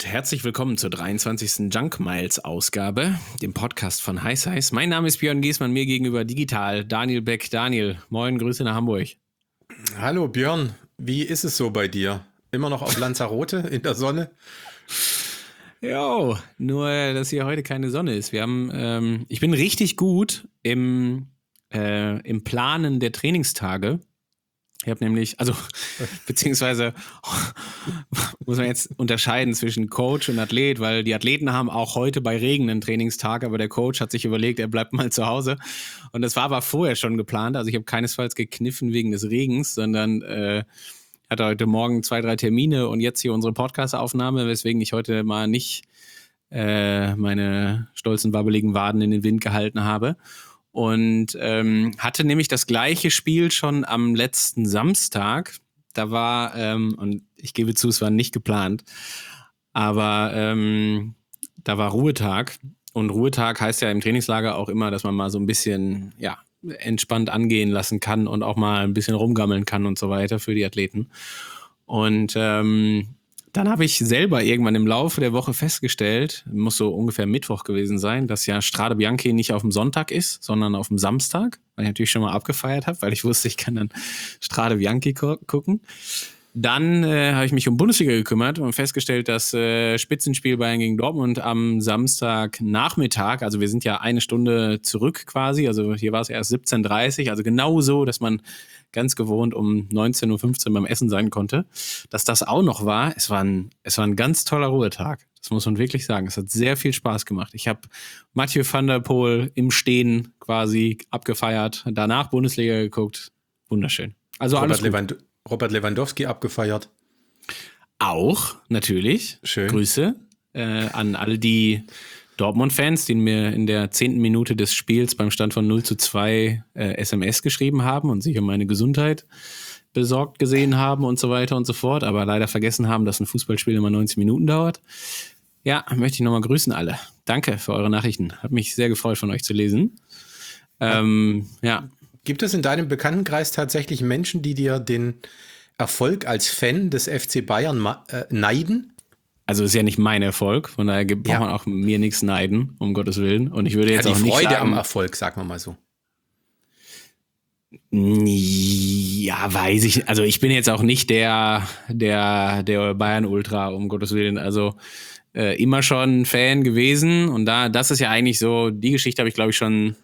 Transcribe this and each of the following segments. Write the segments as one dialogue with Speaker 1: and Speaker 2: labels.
Speaker 1: und herzlich willkommen zur 23. Junk Miles Ausgabe, dem Podcast von Heiß Heiß. Mein Name ist Björn Giesmann, mir gegenüber digital Daniel Beck. Daniel, moin, Grüße nach Hamburg.
Speaker 2: Hallo Björn, wie ist es so bei dir? Immer noch auf Lanzarote in der Sonne?
Speaker 1: Jo, nur dass hier heute keine Sonne ist. Ich bin richtig gut im Planen der Trainingstage. Ich habe nämlich, beziehungsweise muss man jetzt unterscheiden zwischen Coach und Athlet, weil die Athleten haben auch heute bei Regen einen Trainingstag, aber der Coach hat sich überlegt, er bleibt mal zu Hause. Und das war aber vorher schon geplant. Also ich habe keinesfalls gekniffen wegen des Regens, sondern hatte heute Morgen 2, 3 Termine und jetzt hier unsere Podcast-Aufnahme, weswegen ich heute mal nicht meine stolzen, wabbeligen Waden in den Wind gehalten habe. Und hatte nämlich das gleiche Spiel schon am letzten Samstag. Da war, und ich gebe zu, es war nicht geplant, aber da war Ruhetag. Und Ruhetag heißt ja im Trainingslager auch immer, dass man mal so ein bisschen, ja, entspannt angehen lassen kann und auch mal ein bisschen rumgammeln kann und so weiter für die Athleten. Und dann habe ich selber irgendwann im Laufe der Woche festgestellt, muss so ungefähr Mittwoch gewesen sein, dass ja Strade Bianchi nicht auf dem Sonntag ist, sondern auf dem Samstag, weil ich natürlich schon mal abgefeiert habe, weil ich wusste, ich kann dann Strade Bianchi gucken. Dann habe ich mich um Bundesliga gekümmert und festgestellt, dass Spitzenspiel Bayern gegen Dortmund am Samstagnachmittag, also wir sind ja eine Stunde zurück quasi, also hier war es erst 17:30, also genau so, dass man ganz gewohnt um 19:15 Uhr beim Essen sein konnte, dass das auch noch war. Es war ein ganz toller Ruhetag. Das muss man wirklich sagen. Es hat sehr viel Spaß gemacht. Ich habe Mathieu van der Poel im Stehen quasi abgefeiert, danach Bundesliga geguckt. Wunderschön. Also
Speaker 2: Robert Lewandowski abgefeiert.
Speaker 1: Auch, natürlich.
Speaker 2: Schön.
Speaker 1: Grüße an all die Dortmund-Fans, die mir in der 10. Minute des Spiels beim Stand von 0:2 SMS geschrieben haben und sich um meine Gesundheit besorgt gesehen haben und so weiter und so fort, aber leider vergessen haben, dass ein Fußballspiel immer 90 Minuten dauert. Ja, möchte ich nochmal grüßen alle. Danke für eure Nachrichten. Hat mich sehr gefreut, von euch zu lesen. Ja.
Speaker 2: Gibt es in deinem Bekanntenkreis tatsächlich Menschen, die dir den Erfolg als Fan des FC Bayern neiden?
Speaker 1: Also ist ja nicht mein Erfolg, von daher braucht man auch mir nichts neiden, um Gottes Willen. Und ich würde jetzt auch nicht sagen...
Speaker 2: Die Freude am Erfolg, sagen wir mal so.
Speaker 1: Ja, weiß ich. Also ich bin jetzt auch nicht der Bayern-Ultra, um Gottes Willen. Also immer schon Fan gewesen. Und das ist ja eigentlich so, die Geschichte habe ich, glaube ich, schon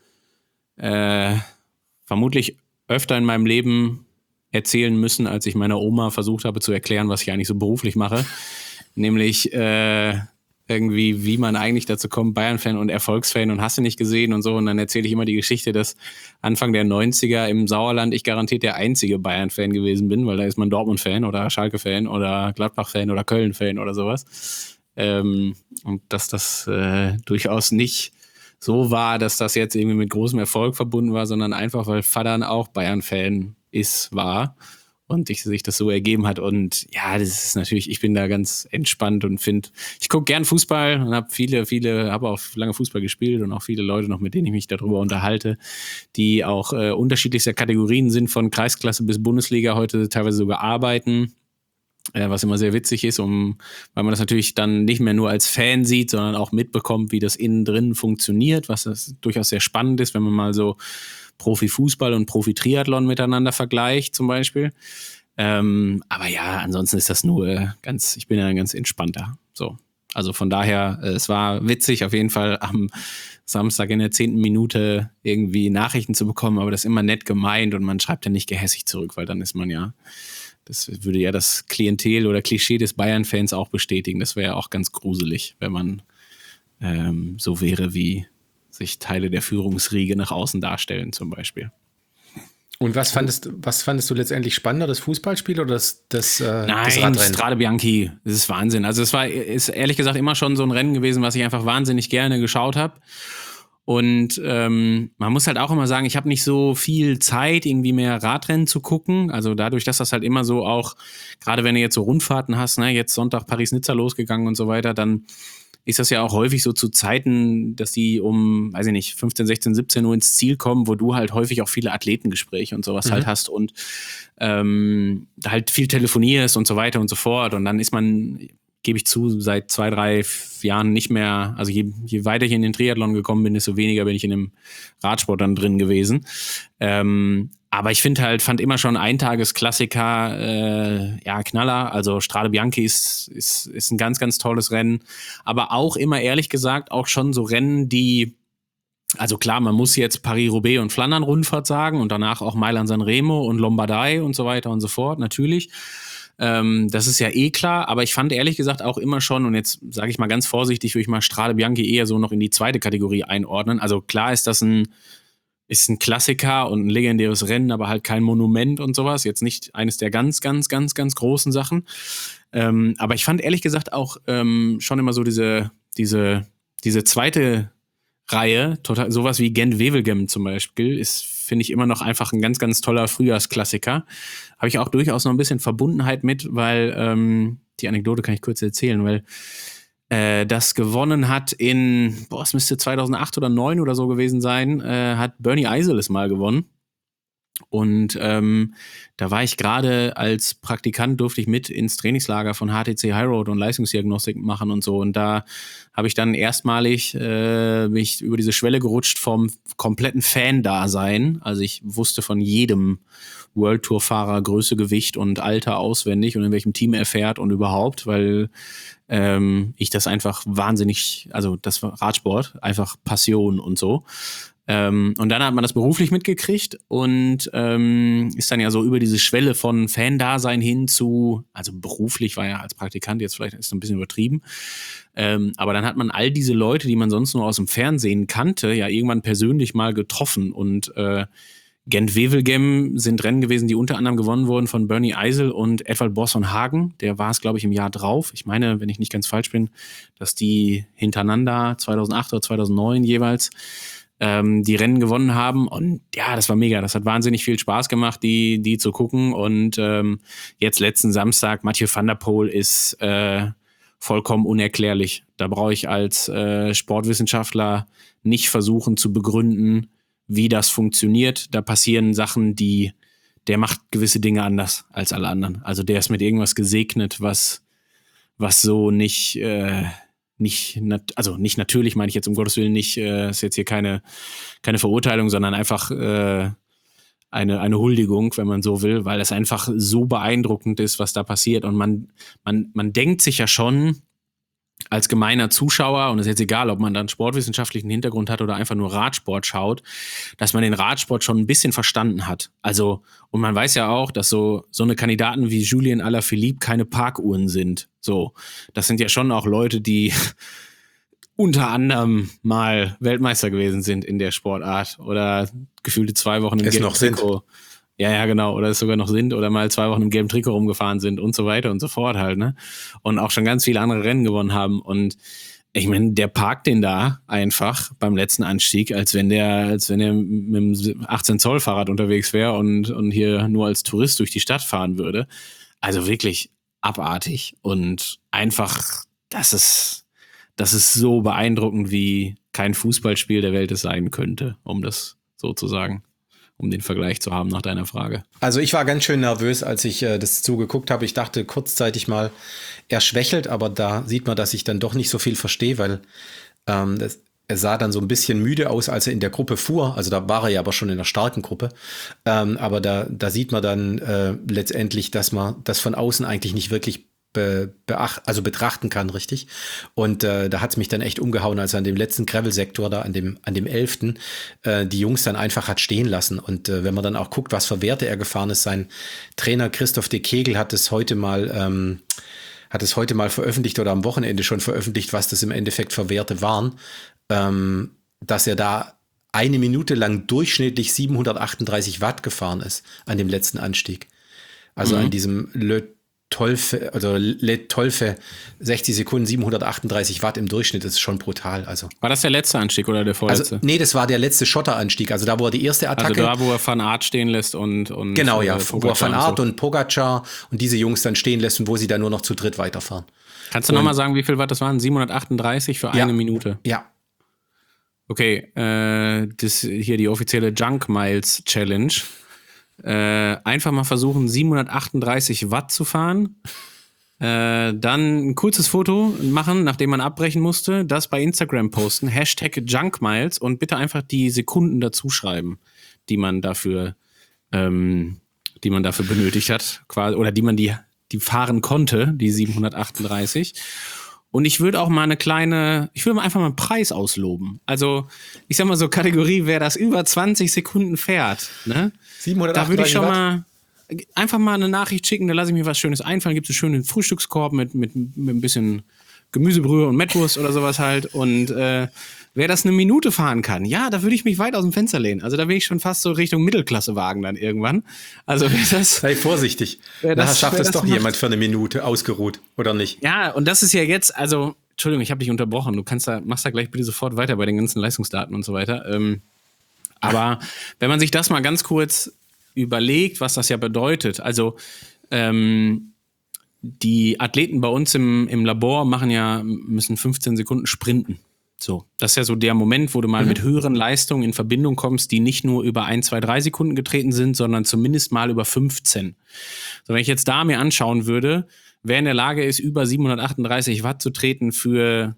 Speaker 1: vermutlich öfter in meinem Leben erzählen müssen, als ich meiner Oma versucht habe zu erklären, was ich eigentlich so beruflich mache. Nämlich irgendwie, wie man eigentlich dazu kommt, Bayern-Fan und Erfolgsfan und hast du nicht gesehen und so. Und dann erzähle ich immer die Geschichte, dass Anfang der 90er im Sauerland ich garantiert der einzige Bayern-Fan gewesen bin, weil da ist man Dortmund-Fan oder Schalke-Fan oder Gladbach-Fan oder Köln-Fan oder sowas. Und dass das durchaus nicht so war, dass das jetzt irgendwie mit großem Erfolg verbunden war, sondern einfach, weil Vater auch Bayern-Fan war. Und sich das so ergeben hat. Und ja, das ist natürlich, ich bin da ganz entspannt und ich gucke gern Fußball und habe auch lange Fußball gespielt und auch viele Leute noch, mit denen ich mich darüber unterhalte, die auch unterschiedlichster Kategorien sind, von Kreisklasse bis Bundesliga, heute teilweise sogar arbeiten, was immer sehr witzig ist, weil man das natürlich dann nicht mehr nur als Fan sieht, sondern auch mitbekommt, wie das innen drin funktioniert, was das durchaus sehr spannend ist, wenn man mal so Profifußball und Profi-Triathlon miteinander vergleicht zum Beispiel. Aber ja, ansonsten ist das nur ich bin ja ein ganz entspannter. So. Also von daher, es war witzig, auf jeden Fall am Samstag in der 10. Minute irgendwie Nachrichten zu bekommen, aber das ist immer nett gemeint und man schreibt ja nicht gehässig zurück, weil dann ist man ja, das würde ja das Klientel oder Klischee des Bayern-Fans auch bestätigen. Das wäre ja auch ganz gruselig, wenn man so wäre, wie sich Teile der Führungsriege nach außen darstellen zum Beispiel.
Speaker 2: Und was fandest du letztendlich spannender, das Fußballspiel oder das
Speaker 1: Radrennen? Strade Bianchi, das ist Wahnsinn. Also ist ehrlich gesagt immer schon so ein Rennen gewesen, was ich einfach wahnsinnig gerne geschaut habe. Und man muss halt auch immer sagen, ich habe nicht so viel Zeit, irgendwie mehr Radrennen zu gucken. Also dadurch, dass das halt immer so auch, gerade wenn du jetzt so Rundfahrten hast, ne, jetzt Sonntag Paris-Nizza losgegangen und so weiter, dann ist das ja auch häufig so zu Zeiten, dass die um, weiß ich nicht, 15, 16, 17 Uhr ins Ziel kommen, wo du halt häufig auch viele Athletengespräche und sowas halt hast und halt viel telefonierst und so weiter und so fort. Und dann ist man gebe ich zu, seit 2, 3 Jahren nicht mehr, also je weiter ich in den Triathlon gekommen bin, desto weniger bin ich in dem Radsport dann drin gewesen. Aber ich fand immer schon Eintagesklassiker, Knaller. Also Strade Bianchi ist ein ganz, ganz tolles Rennen. Aber auch immer, ehrlich gesagt, auch schon so Rennen, die, also klar, man muss jetzt Paris-Roubaix und Flandern-Rundfahrt sagen und danach auch Mailand-San Remo und Lombardei und so weiter und so fort, natürlich. Das ist ja eh klar, aber ich fand ehrlich gesagt auch immer schon, und jetzt sage ich mal ganz vorsichtig, würde ich mal Strade Bianchi eher so noch in die zweite Kategorie einordnen. Also klar ist das ein Klassiker und ein legendäres Rennen, aber halt kein Monument und sowas. Jetzt nicht eines der ganz, ganz, ganz, ganz großen Sachen. Aber ich fand ehrlich gesagt auch schon immer so diese zweite Reihe, total, sowas wie Gent-Wevelgem zum Beispiel, finde ich immer noch einfach ein ganz, ganz toller Frühjahrsklassiker. Habe ich auch durchaus noch ein bisschen Verbundenheit mit, weil die Anekdote kann ich kurz erzählen, weil das gewonnen hat es müsste 2008 oder 2009 oder so gewesen sein, hat Bernie Eisel es mal gewonnen. Und da war ich gerade als Praktikant, durfte ich mit ins Trainingslager von HTC Highroad und Leistungsdiagnostik machen und so. Und da habe ich dann erstmalig mich über diese Schwelle gerutscht vom kompletten Fan-Dasein. Also ich wusste von jedem World Tour-Fahrer Größe, Gewicht und Alter auswendig und in welchem Team er fährt und überhaupt, weil ich das einfach wahnsinnig, also das war Radsport, einfach Passion und so. Und dann hat man das beruflich mitgekriegt und ist dann ja so über diese Schwelle von Fan-Dasein hin zu, also beruflich war ja als Praktikant jetzt vielleicht ist ein bisschen übertrieben, aber dann hat man all diese Leute, die man sonst nur aus dem Fernsehen kannte, ja irgendwann persönlich mal getroffen und Gent-Wevelgem sind Rennen gewesen, die unter anderem gewonnen wurden von Bernie Eisel und Edvald Boss von Hagen. Der war es, glaube ich, im Jahr drauf. Ich meine, wenn ich nicht ganz falsch bin, dass die hintereinander 2008 oder 2009 jeweils die Rennen gewonnen haben. Und ja, das war mega. Das hat wahnsinnig viel Spaß gemacht, die zu gucken. Und jetzt letzten Samstag, Mathieu van der Poel ist vollkommen unerklärlich. Da brauche ich als Sportwissenschaftler nicht versuchen zu begründen, wie das funktioniert. Da passieren Sachen, der macht gewisse Dinge anders als alle anderen. Also der ist mit irgendwas gesegnet, was so nicht natürlich, meine ich jetzt um Gottes Willen nicht, ist jetzt hier keine Verurteilung, sondern einfach eine Huldigung, wenn man so will, weil es einfach so beeindruckend ist, was da passiert. Und man denkt sich ja schon als gemeiner Zuschauer, und es ist jetzt egal, ob man dann sportwissenschaftlichen Hintergrund hat oder einfach nur Radsport schaut, dass man den Radsport schon ein bisschen verstanden hat. Also, und man weiß ja auch, dass so eine Kandidaten wie Julien Alaphilippe keine Parkuhren sind. So, das sind ja schon auch Leute, die unter anderem mal Weltmeister gewesen sind in der Sportart oder gefühlte 2 Wochen im gelben Trikot. Ja, genau. Oder es sogar noch sind oder mal 2 Wochen im gelben Trikot rumgefahren sind und so weiter und so fort halt, ne? Und auch schon ganz viele andere Rennen gewonnen haben. Und ich meine, der parkt den da einfach beim letzten Anstieg, als wenn er mit einem 18-Zoll-Fahrrad unterwegs wäre und hier nur als Tourist durch die Stadt fahren würde. Also wirklich abartig und einfach, das ist so beeindruckend, wie kein Fußballspiel der Welt es sein könnte, um das so zu sagen. Um den Vergleich zu haben nach deiner Frage.
Speaker 2: Also ich war ganz schön nervös, als ich das zugeguckt habe. Ich dachte kurzzeitig mal, er schwächelt, aber da sieht man, dass ich dann doch nicht so viel verstehe, weil er sah dann so ein bisschen müde aus, als er in der Gruppe fuhr. Also da war er ja aber schon in einer starken Gruppe. Aber da sieht man dann letztendlich, dass man das von außen eigentlich nicht wirklich betrachten kann, richtig. Und da hat es mich dann echt umgehauen, als er an dem letzten Gravel-Sektor da, an dem 11. Die Jungs dann einfach hat stehen lassen. Und wenn man dann auch guckt, was für Werte er gefahren ist, sein Trainer Christoph de Kegel hat es heute mal veröffentlicht oder am Wochenende schon veröffentlicht, was das im Endeffekt für Werte waren, dass er da 1 Minute lang durchschnittlich 738 Watt gefahren ist an dem letzten Anstieg. Also an diesem Le Tolfe 60 Sekunden 738 Watt im Durchschnitt, das ist schon brutal. Also.
Speaker 1: War das der letzte Anstieg oder der vorletzte?
Speaker 2: Also, nee, das war der letzte Schotteranstieg, also da, wo er die erste Attacke...
Speaker 1: Also da, wo er Van Aert stehen lässt und
Speaker 2: genau, ja, wo er Van Aert und Pogacar und diese Jungs dann stehen lässt und wo sie dann nur noch zu dritt weiterfahren.
Speaker 1: Kannst du nochmal sagen, wie viel Watt das waren? 738 für eine Minute?
Speaker 2: Ja.
Speaker 1: Okay, das hier die offizielle Junk Miles Challenge. Einfach mal versuchen, 738 Watt zu fahren Dann ein kurzes Foto machen, nachdem man abbrechen musste, das bei Instagram posten, Hashtag Junkmiles und bitte einfach die Sekunden dazu schreiben, die man dafür benötigt hat, quasi, oder die man die fahren konnte, die 738. Und ich würde auch mal einfach mal einen Preis ausloben. Also, ich sag mal so, Kategorie, wer das über 20 Sekunden fährt, ne?
Speaker 2: 738
Speaker 1: da würde ich schon
Speaker 2: Watt.
Speaker 1: mal einfach mal eine Nachricht schicken, da lasse ich mir was Schönes einfallen, gibt es einen schönen Frühstückskorb mit ein bisschen Gemüsebrühe und Mettwurst oder sowas halt. Und wer das eine Minute fahren kann, ja, da würde ich mich weit aus dem Fenster lehnen. Also da bin ich schon fast so Richtung Mittelklassewagen dann irgendwann. Also wer das...
Speaker 2: Sei vorsichtig. Nachher schafft es doch jemand für eine Minute ausgeruht, oder nicht?
Speaker 1: Ja, und das ist ja jetzt, also, Entschuldigung, ich habe dich unterbrochen. Du machst da gleich bitte sofort weiter bei den ganzen Leistungsdaten und so weiter. Aber wenn man sich das mal ganz kurz überlegt, was das ja bedeutet, also die Athleten bei uns im Labor müssen 15 Sekunden sprinten. So, das ist ja so der Moment, wo du mal mit höheren Leistungen in Verbindung kommst, die nicht nur über 1, 2, 3 Sekunden getreten sind, sondern zumindest mal über 15. So, wenn ich jetzt da mir anschauen würde, wer in der Lage ist, über 738 Watt zu treten für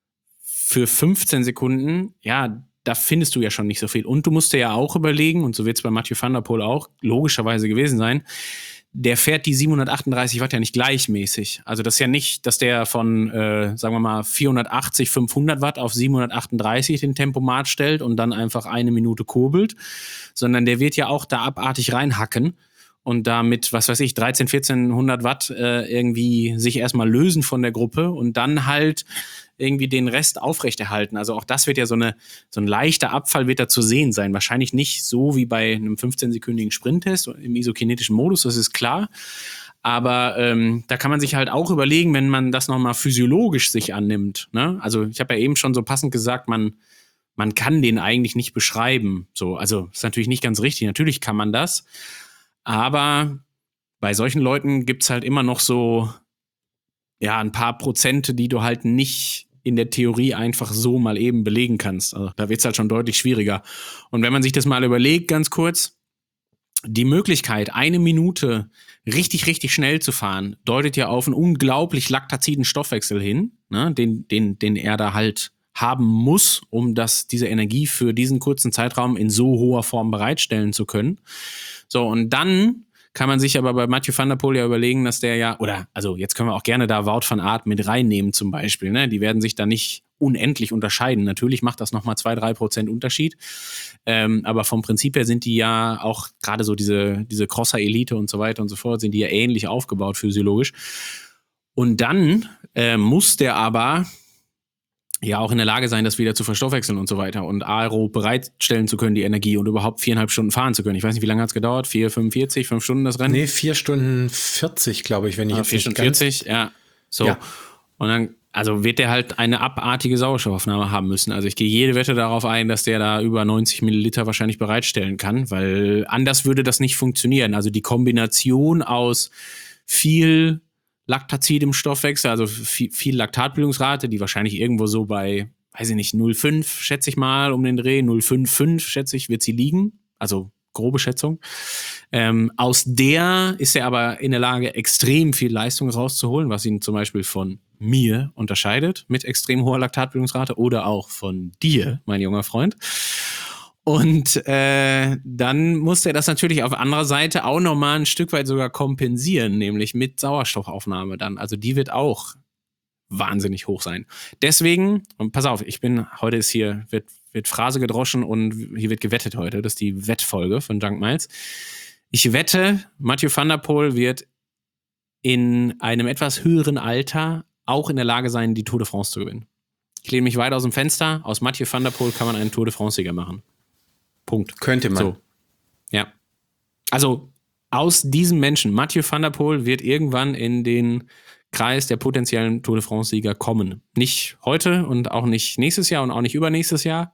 Speaker 1: 15 Sekunden, ja, da findest du ja schon nicht so viel. Und du musst dir ja auch überlegen, und so wird es bei Mathieu van der Poel auch logischerweise gewesen sein, der fährt die 738 Watt ja nicht gleichmäßig. Also das ist ja nicht, dass der von, sagen wir mal, 480, 500 Watt auf 738 den Tempomat stellt und dann einfach eine Minute kurbelt, sondern der wird ja auch da abartig reinhacken und damit, was weiß ich, 13, 1400 Watt irgendwie sich erstmal lösen von der Gruppe und dann halt irgendwie den Rest aufrechterhalten. Also auch das wird ja so ein leichter Abfall wird da zu sehen sein. Wahrscheinlich nicht so wie bei einem 15-sekündigen Sprinttest im isokinetischen Modus, das ist klar. Aber da kann man sich halt auch überlegen, wenn man das nochmal physiologisch sich annimmt. Ne? Also ich habe ja eben schon so passend gesagt, man kann den eigentlich nicht beschreiben. So, also ist natürlich nicht ganz richtig. Natürlich kann man das. Aber bei solchen Leuten gibt es halt immer noch so ein paar Prozente, die du halt nicht in der Theorie einfach so mal eben belegen kannst. Also da wird es halt schon deutlich schwieriger. Und wenn man sich das mal überlegt, ganz kurz, die Möglichkeit, eine Minute richtig, richtig schnell zu fahren, deutet ja auf einen unglaublich laktaziden Stoffwechsel hin, ne, den er da halt haben muss, um diese Energie für diesen kurzen Zeitraum in so hoher Form bereitstellen zu können. So, und dann kann man sich aber bei Mathieu van der Poel ja überlegen, dass der jetzt können wir auch gerne da Wout van Aert mit reinnehmen zum Beispiel, ne? Die werden sich da nicht unendlich unterscheiden. Natürlich macht das nochmal 2-3% Unterschied, aber vom Prinzip her sind die ja auch gerade so diese Crosser-Elite und so weiter und so fort, sind die ja ähnlich aufgebaut physiologisch. Und dann muss der aber ja auch in der Lage sein, das wieder zu verstoffwechseln und so weiter und aerob bereitstellen zu können, die Energie und überhaupt 4,5 Stunden fahren zu können. Ich weiß nicht, wie lange hat es gedauert? 4,45, 5 Stunden das Rennen?
Speaker 2: Nee, 4 Stunden 40, glaube ich, wenn ich jetzt
Speaker 1: 4 Stunden 40, ja. So. Ja. Und dann, also wird der halt eine abartige Sauerstoffaufnahme haben müssen. Also ich gehe jede Wette darauf ein, dass der da über 90 Milliliter wahrscheinlich bereitstellen kann, weil anders würde das nicht funktionieren. Also die Kombination aus viel Lactazid im Stoffwechsel, also viel Laktatbildungsrate, die wahrscheinlich irgendwo so bei, weiß ich nicht, 0,5 schätze ich mal um den Dreh, 0,55 schätze ich, wird sie liegen, also grobe Schätzung. Aus der ist er aber in der Lage, extrem viel Leistung rauszuholen, was ihn zum Beispiel von mir unterscheidet mit extrem hoher Laktatbildungsrate oder auch von dir, mein junger Freund. Und dann muss er das natürlich auf anderer Seite auch nochmal ein Stück weit sogar kompensieren, nämlich mit Sauerstoffaufnahme dann. Also die wird auch wahnsinnig hoch sein. Deswegen, und pass auf, heute ist hier, wird Phrase gedroschen und hier wird gewettet heute. Das ist die Wettfolge von Junkmiles. Ich wette, Mathieu van der Poel wird in einem etwas höheren Alter auch in der Lage sein, die Tour de France zu gewinnen. Ich lehne mich weit aus dem Fenster. Aus Mathieu van der Poel kann man einen Tour de France-Sieger machen. Punkt.
Speaker 2: Könnte man.
Speaker 1: So. Ja. Also aus diesem Menschen, Mathieu van der Poel wird irgendwann in den Kreis der potenziellen Tour de France-Sieger kommen. Nicht heute und auch nicht nächstes Jahr und auch nicht übernächstes Jahr,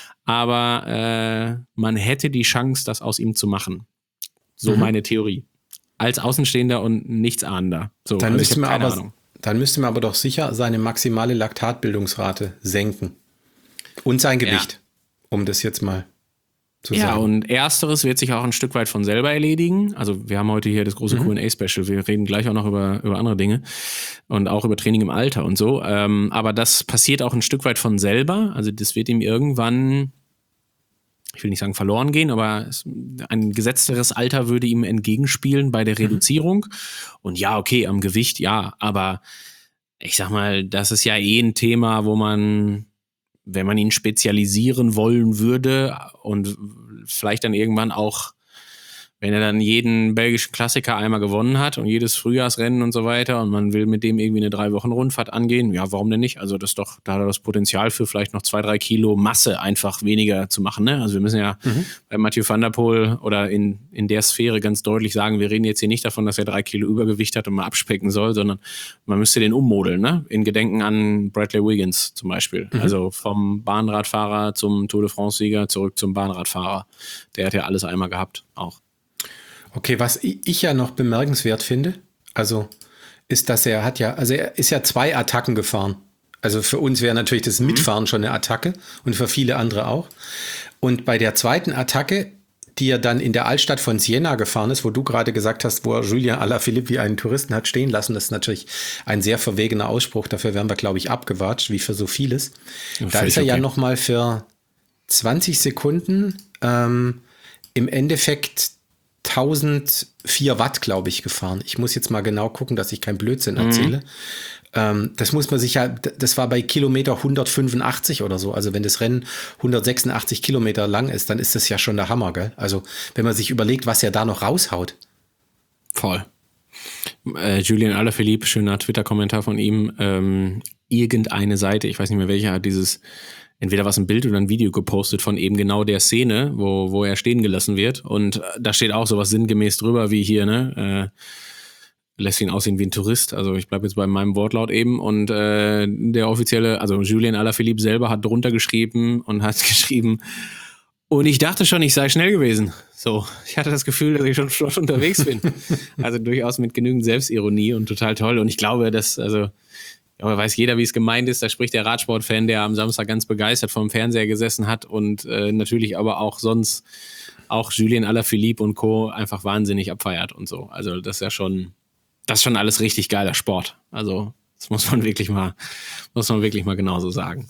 Speaker 1: aber man hätte die Chance, das aus ihm zu machen. So meine Theorie. Als Außenstehender und Nichtsahnender. So,
Speaker 2: dann müsste man aber doch sicher seine maximale Laktatbildungsrate senken. Und sein Gewicht. Um das jetzt mal. zu
Speaker 1: Ja,
Speaker 2: sagen.
Speaker 1: und ersteres wird sich auch ein Stück weit von selber erledigen. Also wir haben heute hier das große Q&A-Special. Wir reden gleich auch noch über andere Dinge und auch über Training im Alter und so. Aber das passiert auch ein Stück weit von selber. Also das wird ihm irgendwann, ich will nicht sagen verloren gehen, aber ein gesetzteres Alter würde ihm entgegenspielen bei der Reduzierung. Und ja, okay, am Gewicht, ja. Aber ich sag mal, das ist ja ein Thema, wo man, wenn man ihn spezialisieren wollen würde und vielleicht dann irgendwann auch, wenn er dann jeden belgischen Klassiker einmal gewonnen hat und jedes Frühjahrsrennen und so weiter und man will mit dem irgendwie eine 3-Wochen-Rundfahrt angehen, ja, warum denn nicht? Also das doch, da hat er das Potenzial für vielleicht noch 2-3 Kilo Masse einfach weniger zu machen, ne? Also wir müssen ja bei Mathieu van der Poel oder in der Sphäre ganz deutlich sagen, wir reden jetzt hier nicht davon, dass er 3 Kilo Übergewicht hat und mal abspecken soll, sondern man müsste den ummodeln, ne? In Gedenken an Bradley Wiggins zum Beispiel. Also vom Bahnradfahrer zum Tour de France-Sieger zurück zum Bahnradfahrer. Der hat ja alles einmal gehabt, auch.
Speaker 2: Okay, was ich ja noch bemerkenswert finde, also ist, dass er ist ja 2 Attacken gefahren. Also für uns wäre natürlich das Mitfahren schon eine Attacke und für viele andere auch. Und bei der zweiten Attacke, die er dann in der Altstadt von Siena gefahren ist, wo du gerade gesagt hast, wo er Julien Alaphilippe wie einen Touristen hat stehen lassen, das ist natürlich ein sehr verwegener Ausspruch, dafür werden wir, glaube ich, abgewatscht, wie für so vieles. Da ist er ja nochmal für 20 Sekunden im Endeffekt 1004 Watt, glaube ich, gefahren. Ich muss jetzt mal genau gucken, dass ich keinen Blödsinn erzähle. Das muss man sich ja, das war bei Kilometer 185 oder so. Also wenn das Rennen 186 Kilometer lang ist, dann ist das ja schon der Hammer, gell? Also wenn man sich überlegt, was er da noch raushaut.
Speaker 1: Voll. Julien Alaphilippe, schöner Twitter-Kommentar von ihm. Irgendeine Seite, ich weiß nicht mehr welche, hat entweder was ein Bild oder ein Video gepostet von eben genau der Szene, wo er stehen gelassen wird. Und da steht auch sowas sinngemäß drüber wie hier, ne? Lässt ihn aussehen wie ein Tourist. Also ich bleibe jetzt bei meinem Wortlaut eben. Und der offizielle, also Julien Alaphilippe selber hat drunter geschrieben und hat geschrieben, und ich dachte schon, ich sei schnell gewesen. So, ich hatte das Gefühl, dass ich schon unterwegs bin. Also durchaus mit genügend Selbstironie und total toll. Und ich glaube, aber weiß jeder, wie es gemeint ist. Da spricht der Radsportfan, der am Samstag ganz begeistert vorm Fernseher gesessen hat und natürlich aber auch sonst auch Julien Alaphilippe und Co. einfach wahnsinnig abfeiert und so. Also das ist schon alles richtig geiler Sport. Also das muss man wirklich mal genauso sagen.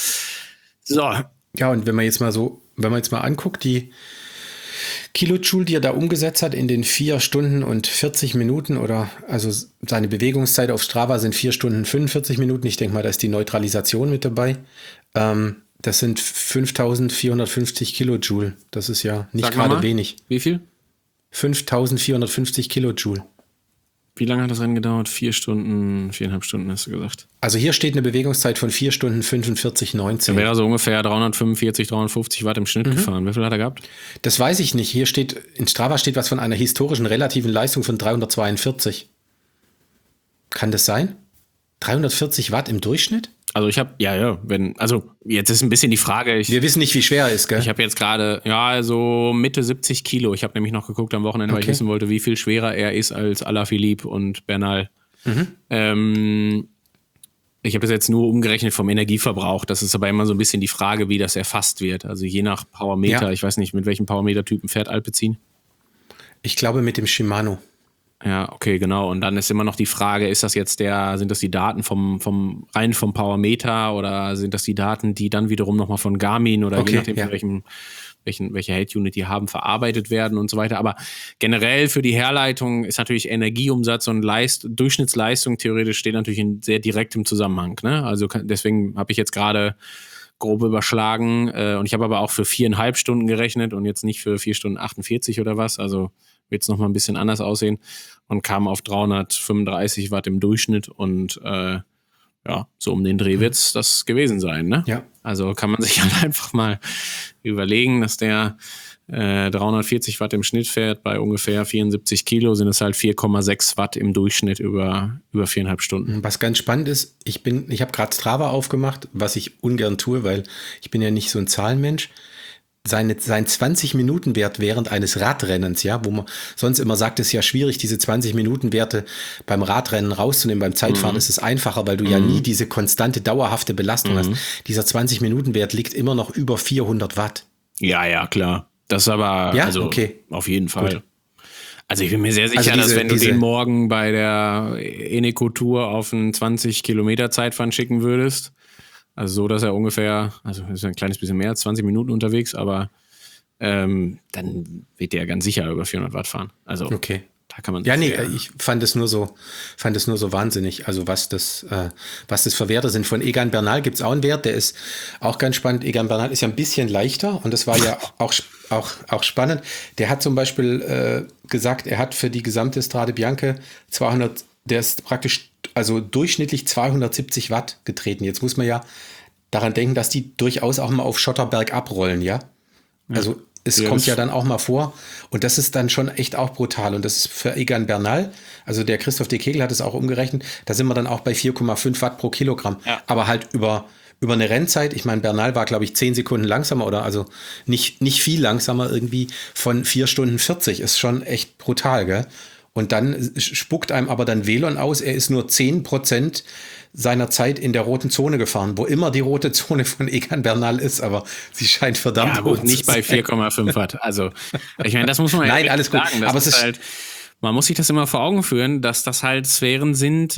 Speaker 1: So.
Speaker 2: Ja, und wenn man jetzt mal anguckt, die Kilojoule, die er da umgesetzt hat in den 4 Stunden und 40 Minuten also seine Bewegungszeit auf Strava sind 4 Stunden 45 Minuten. Ich denke mal, da ist die Neutralisation mit dabei. Das sind 5450 Kilojoule. Das ist ja nicht gerade wenig.
Speaker 1: Wie viel?
Speaker 2: 5450 Kilojoule.
Speaker 1: Wie lange hat das Rennen gedauert? 4,5 Stunden hast du gesagt.
Speaker 2: Also hier steht eine Bewegungszeit von 4 Stunden 45,19.
Speaker 1: Da wäre also ungefähr 345, 350 Watt im Schnitt gefahren. Wie viel hat er gehabt?
Speaker 2: Das weiß ich nicht. In Strava steht was von einer historischen relativen Leistung von 342. Kann das sein? 340 Watt im Durchschnitt?
Speaker 1: Also ich habe, jetzt ist ein bisschen die Frage.
Speaker 2: Wir wissen nicht, wie schwer er ist, gell?
Speaker 1: Ich habe jetzt gerade, so Mitte 70 Kilo. Ich habe nämlich noch geguckt am Wochenende, weil ich wissen wollte, wie viel schwerer er ist als Alaphilippe und Bernal. Ich habe das jetzt nur umgerechnet vom Energieverbrauch. Das ist aber immer so ein bisschen die Frage, wie das erfasst wird. Also je nach Powermeter. Ja. Ich weiß nicht, mit welchem Powermeter-Typen fährt Alpecin?
Speaker 2: Ich glaube mit dem Shimano.
Speaker 1: Ja, okay, genau. Und dann ist immer noch die Frage, sind das die Daten vom Powermeter oder sind das die Daten, die dann wiederum nochmal von Garmin oder je nachdem, welche Head-Unit die haben, verarbeitet werden und so weiter. Aber generell für die Herleitung ist natürlich Energieumsatz und Durchschnittsleistung theoretisch steht natürlich in sehr direktem Zusammenhang. Ne? Also deswegen habe ich jetzt gerade grob überschlagen und ich habe aber auch für 4,5 Stunden gerechnet und jetzt nicht für 4 Stunden 48 oder was. Also wird es nochmal ein bisschen anders aussehen und kam auf 335 Watt im Durchschnitt und so um den Dreh wird es das gewesen sein. Ne? Ja. Also kann man sich halt einfach mal überlegen, dass der 340 Watt im Schnitt fährt, bei ungefähr 74 Kilo sind es halt 4,6 Watt im Durchschnitt über 4,5 Stunden.
Speaker 2: Was ganz spannend ist, ich habe gerade Strava aufgemacht, was ich ungern tue, weil ich bin ja nicht so ein Zahlenmensch. Sein 20-Minuten-Wert während eines Radrennens, ja, wo man sonst immer sagt, es ist ja schwierig, diese 20-Minuten-Werte beim Radrennen rauszunehmen. Beim Zeitfahren ist es einfacher, weil du ja nie diese konstante, dauerhafte Belastung hast. Dieser 20-Minuten-Wert liegt immer noch über 400 Watt.
Speaker 1: Ja, klar. Das ist aber,
Speaker 2: Ja?
Speaker 1: also
Speaker 2: Okay.
Speaker 1: auf jeden Fall.
Speaker 2: Gut.
Speaker 1: Also ich bin mir sehr sicher, dass wenn du den morgen bei der Eneco-Tour auf einen 20-Kilometer-Zeitfahren schicken würdest, also so, dass er ungefähr, also ist ein kleines bisschen mehr als 20 Minuten unterwegs, aber dann wird der ganz sicher über 400 Watt fahren. Also
Speaker 2: okay.
Speaker 1: da kann man
Speaker 2: ja, nee, ich fand es nur so wahnsinnig, also was das für Werte sind. Von Egan Bernal gibt es auch einen Wert, der ist auch ganz spannend. Egan Bernal ist ja ein bisschen leichter und das war ja auch spannend. Der hat zum Beispiel gesagt, er hat für die gesamte Strade Bianche der ist praktisch, also durchschnittlich 270 Watt getreten. Jetzt muss man ja daran denken, dass die durchaus auch mal auf Schotterberg abrollen, ja? Also es kommt ja dann auch mal vor und das ist dann schon echt auch brutal und das ist für Egan Bernal, also der Christoph de Kegel hat es auch umgerechnet, da sind wir dann auch bei 4,5 Watt pro Kilogramm, aber halt über eine Rennzeit, ich meine Bernal war glaube ich 10 Sekunden langsamer oder also nicht viel langsamer irgendwie von 4 Stunden 40, ist schon echt brutal, gell? Und dann spuckt einem aber dann Velon aus, er ist nur 10% seiner Zeit in der roten Zone gefahren, wo immer die rote Zone von Egan Bernal ist, aber sie scheint verdammt
Speaker 1: hoch nicht bei 4,5 Watt. Also, ich meine, das muss man
Speaker 2: Nein, alles gut.
Speaker 1: sagen. Aber es ist halt, man muss sich das immer vor Augen führen, dass das halt Sphären sind,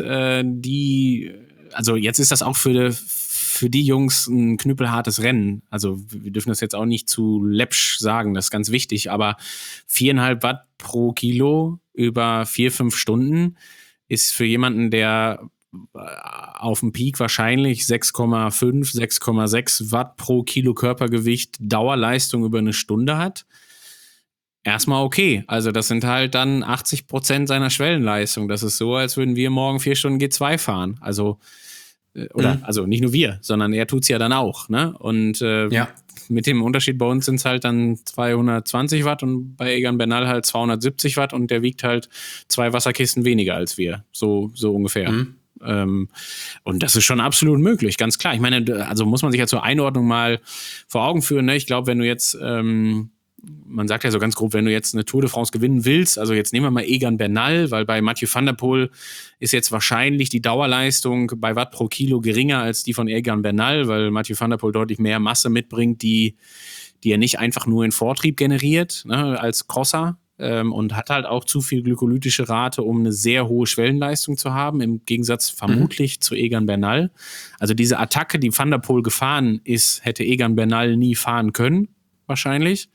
Speaker 1: die, also jetzt ist das auch für die Jungs ein knüppelhartes Rennen. Also wir dürfen das jetzt auch nicht zu läppsch sagen, das ist ganz wichtig, aber 4,5 Watt pro Kilo über 4-5 Stunden ist für jemanden, der auf dem Peak wahrscheinlich 6,5, 6,6 Watt pro Kilo Körpergewicht Dauerleistung über eine Stunde hat, erstmal okay. Also das sind halt dann 80% seiner Schwellenleistung. Das ist so, als würden wir morgen 4 Stunden G2 fahren. Also also nicht nur wir, sondern er tut's ja dann auch, ne? Und mit dem Unterschied bei uns sind es halt dann 220 Watt und bei Egan Bernal halt 270 Watt und der wiegt halt 2 Wasserkisten weniger als wir. So ungefähr. Und das ist schon absolut möglich, ganz klar. Ich meine, also muss man sich ja zur Einordnung mal vor Augen führen, ne? Ich glaube, wenn du jetzt man sagt ja so ganz grob, wenn du jetzt eine Tour de France gewinnen willst, also jetzt nehmen wir mal Egan Bernal, weil bei Mathieu van der Poel ist jetzt wahrscheinlich die Dauerleistung bei Watt pro Kilo geringer als die von Egan Bernal, weil Mathieu van der Poel deutlich mehr Masse mitbringt, die er nicht einfach nur in Vortrieb generiert, ne, als Crosser, und hat halt auch zu viel glykolytische Rate, um eine sehr hohe Schwellenleistung zu haben, im Gegensatz vermutlich zu Egan Bernal. Also diese Attacke, die Van der Poel gefahren ist, hätte Egan Bernal nie fahren können, wahrscheinlich.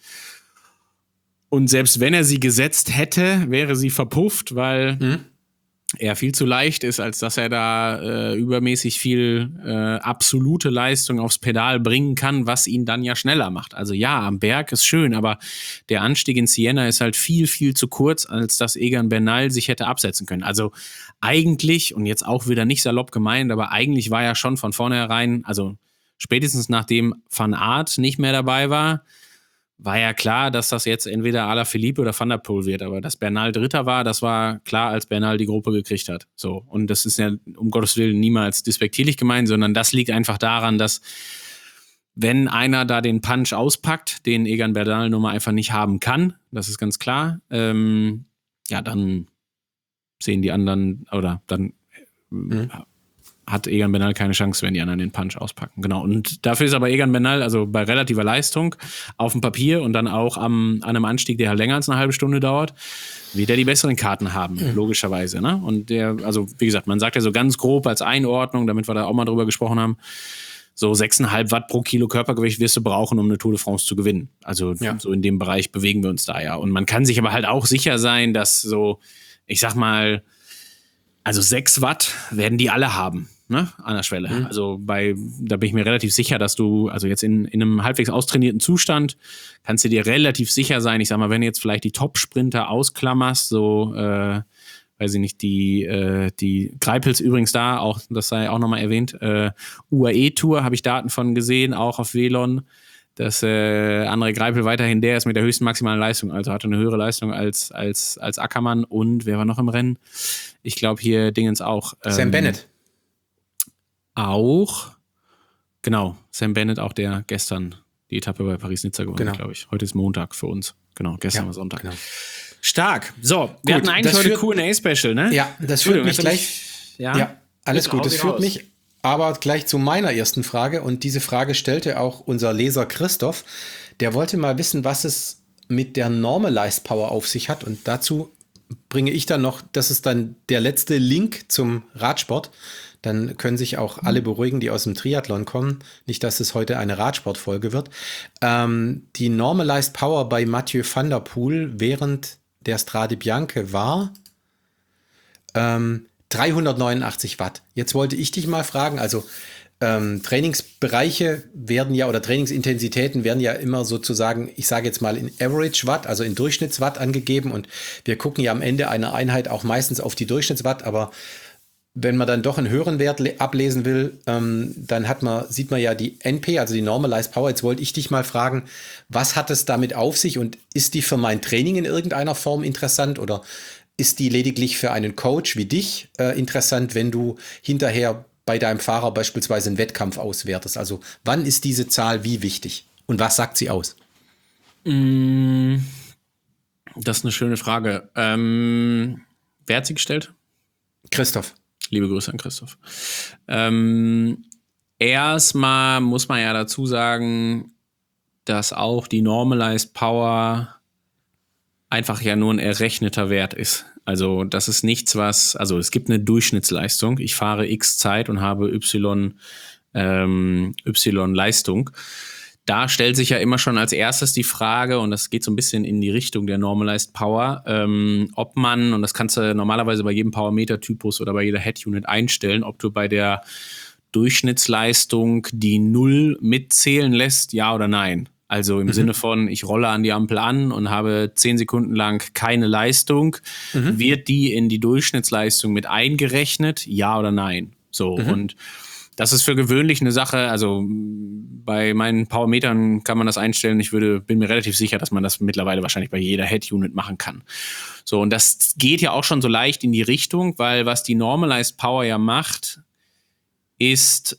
Speaker 1: Und selbst wenn er sie gesetzt hätte, wäre sie verpufft, weil er viel zu leicht ist, als dass er da übermäßig viel absolute Leistung aufs Pedal bringen kann, was ihn dann ja schneller macht. Also ja, am Berg ist schön, aber der Anstieg in Siena ist halt viel, viel zu kurz, als dass Egan Bernal sich hätte absetzen können. Also eigentlich, und jetzt auch wieder nicht salopp gemeint, aber eigentlich war ja schon von vornherein, also spätestens nachdem Van Aert nicht mehr dabei war ja klar, dass das jetzt entweder Alaphilippe oder Van der Poel wird, aber dass Bernal Dritter war, das war klar, als Bernal die Gruppe gekriegt hat. So. Und das ist ja um Gottes Willen niemals despektierlich gemeint, sondern das liegt einfach daran, dass wenn einer da den Punch auspackt, den Egan Bernal nun mal einfach nicht haben kann, das ist ganz klar, dann sehen die anderen, oder dann hat Egan Bernal keine Chance, wenn die anderen den Punch auspacken. Genau. Und dafür ist aber Egan Bernal, also bei relativer Leistung, auf dem Papier und dann auch an einem Anstieg, der halt länger als eine halbe Stunde dauert, wird er die besseren Karten haben, logischerweise. Ne? Und also wie gesagt, man sagt ja so ganz grob als Einordnung, damit wir da auch mal drüber gesprochen haben, so 6,5 Watt pro Kilo Körpergewicht wirst du brauchen, um eine Tour de France zu gewinnen. Also so in dem Bereich bewegen wir uns da ja. Und man kann sich aber halt auch sicher sein, dass so, ich sag mal, also 6 Watt werden die alle haben. Ne, an der Schwelle. Also da bin ich mir relativ sicher, dass du, also jetzt in einem halbwegs austrainierten Zustand, kannst du dir relativ sicher sein, ich sag mal, wenn du jetzt vielleicht die Top-Sprinter ausklammerst, so, weiß ich nicht, die Greipels übrigens da, auch, das sei auch nochmal erwähnt, UAE-Tour habe ich Daten von gesehen, auch auf Velon, dass André Greipel weiterhin der ist mit der höchsten maximalen Leistung, also hatte eine höhere Leistung als Ackermann und wer war noch im Rennen? Ich glaube hier Dingens auch.
Speaker 2: Sam Bennett.
Speaker 1: Auch, genau, Sam Bennett, auch der gestern die Etappe bei Paris-Nizza gewonnen hat, glaube ich. Heute ist Montag für uns. Genau, gestern war Sonntag. Genau. Stark. So, wir hatten eigentlich heute Q&A-Special, ne?
Speaker 2: Ja, das führt mich gleich. Ja, alles gut. Das führt mich aber gleich zu meiner ersten Frage. Und diese Frage stellte auch unser Leser Christoph. Der wollte mal wissen, was es mit der Normalized Power auf sich hat. Und dazu bringe ich dann noch, das ist dann der letzte Link zum Radsport. Dann können sich auch alle beruhigen, die aus dem Triathlon kommen. Nicht, dass es heute eine Radsportfolge wird. Die Normalized Power bei Mathieu van der Poel während der Strade Bianche war 389 Watt. Jetzt wollte ich dich mal fragen, also Trainingsbereiche werden ja oder Trainingsintensitäten werden ja immer sozusagen, ich sage jetzt mal in Average Watt, also in Durchschnittswatt angegeben und wir gucken ja am Ende einer Einheit auch meistens auf die Durchschnittswatt, aber wenn man dann doch einen höheren Wert ablesen will, dann sieht man ja die NP, also die Normalized Power. Jetzt wollte ich dich mal fragen, was hat es damit auf sich und ist die für mein Training in irgendeiner Form interessant oder ist die lediglich für einen Coach wie dich interessant, wenn du hinterher bei deinem Fahrer beispielsweise einen Wettkampf auswertest? Also wann ist diese Zahl wie wichtig und was sagt sie aus?
Speaker 1: Das ist eine schöne Frage. Wer hat sie gestellt?
Speaker 2: Christoph.
Speaker 1: Liebe Grüße an Christoph. Erstmal muss man ja dazu sagen, dass auch die Normalized Power einfach ja nur ein errechneter Wert ist. Also das ist nichts, also es gibt eine Durchschnittsleistung. Ich fahre X Zeit und habe Y Leistung. Da stellt sich ja immer schon als erstes die Frage, und das geht so ein bisschen in die Richtung der Normalized Power, ob man, und das kannst du normalerweise bei jedem Power-Meter-Typus oder bei jeder Head-Unit einstellen, ob du bei der Durchschnittsleistung die 0 mitzählen lässt, ja oder nein. Also im Sinne von, ich rolle an die Ampel an und habe 10 Sekunden lang keine Leistung. Wird die in die Durchschnittsleistung mit eingerechnet, ja oder nein? So, und das ist für gewöhnlich eine Sache, also bei meinen Powermetern kann man das einstellen. Bin mir relativ sicher, dass man das mittlerweile wahrscheinlich bei jeder Head-Unit machen kann. So, und das geht ja auch schon so leicht in die Richtung, weil was die Normalized Power ja macht, ist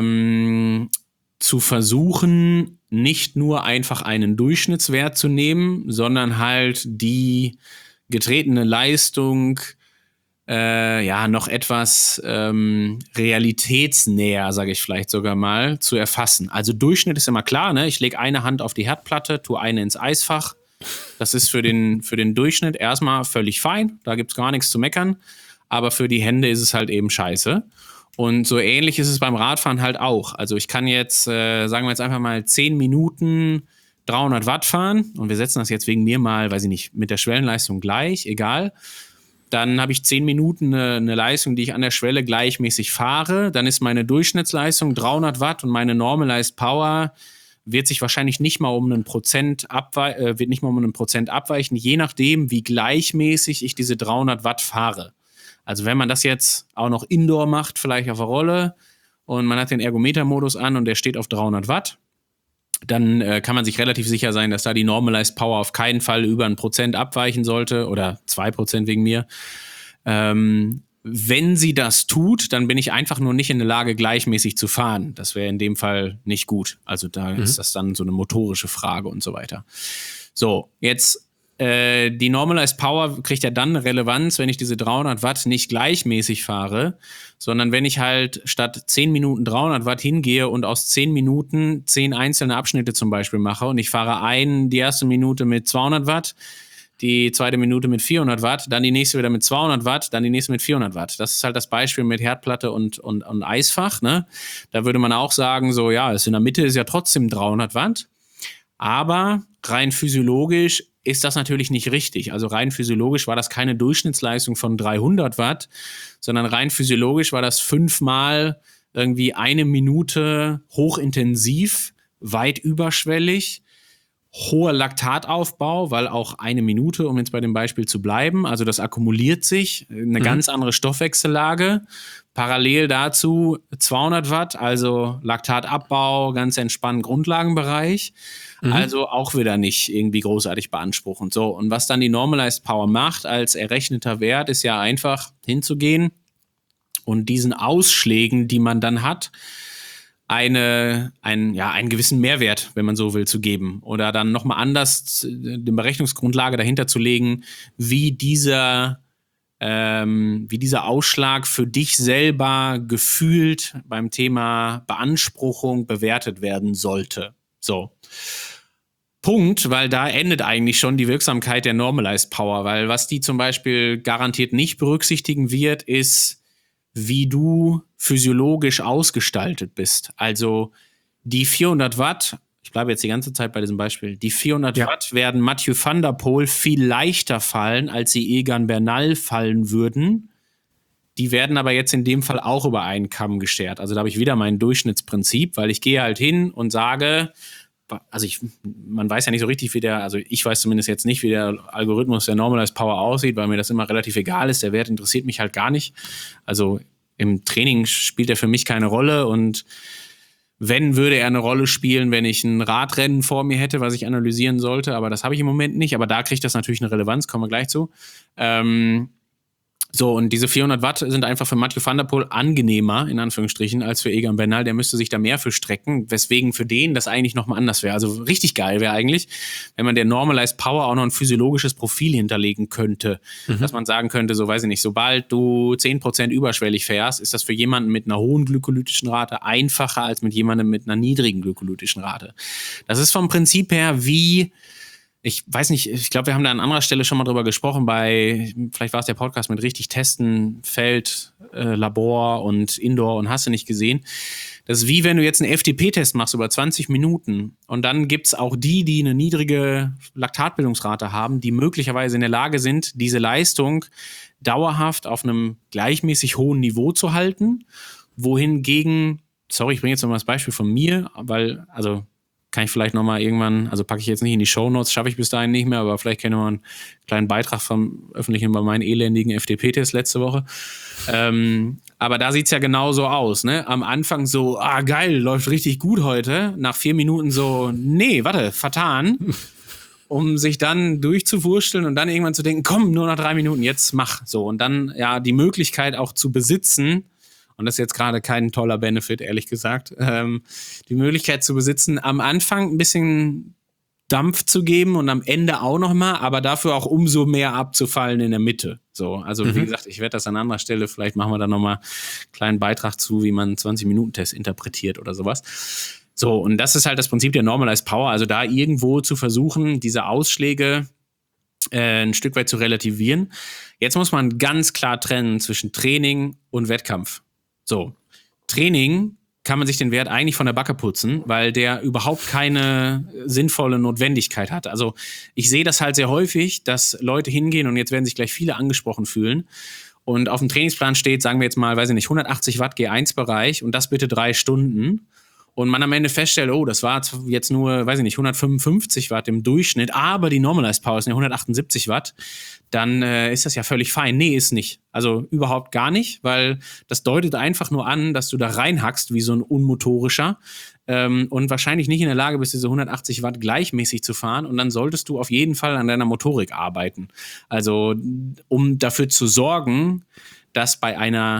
Speaker 1: zu versuchen, nicht nur einfach einen Durchschnittswert zu nehmen, sondern halt die getretene Leistung noch etwas realitätsnäher, sage ich vielleicht sogar mal, zu erfassen. Also Durchschnitt ist immer klar, ne? Ich lege eine Hand auf die Herdplatte, tue eine ins Eisfach. Das ist für den Durchschnitt erstmal völlig fein, da gibt es gar nichts zu meckern, aber für die Hände ist es halt eben scheiße. Und so ähnlich ist es beim Radfahren halt auch. Also ich kann jetzt, sagen wir jetzt einfach mal 10 Minuten 300 Watt fahren und wir setzen das jetzt wegen mir mal, weiß ich nicht, mit der Schwellenleistung gleich, egal. Dann habe ich 10 Minuten eine Leistung, die ich an der Schwelle gleichmäßig fahre. Dann ist meine Durchschnittsleistung 300 Watt und meine Normalized Power wird sich wahrscheinlich nicht mal um einen Prozent abweichen, je nachdem, wie gleichmäßig ich diese 300 Watt fahre. Also wenn man das jetzt auch noch Indoor macht, vielleicht auf der Rolle und man hat den Ergometer-Modus an und der steht auf 300 Watt, dann kann man sich relativ sicher sein, dass da die Normalized Power auf keinen Fall über 1% abweichen sollte oder 2% wegen mir. Wenn sie das tut, dann bin ich einfach nur nicht in der Lage, gleichmäßig zu fahren. Das wäre in dem Fall nicht gut. Also da ist das dann so eine motorische Frage und so weiter. So, jetzt die Normalized Power kriegt ja dann eine Relevanz, wenn ich diese 300 Watt nicht gleichmäßig fahre, sondern wenn ich halt statt 10 Minuten 300 Watt hingehe und aus 10 Minuten 10 einzelne Abschnitte zum Beispiel mache und ich fahre die erste Minute mit 200 Watt, die zweite Minute mit 400 Watt, dann die nächste wieder mit 200 Watt, dann die nächste mit 400 Watt. Das ist halt das Beispiel mit Herdplatte und Eisfach, ne? Da würde man auch sagen, so ja, in der Mitte ist ja trotzdem 300 Watt, aber rein physiologisch ist das natürlich nicht richtig. Also rein physiologisch war das keine Durchschnittsleistung von 300 Watt, sondern rein physiologisch war das 5-mal irgendwie 1 Minute hochintensiv, weit überschwellig, hoher Laktataufbau, weil auch 1 Minute, um jetzt bei dem Beispiel zu bleiben, also das akkumuliert sich, eine ganz andere Stoffwechsellage. Parallel dazu 200 Watt, also Laktatabbau, ganz entspannt Grundlagenbereich. Also auch wieder nicht irgendwie großartig beanspruchend. So, und was dann die Normalized Power macht als errechneter Wert, ist ja einfach hinzugehen und diesen Ausschlägen, die man dann hat, einen gewissen Mehrwert, wenn man so will, zu geben. Oder dann nochmal anders die Berechnungsgrundlage dahinter zu legen, wie dieser Ausschlag für dich selber gefühlt beim Thema Beanspruchung bewertet werden sollte. So. Punkt, weil da endet eigentlich schon die Wirksamkeit der Normalized Power, weil was die zum Beispiel garantiert nicht berücksichtigen wird, ist, wie du physiologisch ausgestaltet bist. Also die 400 Watt, ich bleibe jetzt die ganze Zeit bei diesem Beispiel, die 400 Watt werden Mathieu van der Poel viel leichter fallen, als sie Egan Bernal fallen würden. Die werden aber jetzt in dem Fall auch über einen Kamm geschert. Also da habe ich wieder mein Durchschnittsprinzip, weil ich gehe halt hin und sage, also man weiß ja nicht so richtig, ich weiß zumindest jetzt nicht, wie der Algorithmus der Normalized Power aussieht, weil mir das immer relativ egal ist. Der Wert interessiert mich halt gar nicht. Also im Training spielt er für mich keine Rolle und wenn, würde er eine Rolle spielen, wenn ich ein Radrennen vor mir hätte, was ich analysieren sollte, aber das habe ich im Moment nicht, aber da kriegt das natürlich eine Relevanz, kommen wir gleich zu. So, und diese 400 Watt sind einfach für Mathieu van der Poel angenehmer, in Anführungsstrichen, als für Egan Bernal. Der müsste sich da mehr für strecken, weswegen für den das eigentlich nochmal anders wäre. Also richtig geil wäre eigentlich, wenn man der Normalized Power auch noch ein physiologisches Profil hinterlegen könnte. Dass man sagen könnte, so weiß ich nicht, sobald du 10% überschwellig fährst, ist das für jemanden mit einer hohen glykolytischen Rate einfacher als mit jemandem mit einer niedrigen glykolytischen Rate. Das ist vom Prinzip her wie... Ich weiß nicht, ich glaube, wir haben da an anderer Stelle schon mal drüber gesprochen, vielleicht war es der Podcast mit richtig Testen, Feld, Labor und Indoor und hast du nicht gesehen. Das ist wie wenn du jetzt einen FTP-Test machst über 20 Minuten und dann gibt es auch die eine niedrige Laktatbildungsrate haben, die möglicherweise in der Lage sind, diese Leistung dauerhaft auf einem gleichmäßig hohen Niveau zu halten, wohingegen, sorry, ich bringe jetzt nochmal das Beispiel von mir, weil, also kann ich vielleicht nochmal irgendwann, also packe ich jetzt nicht in die Shownotes, schaffe ich bis dahin nicht mehr, aber vielleicht kann ich nochmal einen kleinen Beitrag veröffentlichen bei meinen elendigen FDP-Test letzte Woche. Aber da sieht es ja genauso aus, ne? Am Anfang so, geil, läuft richtig gut heute. Nach 4 Minuten so, nee, warte, vertan. Um sich dann durchzuwursteln und dann irgendwann zu denken, komm, nur noch 3 Minuten, jetzt mach. So, und dann ja die Möglichkeit auch zu besitzen, und das ist jetzt gerade kein toller Benefit, ehrlich gesagt, die Möglichkeit zu besitzen, am Anfang ein bisschen Dampf zu geben und am Ende auch noch mal, aber dafür auch umso mehr abzufallen in der Mitte. So, also wie gesagt, ich werde das an anderer Stelle, vielleicht machen wir da noch mal einen kleinen Beitrag zu, wie man einen 20-Minuten-Test interpretiert oder sowas. So, und das ist halt das Prinzip der Normalized Power, also da irgendwo zu versuchen, diese Ausschläge ein Stück weit zu relativieren. Jetzt muss man ganz klar trennen zwischen Training und Wettkampf. So, Training kann man sich den Wert eigentlich von der Backe putzen, weil der überhaupt keine sinnvolle Notwendigkeit hat. Also ich sehe das halt sehr häufig, dass Leute hingehen und jetzt werden sich gleich viele angesprochen fühlen und auf dem Trainingsplan steht, sagen wir jetzt mal, weiß ich nicht, 180 Watt G1-Bereich und das bitte 3 Stunden. Und man am Ende feststellt, oh, das war jetzt nur, weiß ich nicht, 155 Watt im Durchschnitt, aber die Normalized Power ist ja 178 Watt, dann ist das ja völlig fein. Nee, ist nicht. Also überhaupt gar nicht, weil das deutet einfach nur an, dass du da reinhackst wie so ein Unmotorischer und wahrscheinlich nicht in der Lage bist, diese 180 Watt gleichmäßig zu fahren und dann solltest du auf jeden Fall an deiner Motorik arbeiten. Also um dafür zu sorgen, dass bei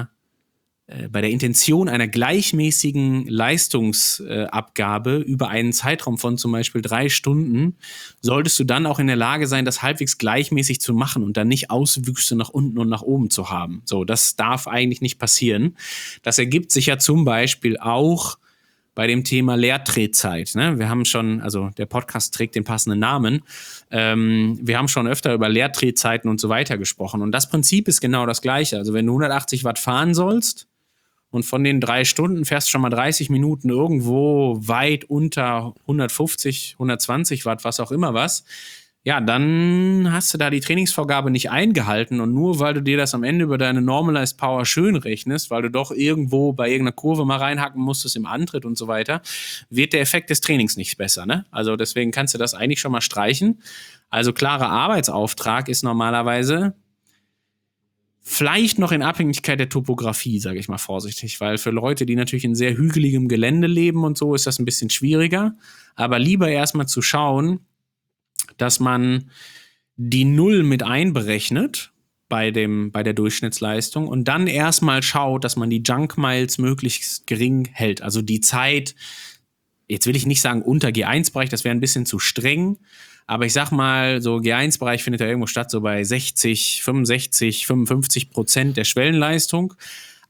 Speaker 1: der Intention einer gleichmäßigen Leistungsabgabe über einen Zeitraum von zum Beispiel 3 Stunden solltest du dann auch in der Lage sein, das halbwegs gleichmäßig zu machen und dann nicht Auswüchse nach unten und nach oben zu haben. So, das darf eigentlich nicht passieren. Das ergibt sich ja zum Beispiel auch bei dem Thema Leertretzeit. Ne? Wir haben schon, also der Podcast trägt den passenden Namen, wir haben schon öfter über Leertretzeiten und so weiter gesprochen. Und das Prinzip ist genau das Gleiche. Also wenn du 180 Watt fahren sollst, und von den 3 Stunden fährst du schon mal 30 Minuten irgendwo weit unter 150, 120 Watt, was auch immer was. Ja, dann hast du da die Trainingsvorgabe nicht eingehalten und nur weil du dir das am Ende über deine Normalized Power schön rechnest, weil du doch irgendwo bei irgendeiner Kurve mal reinhacken musstest im Antritt und so weiter, wird der Effekt des Trainings nicht besser, ne? Also deswegen kannst du das eigentlich schon mal streichen. Also klarer Arbeitsauftrag ist normalerweise vielleicht noch in Abhängigkeit der Topografie, sage ich mal vorsichtig, weil für Leute, die natürlich in sehr hügeligem Gelände leben und so, ist das ein bisschen schwieriger. Aber lieber erstmal zu schauen, dass man die Null mit einberechnet bei der Durchschnittsleistung und dann erstmal schaut, dass man die Junk Miles möglichst gering hält. Also die Zeit, jetzt will ich nicht sagen unter G1-Bereich, das wäre ein bisschen zu streng, aber ich sag mal, so G1-Bereich findet ja irgendwo statt, so bei 60, 65, 55% der Schwellenleistung.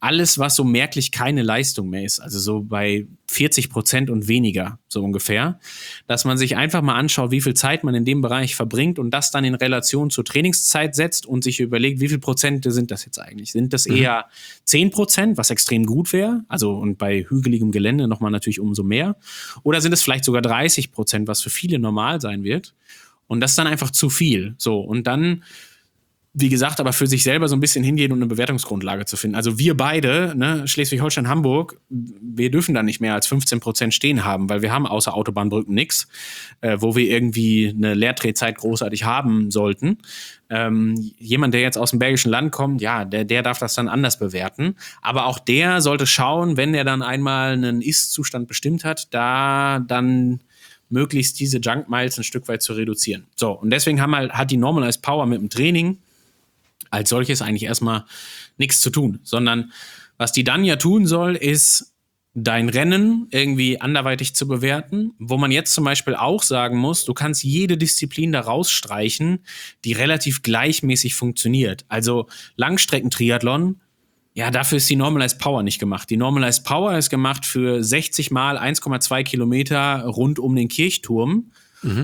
Speaker 1: alles, was so merklich keine Leistung mehr ist, also so bei 40% und weniger, so ungefähr, dass man sich einfach mal anschaut, wie viel Zeit man in dem Bereich verbringt und das dann in Relation zur Trainingszeit setzt und sich überlegt, wie viel Prozente sind das jetzt eigentlich? Sind das eher 10%, was extrem gut wäre, also und bei hügeligem Gelände nochmal natürlich umso mehr, oder sind es vielleicht sogar 30%, was für viele normal sein wird? Und das ist dann einfach zu viel. So, und dann, wie gesagt, aber für sich selber so ein bisschen hingehen und eine Bewertungsgrundlage zu finden. Also wir beide, ne, Schleswig-Holstein, Hamburg, wir dürfen da nicht mehr als 15% stehen haben, weil wir haben außer Autobahnbrücken nichts, wo wir irgendwie eine Leertretzeit großartig haben sollten. Jemand, der jetzt aus dem Bergischen Land kommt, ja, der darf das dann anders bewerten. Aber auch der sollte schauen, wenn er dann einmal einen Ist-Zustand bestimmt hat, da dann möglichst diese Junk Miles ein Stück weit zu reduzieren. So, und deswegen hat die Normalized Power mit dem Training als solches eigentlich erstmal nichts zu tun, sondern was die dann ja tun soll, ist dein Rennen irgendwie anderweitig zu bewerten, wo man jetzt zum Beispiel auch sagen muss, du kannst jede Disziplin da rausstreichen, die relativ gleichmäßig funktioniert. Also Langstreckentriathlon, ja, dafür ist die Normalized Power nicht gemacht. Die Normalized Power ist gemacht für 60 mal 1,2 Kilometer rund um den Kirchturm,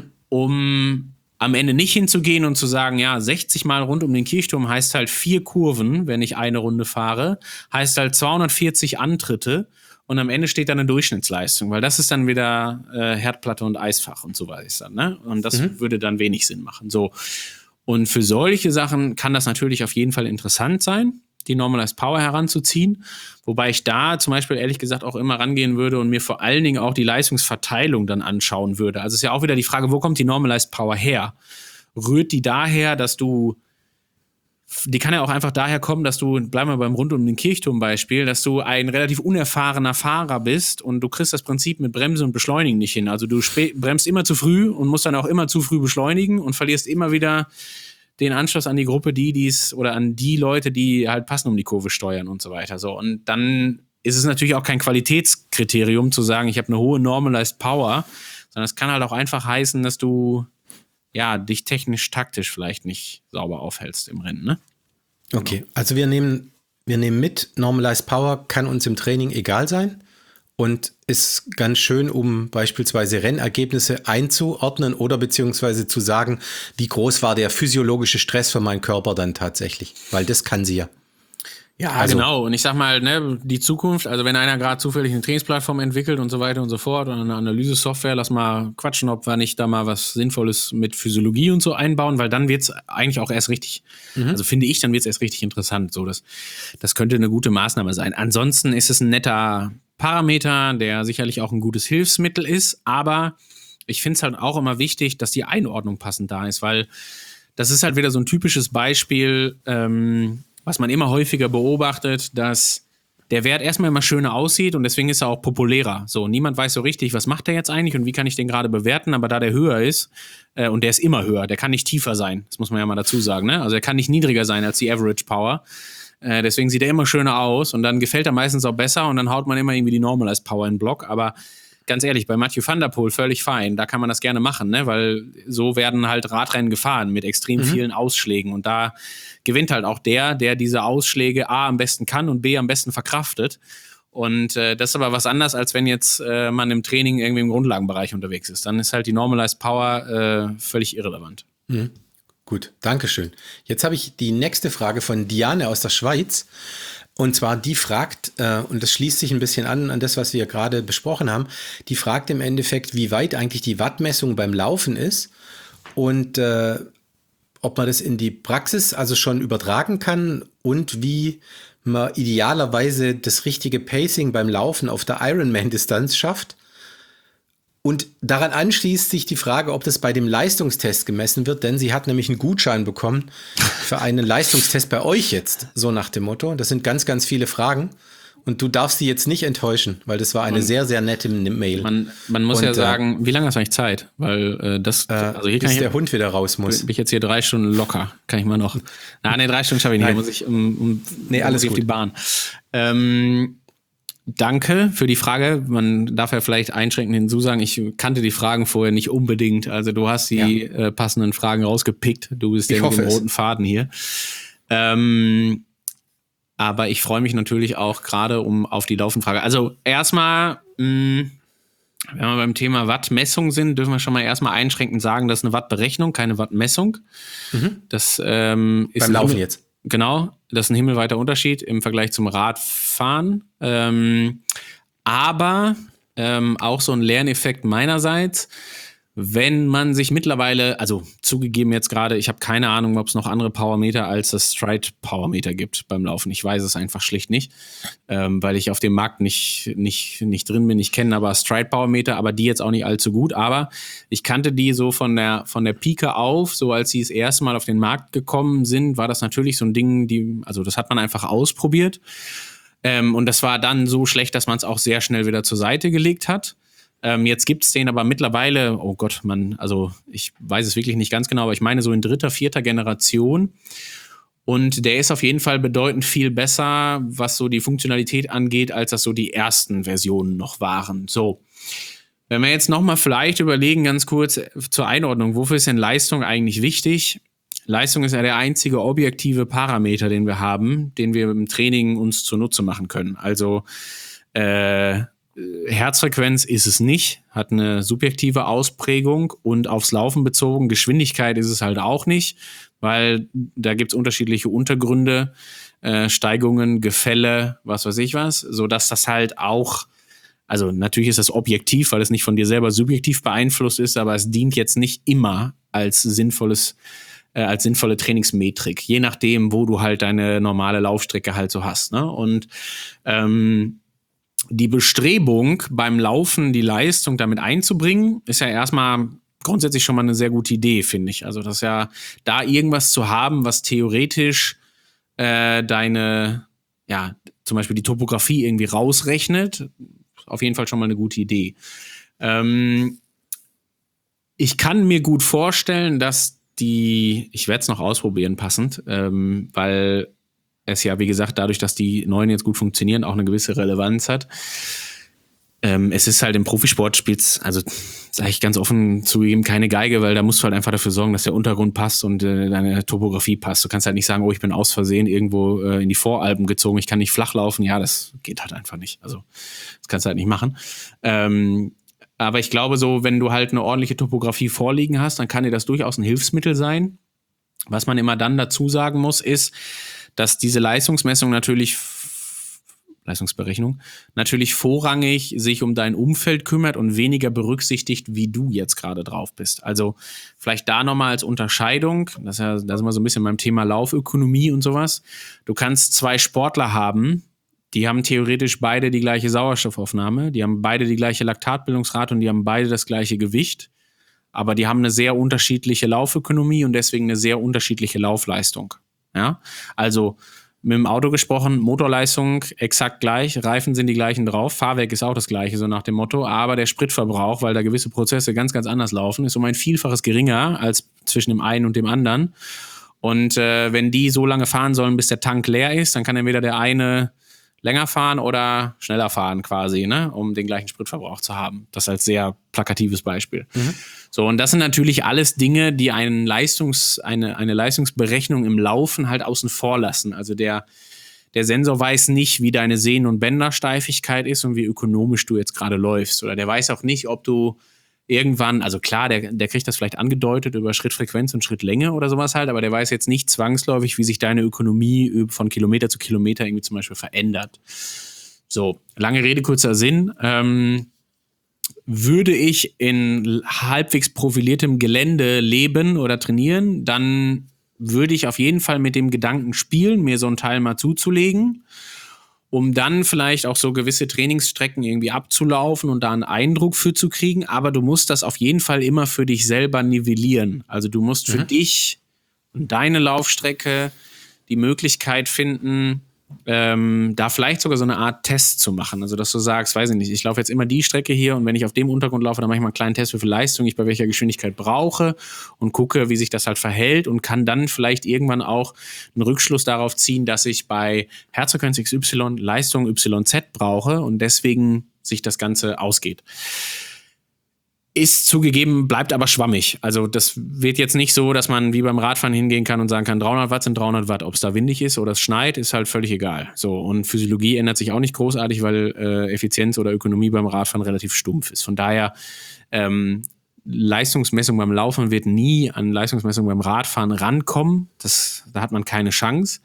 Speaker 1: um am Ende nicht hinzugehen und zu sagen, ja, 60 mal rund um den Kirchturm heißt halt 4 Kurven, wenn ich eine Runde fahre, heißt halt 240 Antritte und am Ende steht dann eine Durchschnittsleistung, weil das ist dann wieder Herdplatte und Eisfach und so weiter, ne? Und das würde dann wenig Sinn machen. So. Und für solche Sachen kann das natürlich auf jeden Fall interessant sein, die Normalized Power heranzuziehen, wobei ich da zum Beispiel ehrlich gesagt auch immer rangehen würde und mir vor allen Dingen auch die Leistungsverteilung dann anschauen würde. Also es ist ja auch wieder die Frage, wo kommt die Normalized Power her? Rührt die daher, die kann ja auch einfach daher kommen, dass du, bleiben wir beim Rund um den Kirchturm-Beispiel, dass du ein relativ unerfahrener Fahrer bist und du kriegst das Prinzip mit Bremse und Beschleunigen nicht hin. Also du bremst immer zu früh und musst dann auch immer zu früh beschleunigen und verlierst immer wieder den Anschluss an die Gruppe, oder an die Leute, die halt passen, um die Kurve steuern und so weiter. So. Und dann ist es natürlich auch kein Qualitätskriterium zu sagen, ich habe eine hohe Normalized Power, sondern es kann halt auch einfach heißen, dass du dich technisch-taktisch vielleicht nicht sauber aufhältst im Rennen, ne?
Speaker 2: Okay, also wir nehmen mit, Normalized Power kann uns im Training egal sein und ist ganz schön, um beispielsweise Rennergebnisse einzuordnen oder beziehungsweise zu sagen, wie groß war der physiologische Stress für meinen Körper dann tatsächlich, weil das kann sie ja.
Speaker 1: Ja, also, genau. Und ich sag mal, ne, die Zukunft, also wenn einer gerade zufällig eine Trainingsplattform entwickelt und so weiter und so fort oder eine Analyse-Software, lass mal quatschen, ob wir nicht da mal was Sinnvolles mit Physiologie und so einbauen, weil dann wird's eigentlich auch erst richtig, also finde ich, dann wird's erst richtig interessant. So, das könnte eine gute Maßnahme sein. Ansonsten ist es ein netter Parameter, der sicherlich auch ein gutes Hilfsmittel ist, aber ich finde es halt auch immer wichtig, dass die Einordnung passend da ist, weil das ist halt wieder so ein typisches Beispiel, was man immer häufiger beobachtet, dass der Wert erstmal immer schöner aussieht und deswegen ist er auch populärer. So, niemand weiß so richtig, was macht der jetzt eigentlich und wie kann ich den gerade bewerten, aber da der höher ist, und der ist immer höher, der kann nicht tiefer sein, das muss man ja mal dazu sagen, ne? Also er kann nicht niedriger sein als die Average Power, deswegen sieht er immer schöner aus und dann gefällt er meistens auch besser und dann haut man immer irgendwie die Normalized Power in den Block, aber ganz ehrlich, bei Mathieu van der Poel völlig fein, da kann man das gerne machen, ne? Weil so werden halt Radrennen gefahren mit extrem vielen Ausschlägen und da gewinnt halt auch der diese Ausschläge A am besten kann und B am besten verkraftet. Und das ist aber was anderes, als wenn jetzt man im Training irgendwie im Grundlagenbereich unterwegs ist. Dann ist halt die Normalized Power völlig irrelevant.
Speaker 2: Gut, Dankeschön. Jetzt habe ich die nächste Frage von Diane aus der Schweiz. Und zwar, die fragt, und das schließt sich ein bisschen an das, was wir gerade besprochen haben, die fragt im Endeffekt, wie weit eigentlich die Wattmessung beim Laufen ist und ob man das in die Praxis also schon übertragen kann und wie man idealerweise das richtige Pacing beim Laufen auf der Ironman-Distanz schafft. Und daran anschließt sich die Frage, ob das bei dem Leistungstest gemessen wird, denn sie hat nämlich einen Gutschein bekommen für einen Leistungstest bei euch jetzt, so nach dem Motto. Das sind ganz, ganz viele Fragen und du darfst sie jetzt nicht enttäuschen, weil das war eine sehr, sehr nette Mail.
Speaker 1: Man muss ja sagen, wie lange hast du eigentlich Zeit? Weil also hier
Speaker 2: bis der Hund wieder raus muss.
Speaker 1: Bin ich jetzt hier 3 Stunden locker, kann ich mal noch. 3 Stunden schaffe ich nicht, da muss ich
Speaker 2: alles
Speaker 1: auf die Bahn. Danke für die Frage. Man darf ja vielleicht einschränkend hinzusagen, ich kannte die Fragen vorher nicht unbedingt. Also du hast die passenden Fragen rausgepickt. Du bist der mit dem roten Faden hier. Aber ich freue mich natürlich auch gerade auf die Laufenfrage. Also erstmal, wenn wir beim Thema Wattmessung sind, dürfen wir schon mal erstmal einschränkend sagen, das ist eine Wattberechnung, keine Wattmessung. Das ist beim
Speaker 2: Laufen jetzt.
Speaker 1: Genau, das ist ein himmelweiter Unterschied im Vergleich zum Radfahren. Aber auch so ein Lerneffekt meinerseits, wenn man sich mittlerweile, also zugegeben jetzt gerade, ich habe keine Ahnung, ob es noch andere Powermeter als das Stride Powermeter gibt beim Laufen. Ich weiß es einfach schlicht nicht, weil ich auf dem Markt nicht drin bin. Ich kenne aber Stride Powermeter, aber die jetzt auch nicht allzu gut. Aber ich kannte die so von der Pike auf, so als sie das erste Mal auf den Markt gekommen sind, war das natürlich so ein Ding, also das hat man einfach ausprobiert. Und das war dann so schlecht, dass man es auch sehr schnell wieder zur Seite gelegt hat. Jetzt gibt es den aber mittlerweile, oh Gott, also ich weiß es wirklich nicht ganz genau, aber ich meine so in 3., 4. Generation. Und der ist auf jeden Fall bedeutend viel besser, was so die Funktionalität angeht, als das so die ersten Versionen noch waren. So, wenn wir jetzt nochmal vielleicht überlegen, ganz kurz zur Einordnung, wofür ist denn Leistung eigentlich wichtig? Leistung ist ja der einzige objektive Parameter, den wir haben, den wir im Training uns zunutze machen können. Also Herzfrequenz ist es nicht, hat eine subjektive Ausprägung und aufs Laufen bezogen, Geschwindigkeit ist es halt auch nicht, weil da gibt es unterschiedliche Untergründe, Steigungen, Gefälle, was weiß ich was, sodass das halt auch, also natürlich ist das objektiv, weil es nicht von dir selber subjektiv beeinflusst ist, aber es dient jetzt nicht immer als sinnvolle Trainingsmetrik, je nachdem, wo du halt deine normale Laufstrecke halt so hast, ne? Und die Bestrebung beim Laufen, die Leistung damit einzubringen, ist ja erstmal grundsätzlich schon mal eine sehr gute Idee, finde ich. Also das ist ja da irgendwas zu haben, was theoretisch zum Beispiel die Topografie irgendwie rausrechnet, auf jeden Fall schon mal eine gute Idee. Ich kann mir gut vorstellen, dass ich werde es noch ausprobieren passend, weil es ja, wie gesagt, dadurch, dass die neuen jetzt gut funktionieren, auch eine gewisse Relevanz hat. Es ist halt im Profisport spielt's, also sage ich ganz offen zugegeben, keine Geige, weil da musst du halt einfach dafür sorgen, dass der Untergrund passt und deine Topografie passt. Du kannst halt nicht sagen, oh, ich bin aus Versehen irgendwo in die Voralpen gezogen, ich kann nicht flach laufen. Ja, das geht halt einfach nicht. Also das kannst du halt nicht machen. Aber ich glaube so, wenn du halt eine ordentliche Topografie vorliegen hast, dann kann dir das durchaus ein Hilfsmittel sein. Was man immer dann dazu sagen muss, ist, dass diese Leistungsberechnung natürlich vorrangig sich um dein Umfeld kümmert und weniger berücksichtigt, wie du jetzt gerade drauf bist. Also vielleicht da nochmal als Unterscheidung, da sind wir so ein bisschen beim Thema Laufökonomie und sowas. Du kannst 2 Sportler haben, die haben theoretisch beide die gleiche Sauerstoffaufnahme, die haben beide die gleiche Laktatbildungsrate und die haben beide das gleiche Gewicht, aber die haben eine sehr unterschiedliche Laufökonomie und deswegen eine sehr unterschiedliche Laufleistung. Ja, also mit dem Auto gesprochen, Motorleistung exakt gleich, Reifen sind die gleichen drauf, Fahrwerk ist auch das gleiche, so nach dem Motto, aber der Spritverbrauch, weil da gewisse Prozesse ganz, ganz anders laufen, ist um ein Vielfaches geringer als zwischen dem einen und dem anderen. Und wenn die so lange fahren sollen, bis der Tank leer ist, dann kann entweder der eine länger fahren oder schneller fahren quasi, ne, um den gleichen Spritverbrauch zu haben. Das als sehr plakatives Beispiel. So, und das sind natürlich alles Dinge, die eine Leistungsberechnung im Laufen halt außen vor lassen. Also der Sensor weiß nicht, wie deine Sehnen- und Bändersteifigkeit ist und wie ökonomisch du jetzt gerade läufst. Oder der weiß auch nicht, ob du irgendwann, also klar, der kriegt das vielleicht angedeutet über Schrittfrequenz und Schrittlänge oder sowas halt, aber der weiß jetzt nicht zwangsläufig, wie sich deine Ökonomie von Kilometer zu Kilometer irgendwie zum Beispiel verändert. So, lange Rede, kurzer Sinn. Würde ich in halbwegs profiliertem Gelände leben oder trainieren, dann würde ich auf jeden Fall mit dem Gedanken spielen, mir so ein Teil mal zuzulegen, um dann vielleicht auch so gewisse Trainingsstrecken irgendwie abzulaufen und da einen Eindruck für zu kriegen. Aber du musst das auf jeden Fall immer für dich selber nivellieren. Also du musst für dich und deine Laufstrecke die Möglichkeit finden, da vielleicht sogar so eine Art Test zu machen. Also dass du sagst, weiß ich nicht, ich laufe jetzt immer die Strecke hier und wenn ich auf dem Untergrund laufe, dann mache ich mal einen kleinen Test, wie viel Leistung ich bei welcher Geschwindigkeit brauche und gucke, wie sich das halt verhält und kann dann vielleicht irgendwann auch einen Rückschluss darauf ziehen, dass ich bei Herzfrequenz XY Leistung YZ brauche und deswegen sich das Ganze ausgeht. Ist zugegeben, bleibt aber schwammig. Also das wird jetzt nicht so, dass man wie beim Radfahren hingehen kann und sagen kann, 300 Watt sind 300 Watt. Ob es da windig ist oder es schneit, ist halt völlig egal. So, und Physiologie ändert sich auch nicht großartig, weil Effizienz oder Ökonomie beim Radfahren relativ stumpf ist. Von daher, Leistungsmessung beim Laufen wird nie an Leistungsmessung beim Radfahren rankommen. Da hat man keine Chance.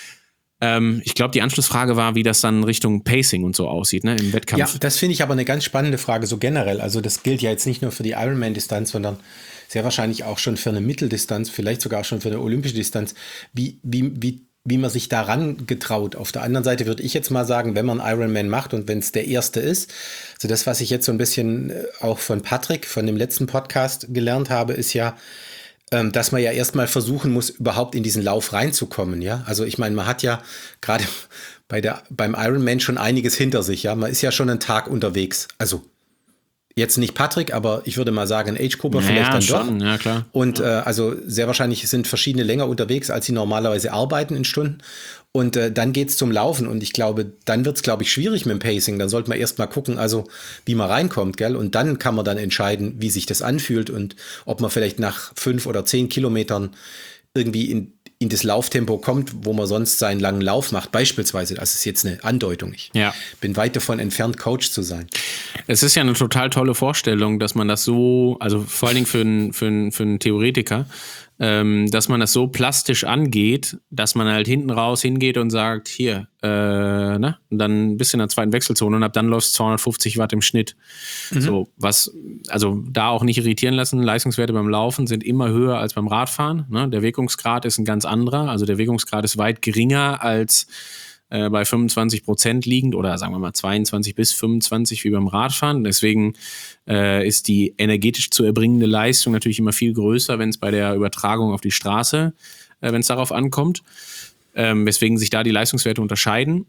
Speaker 1: Ich glaube, die Anschlussfrage war, wie das dann Richtung Pacing und so aussieht, ne, im Wettkampf.
Speaker 2: Ja, das finde ich aber eine ganz spannende Frage, so generell. Also das gilt ja jetzt nicht nur für die Ironman-Distanz, sondern sehr wahrscheinlich auch schon für eine Mitteldistanz, vielleicht sogar auch schon für eine olympische Distanz, wie man sich daran getraut. Auf der anderen Seite würde ich jetzt mal sagen, wenn man Ironman macht und wenn es der erste ist, also das, was ich jetzt so ein bisschen auch von Patrick, von dem letzten Podcast gelernt habe, ist ja, dass man ja erstmal versuchen muss, überhaupt in diesen Lauf reinzukommen, ja. Also ich meine, man hat ja gerade beim Ironman schon einiges hinter sich, ja. Man ist ja schon einen Tag unterwegs. Also jetzt nicht Patrick, aber ich würde mal sagen, Age-Grupper vielleicht dann schon, doch.
Speaker 1: Ja, klar.
Speaker 2: Und also sehr wahrscheinlich sind verschiedene länger unterwegs, als sie normalerweise arbeiten in Stunden. Und dann geht's zum Laufen. Und ich glaube, dann wird's, glaube ich, schwierig mit dem Pacing. Dann sollte man erst mal gucken, also wie man reinkommt, gell? Und dann kann man dann entscheiden, wie sich das anfühlt und ob man vielleicht nach 5 oder 10 Kilometern irgendwie in das Lauftempo kommt, wo man sonst seinen langen Lauf macht, beispielsweise. Das ist jetzt eine Andeutung. Ich bin weit davon entfernt, Coach zu sein.
Speaker 1: Es ist ja eine total tolle Vorstellung, dass man das so, also vor allen Dingen für einen Theoretiker, dass man das so plastisch angeht, dass man halt hinten raus hingeht und sagt, hier, ne? Und dann bist du in der zweiten Wechselzone und ab dann läufst 250 Watt im Schnitt. So, also da auch nicht irritieren lassen, Leistungswerte beim Laufen sind immer höher als beim Radfahren, ne? Der Wirkungsgrad ist ein ganz anderer, also der Wirkungsgrad ist weit geringer als bei 25% liegend oder sagen wir mal 22 bis 25 wie beim Radfahren. Deswegen ist die energetisch zu erbringende Leistung natürlich immer viel größer, wenn es bei der Übertragung auf die Straße, wenn es darauf ankommt. Weswegen sich da die Leistungswerte unterscheiden.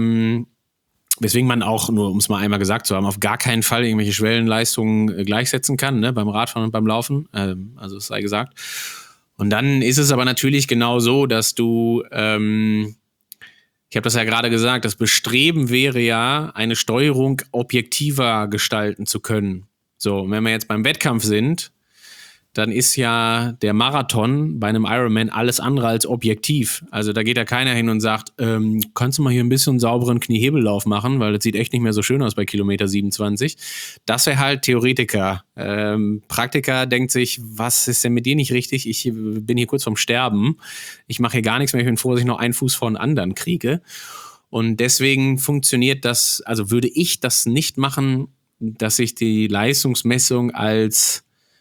Speaker 1: Weswegen man auch, nur um es mal einmal gesagt zu haben, auf gar keinen Fall irgendwelche Schwellenleistungen gleichsetzen kann, ne, beim Radfahren und beim Laufen. Also es sei gesagt. Und dann ist es aber natürlich genau so, dass du ich habe das ja gerade gesagt, das Bestreben wäre ja, eine Steuerung objektiver gestalten zu können. So, und wenn wir jetzt beim Wettkampf sind, dann ist ja der Marathon bei einem Ironman alles andere als objektiv. Also da geht ja keiner hin und sagt, kannst du mal hier ein bisschen sauberen Kniehebellauf machen, weil das sieht echt nicht mehr so schön aus bei Kilometer 27. Das wäre halt Theoretiker. Praktiker denkt sich, was ist denn mit dir nicht richtig? Ich bin hier kurz vorm Sterben. Ich mache hier gar nichts mehr. Ich bin froh, dass ich noch einen Fuß vor den anderen kriege. Und deswegen funktioniert das, also würde ich das nicht machen, dass ich die Leistungsmessung als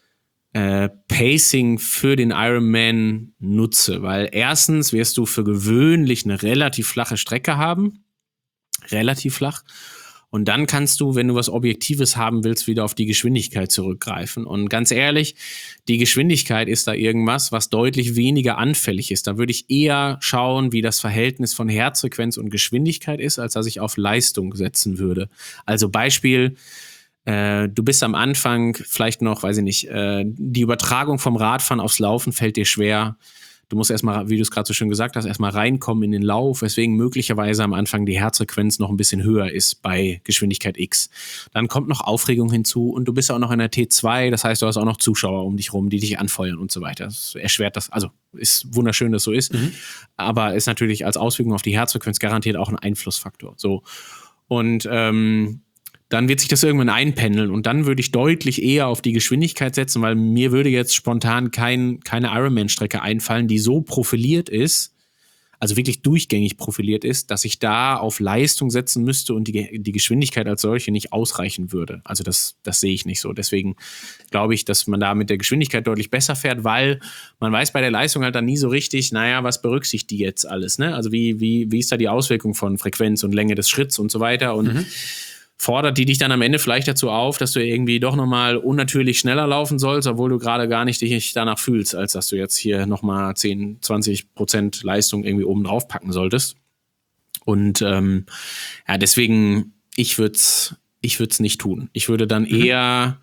Speaker 1: Pacing für den Ironman nutze, weil erstens wirst du für gewöhnlich eine relativ flache Strecke haben, relativ flach, und dann kannst du, wenn du was Objektives haben willst, wieder auf die Geschwindigkeit zurückgreifen. Und ganz ehrlich, die Geschwindigkeit ist da irgendwas, was deutlich weniger anfällig ist. Da würde ich eher schauen, wie das Verhältnis von Herzfrequenz und Geschwindigkeit ist, als dass ich auf Leistung setzen würde. Also Beispiel, du bist am Anfang vielleicht noch, weiß ich nicht, die Übertragung vom Radfahren aufs Laufen fällt dir schwer. Du musst erstmal, wie du es gerade so schön gesagt hast, erstmal reinkommen in den Lauf, weswegen möglicherweise am Anfang die Herzfrequenz noch ein bisschen höher ist bei Geschwindigkeit X. Dann kommt noch Aufregung hinzu und du bist auch noch in der T2, das heißt, du hast auch noch Zuschauer um dich rum, die dich anfeuern und so weiter. Das erschwert das, also ist wunderschön, dass so ist, aber ist natürlich als Auswirkung auf die Herzfrequenz garantiert auch ein Einflussfaktor. So. Und dann wird sich das irgendwann einpendeln und dann würde ich deutlich eher auf die Geschwindigkeit setzen, weil mir würde jetzt spontan keine Ironman-Strecke einfallen, die so profiliert ist, also wirklich durchgängig profiliert ist, dass ich da auf Leistung setzen müsste und die Geschwindigkeit als solche nicht ausreichen würde. Also das sehe ich nicht so. Deswegen glaube ich, dass man da mit der Geschwindigkeit deutlich besser fährt, weil man weiß bei der Leistung halt dann nie so richtig, naja, was berücksichtigt die jetzt alles, ne? Also wie ist da die Auswirkung von Frequenz und Länge des Schritts und so weiter und fordert die dich dann am Ende vielleicht dazu auf, dass du irgendwie doch nochmal unnatürlich schneller laufen sollst, obwohl du gerade gar nicht dich danach fühlst, als dass du jetzt hier nochmal 10-20% Leistung irgendwie oben drauf packen solltest. Und ja, deswegen, ich würde es nicht tun. Ich würde dann eher,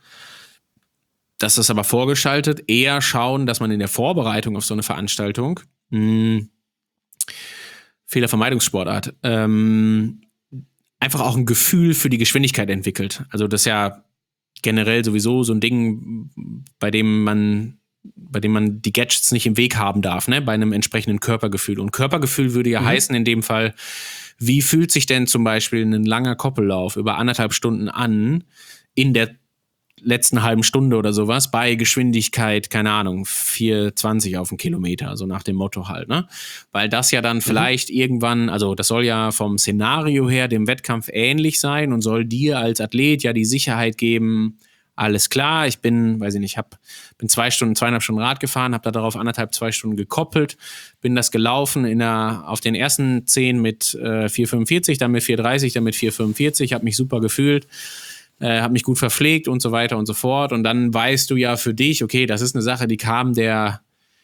Speaker 1: das ist aber vorgeschaltet, eher schauen, dass man in der Vorbereitung auf so eine Veranstaltung, Fehlervermeidungssportart, einfach auch ein Gefühl für die Geschwindigkeit entwickelt. Also das ist ja generell sowieso so ein Ding, bei dem man die Gadgets nicht im Weg haben darf, ne? Bei einem entsprechenden Körpergefühl. Und Körpergefühl würde ja heißen in dem Fall, wie fühlt sich denn zum Beispiel ein langer Koppellauf über 1,5 Stunden an in der letzten halben Stunde oder sowas bei Geschwindigkeit, keine Ahnung, 4,20 auf den Kilometer, so nach dem Motto halt, ne? Weil das ja dann vielleicht irgendwann, also das soll ja vom Szenario her dem Wettkampf ähnlich sein und soll dir als Athlet ja die Sicherheit geben, alles klar, ich bin, weiß ich nicht, bin 2,5 Stunden Rad gefahren, habe da darauf 2 Stunden gekoppelt, bin das gelaufen auf den ersten 10 mit 4,45, dann mit 4,30, dann mit 4,45, habe mich super gefühlt, habe mich gut verpflegt und so weiter und so fort. Und dann weißt du ja für dich, okay, das ist eine Sache, die kam der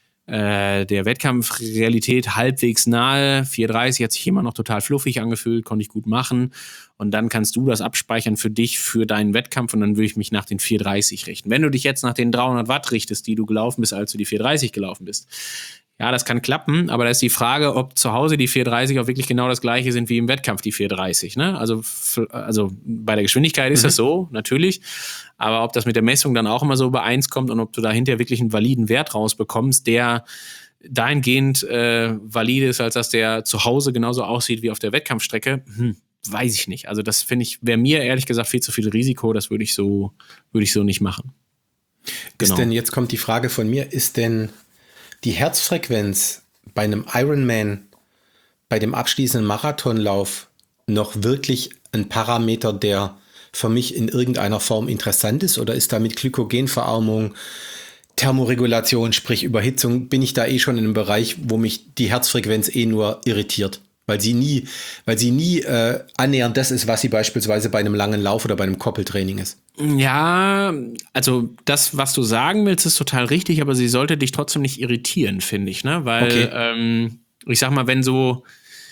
Speaker 1: Wettkampfrealität halbwegs nahe. 4,30 hat sich immer noch total fluffig angefühlt, konnte ich gut machen. Und dann kannst du das abspeichern für dich, für deinen Wettkampf. Und dann würde ich mich nach den 4,30 richten. Wenn du dich jetzt nach den 300 Watt richtest, die du gelaufen bist, als du die 4,30 gelaufen bist, ja, das kann klappen, aber da ist die Frage, ob zu Hause die 4,30 auch wirklich genau das gleiche sind wie im Wettkampf die 4,30. Ne? Also bei der Geschwindigkeit ist das so, natürlich. Aber ob das mit der Messung dann auch immer so übereins kommt und ob du da hinterher wirklich einen validen Wert rausbekommst, der dahingehend valide ist, als dass der zu Hause genauso aussieht wie auf der Wettkampfstrecke, weiß ich nicht. Also das finde ich, wäre mir ehrlich gesagt viel zu viel Risiko, das würde ich so nicht machen.
Speaker 2: Genau. Jetzt kommt die Frage von mir, ist denn die Herzfrequenz bei einem Ironman, bei dem abschließenden Marathonlauf noch wirklich ein Parameter, der für mich in irgendeiner Form interessant ist? Oder ist da mit Glykogenverarmung, Thermoregulation, sprich Überhitzung, bin ich da schon in einem Bereich, wo mich die Herzfrequenz nur irritiert? Weil sie nie annähernd das ist, was sie beispielsweise bei einem langen Lauf oder bei einem Koppeltraining ist.
Speaker 1: Ja, also das, was du sagen willst, ist total richtig, aber sie sollte dich trotzdem nicht irritieren, finde ich, ne? Weil, ich sag mal, wenn so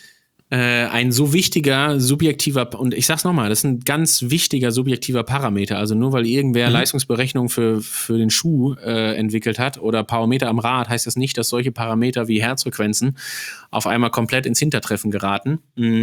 Speaker 1: ein so wichtiger, subjektiver, und ich sag's nochmal, das ist ein ganz wichtiger, subjektiver Parameter. Also nur weil irgendwer Leistungsberechnung für den Schuh entwickelt hat oder Powermeter am Rad, heißt das nicht, dass solche Parameter wie Herzfrequenzen auf einmal komplett ins Hintertreffen geraten.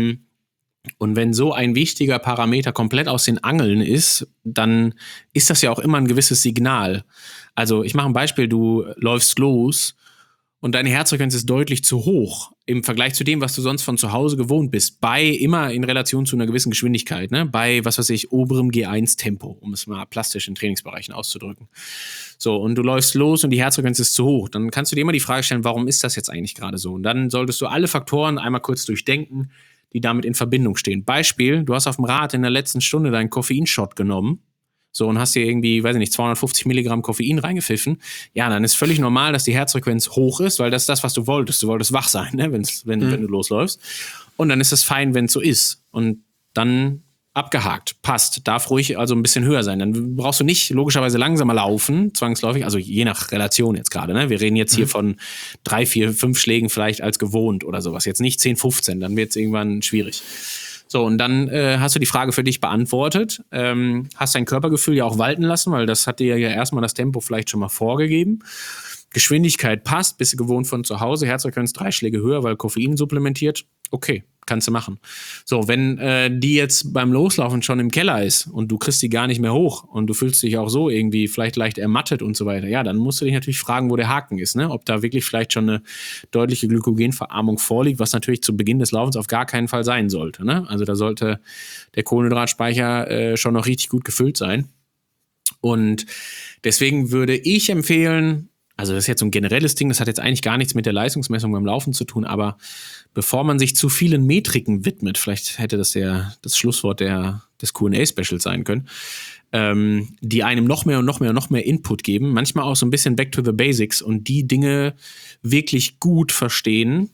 Speaker 1: Und wenn so ein wichtiger Parameter komplett aus den Angeln ist, dann ist das ja auch immer ein gewisses Signal. Also ich mache ein Beispiel, du läufst los und deine Herzfrequenz ist deutlich zu hoch im Vergleich zu dem, was du sonst von zu Hause gewohnt bist, immer in Relation zu einer gewissen Geschwindigkeit, ne? Bei, was weiß ich, oberem G1-Tempo, um es mal plastisch in Trainingsbereichen auszudrücken. So, und du läufst los und die Herzfrequenz ist zu hoch. Dann kannst du dir immer die Frage stellen, warum ist das jetzt eigentlich gerade so? Und dann solltest du alle Faktoren einmal kurz durchdenken, die damit in Verbindung stehen. Beispiel, du hast auf dem Rad in der letzten Stunde deinen Koffeinshot genommen, so, und hast dir irgendwie, weiß ich nicht, 250 Milligramm Koffein reingepfiffen. Ja, dann ist völlig normal, dass die Herzfrequenz hoch ist, weil das ist das, was du wolltest. Du wolltest wach sein, ne, wenn du losläufst. Und dann ist es fein, wenn es so ist. Und dann abgehakt, passt, darf ruhig also ein bisschen höher sein. Dann brauchst du nicht logischerweise langsamer laufen, zwangsläufig, also je nach Relation jetzt gerade, ne? Wir reden jetzt hier von 3, 4, 5 Schlägen vielleicht als gewohnt oder sowas. Jetzt nicht 10, 15, dann wird es irgendwann schwierig. So, und dann hast du die Frage für dich beantwortet, hast dein Körpergefühl ja auch walten lassen, weil das hat dir ja erstmal das Tempo vielleicht schon mal vorgegeben. Geschwindigkeit passt, bist du gewohnt von zu Hause, Herzfrequenz 3 Schläge höher, weil Koffein supplementiert, okay, kannst du machen. So, wenn die jetzt beim Loslaufen schon im Keller ist und du kriegst die gar nicht mehr hoch und du fühlst dich auch so irgendwie vielleicht leicht ermattet und so weiter, ja, dann musst du dich natürlich fragen, wo der Haken ist, ne? Ob da wirklich vielleicht schon eine deutliche Glykogenverarmung vorliegt, was natürlich zu Beginn des Laufens auf gar keinen Fall sein sollte, ne? Also da sollte der Kohlenhydratspeicher schon noch richtig gut gefüllt sein. Und deswegen würde ich empfehlen, also das ist jetzt so ein generelles Ding, das hat jetzt eigentlich gar nichts mit der Leistungsmessung beim Laufen zu tun, aber bevor man sich zu vielen Metriken widmet, vielleicht hätte das das Schlusswort des Q&A-Specials sein können, die einem noch mehr Input geben, manchmal auch so ein bisschen back to the basics und die Dinge wirklich gut verstehen,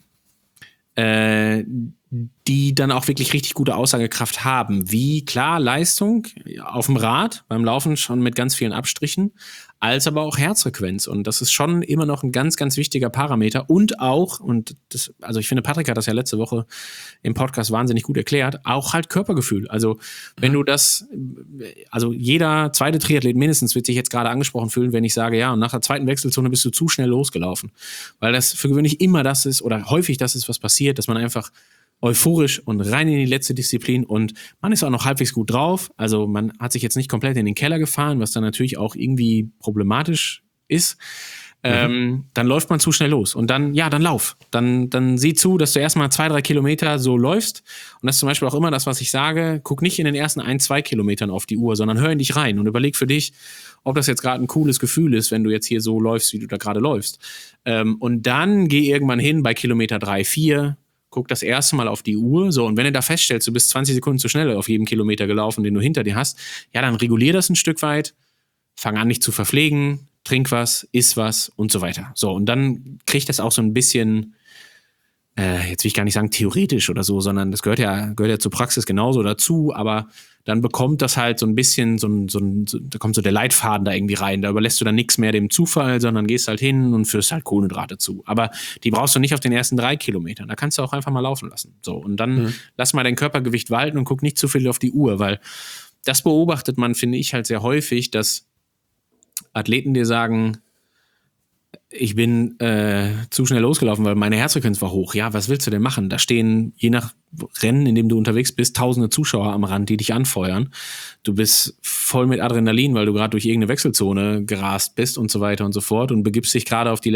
Speaker 1: die dann auch wirklich richtig gute Aussagekraft haben, wie klar Leistung auf dem Rad, beim Laufen schon mit ganz vielen Abstrichen, als aber auch Herzfrequenz. Und das ist schon immer noch ein ganz, ganz wichtiger Parameter. Und auch, also ich finde, Patrick hat das ja letzte Woche im Podcast wahnsinnig gut erklärt, auch halt Körpergefühl. Also wenn du also jeder zweite Triathlet mindestens wird sich jetzt gerade angesprochen fühlen, wenn ich sage, ja, und nach der zweiten Wechselzone bist du zu schnell losgelaufen. Weil das für gewöhnlich immer das ist, oder häufig das ist, was passiert, dass man einfach euphorisch und rein in die letzte Disziplin und man ist auch noch halbwegs gut drauf. Also man hat sich jetzt nicht komplett in den Keller gefahren, was dann natürlich auch irgendwie problematisch ist. Dann läuft man zu schnell los und dann lauf. Dann sieh zu, dass du erstmal 2-3 Kilometer so läufst und das ist zum Beispiel auch immer das, was ich sage, guck nicht in den ersten 1-2 Kilometern auf die Uhr, sondern hör in dich rein und überleg für dich, ob das jetzt gerade ein cooles Gefühl ist, wenn du jetzt hier so läufst, wie du da gerade läufst. Und dann geh irgendwann hin bei Kilometer 3, 4, guck das erste Mal auf die Uhr, so, und wenn du da feststellst, du bist 20 Sekunden zu schnell auf jedem Kilometer gelaufen, den du hinter dir hast, ja, dann regulier das ein Stück weit, fang an, dich zu verpflegen, trink was, iss was und so weiter. So, und dann kriegt das auch so ein bisschen, jetzt will ich gar nicht sagen theoretisch oder so, sondern das gehört ja zur Praxis genauso dazu, aber dann bekommt das halt so ein bisschen, da kommt so der Leitfaden da irgendwie rein, da überlässt du dann nichts mehr dem Zufall, sondern gehst halt hin und führst halt Kohlenhydrate zu. Aber die brauchst du nicht auf den ersten 3 Kilometern, da kannst du auch einfach mal laufen lassen. So, und dann lass mal dein Körpergewicht walten und guck nicht zu viel auf die Uhr, weil das beobachtet man, finde ich, halt sehr häufig, dass Athleten dir sagen, ich bin zu schnell losgelaufen, weil meine Herzfrequenz war hoch. Ja, was willst du denn machen? Da stehen, je nach Rennen, in dem du unterwegs bist, tausende Zuschauer am Rand, die dich anfeuern. Du bist voll mit Adrenalin, weil du gerade durch irgendeine Wechselzone gerast bist und so weiter und so fort und begibst dich gerade auf die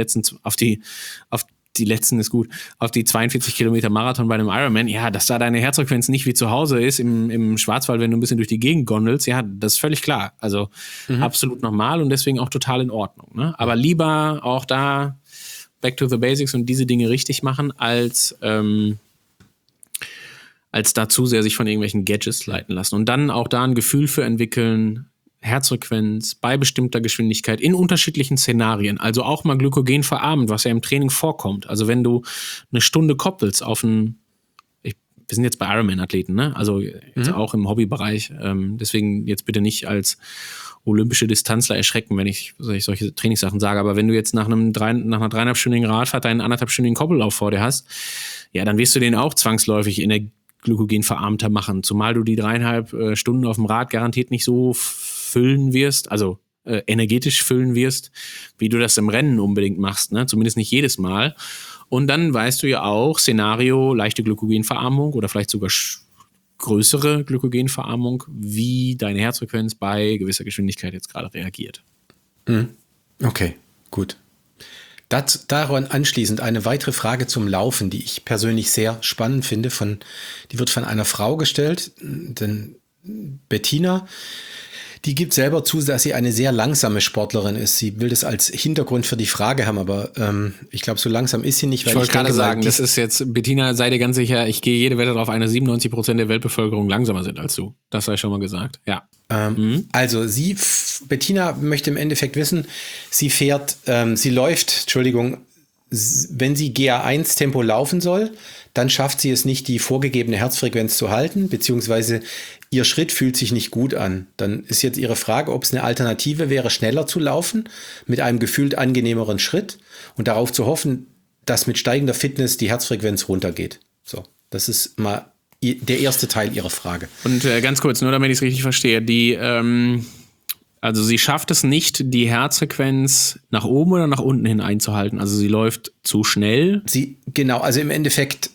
Speaker 1: 42 Kilometer Marathon bei einem Ironman, ja, dass da deine Herzfrequenz nicht wie zu Hause ist im Schwarzwald, wenn du ein bisschen durch die Gegend gondelst, ja, das ist völlig klar. Also absolut normal und deswegen auch total in Ordnung. Ne? Aber lieber auch da back to the basics und diese Dinge richtig machen, als da zu sehr sich von irgendwelchen Gadgets leiten lassen. Und dann auch da ein Gefühl für entwickeln, Herzfrequenz bei bestimmter Geschwindigkeit in unterschiedlichen Szenarien, also auch mal Glykogen verarmend, was ja im Training vorkommt. Also wenn du eine Stunde koppelst auf wir sind jetzt bei Ironman-Athleten, ne? Also jetzt auch im Hobbybereich, deswegen jetzt bitte nicht als olympische Distanzler erschrecken, wenn ich solche Trainingssachen sage, aber wenn du jetzt nach einer 3,5-stündigen Radfahrt deinen 1,5-stündigen Koppellauf vor dir hast, ja, dann wirst du den auch zwangsläufig in der Glykogen verarmter machen, zumal du die 3,5 Stunden auf dem Rad garantiert nicht so füllen wirst, also energetisch füllen wirst, wie du das im Rennen unbedingt machst, ne? Zumindest nicht jedes Mal. Und dann weißt du ja auch, Szenario, leichte Glykogenverarmung oder vielleicht sogar größere Glykogenverarmung, wie deine Herzfrequenz bei gewisser Geschwindigkeit jetzt gerade reagiert.
Speaker 2: Okay, gut. Daran anschließend eine weitere Frage zum Laufen, die ich persönlich sehr spannend finde. Die wird von einer Frau gestellt, denn Bettina, die gibt selber zu, dass sie eine sehr langsame Sportlerin ist. Sie will das als Hintergrund für die Frage haben, aber ich glaube, so langsam ist sie nicht. Weil
Speaker 1: ich wollte gerade sagen, das ist jetzt, Bettina, sei dir ganz sicher, ich gehe jede Wette darauf ein, dass 97% der Weltbevölkerung langsamer sind als du. Das sei schon mal gesagt, ja.
Speaker 2: Also Bettina möchte im Endeffekt wissen, sie läuft, wenn sie GA1-Tempo laufen soll, dann schafft sie es nicht, die vorgegebene Herzfrequenz zu halten, beziehungsweise ihr Schritt fühlt sich nicht gut an. Dann ist jetzt ihre Frage, ob es eine Alternative wäre, schneller zu laufen, mit einem gefühlt angenehmeren Schritt und darauf zu hoffen, dass mit steigender Fitness die Herzfrequenz runtergeht. So, das ist mal der erste Teil ihrer Frage.
Speaker 1: Und ganz kurz, nur damit ich es richtig verstehe, also sie schafft es nicht, die Herzfrequenz nach oben oder nach unten hin einzuhalten. Also sie läuft zu schnell.
Speaker 2: Genau, also im Endeffekt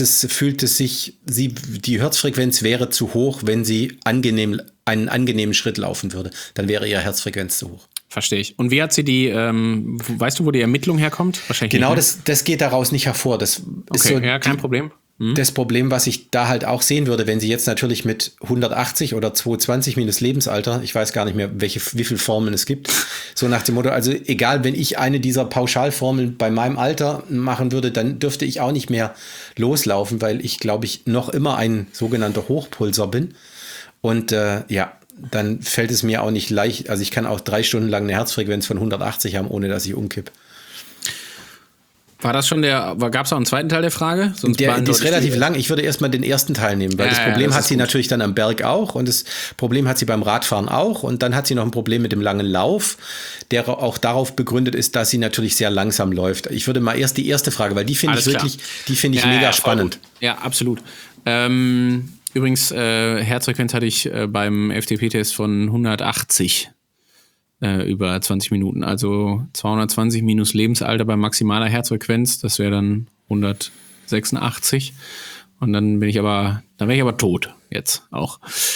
Speaker 2: die Herzfrequenz wäre zu hoch, wenn sie einen angenehmen Schritt laufen würde. Dann wäre ihre Herzfrequenz zu hoch.
Speaker 1: Verstehe ich. Und wie hat sie weißt du, wo die Ermittlung herkommt? Wahrscheinlich
Speaker 2: genau,
Speaker 1: nicht, ne?
Speaker 2: Das geht daraus nicht hervor. Das ist so
Speaker 1: ja, kein Problem.
Speaker 2: Das Problem, was ich da halt auch sehen würde, wenn sie jetzt natürlich mit 180 oder 220 minus Lebensalter, ich weiß gar nicht mehr, wie viele Formeln es gibt, so nach dem Motto, also egal, wenn ich eine dieser Pauschalformeln bei meinem Alter machen würde, dann dürfte ich auch nicht mehr loslaufen, weil ich, glaube ich, noch immer ein sogenannter Hochpulser bin. Und dann fällt es mir auch nicht leicht, also ich kann auch 3 Stunden lang eine Herzfrequenz von 180 haben, ohne dass ich umkipp.
Speaker 1: War das schon gab es auch einen zweiten Teil der Frage?
Speaker 2: Die ist relativ lang. Ich würde erstmal den ersten Teil nehmen, weil das Problem hat sie natürlich dann am Berg auch und das Problem hat sie beim Radfahren auch und dann hat sie noch ein Problem mit dem langen Lauf, der auch darauf begründet ist, dass sie natürlich sehr langsam läuft. Ich würde mal erst die erste Frage, weil die finde ich mega spannend.
Speaker 1: Ja, absolut. Übrigens, Herzfrequenz hatte ich beim FTP-Test von 180 über 20 Minuten. Also 220 minus Lebensalter bei maximaler Herzfrequenz, das wäre dann 186. Und dann wäre ich aber tot jetzt auch.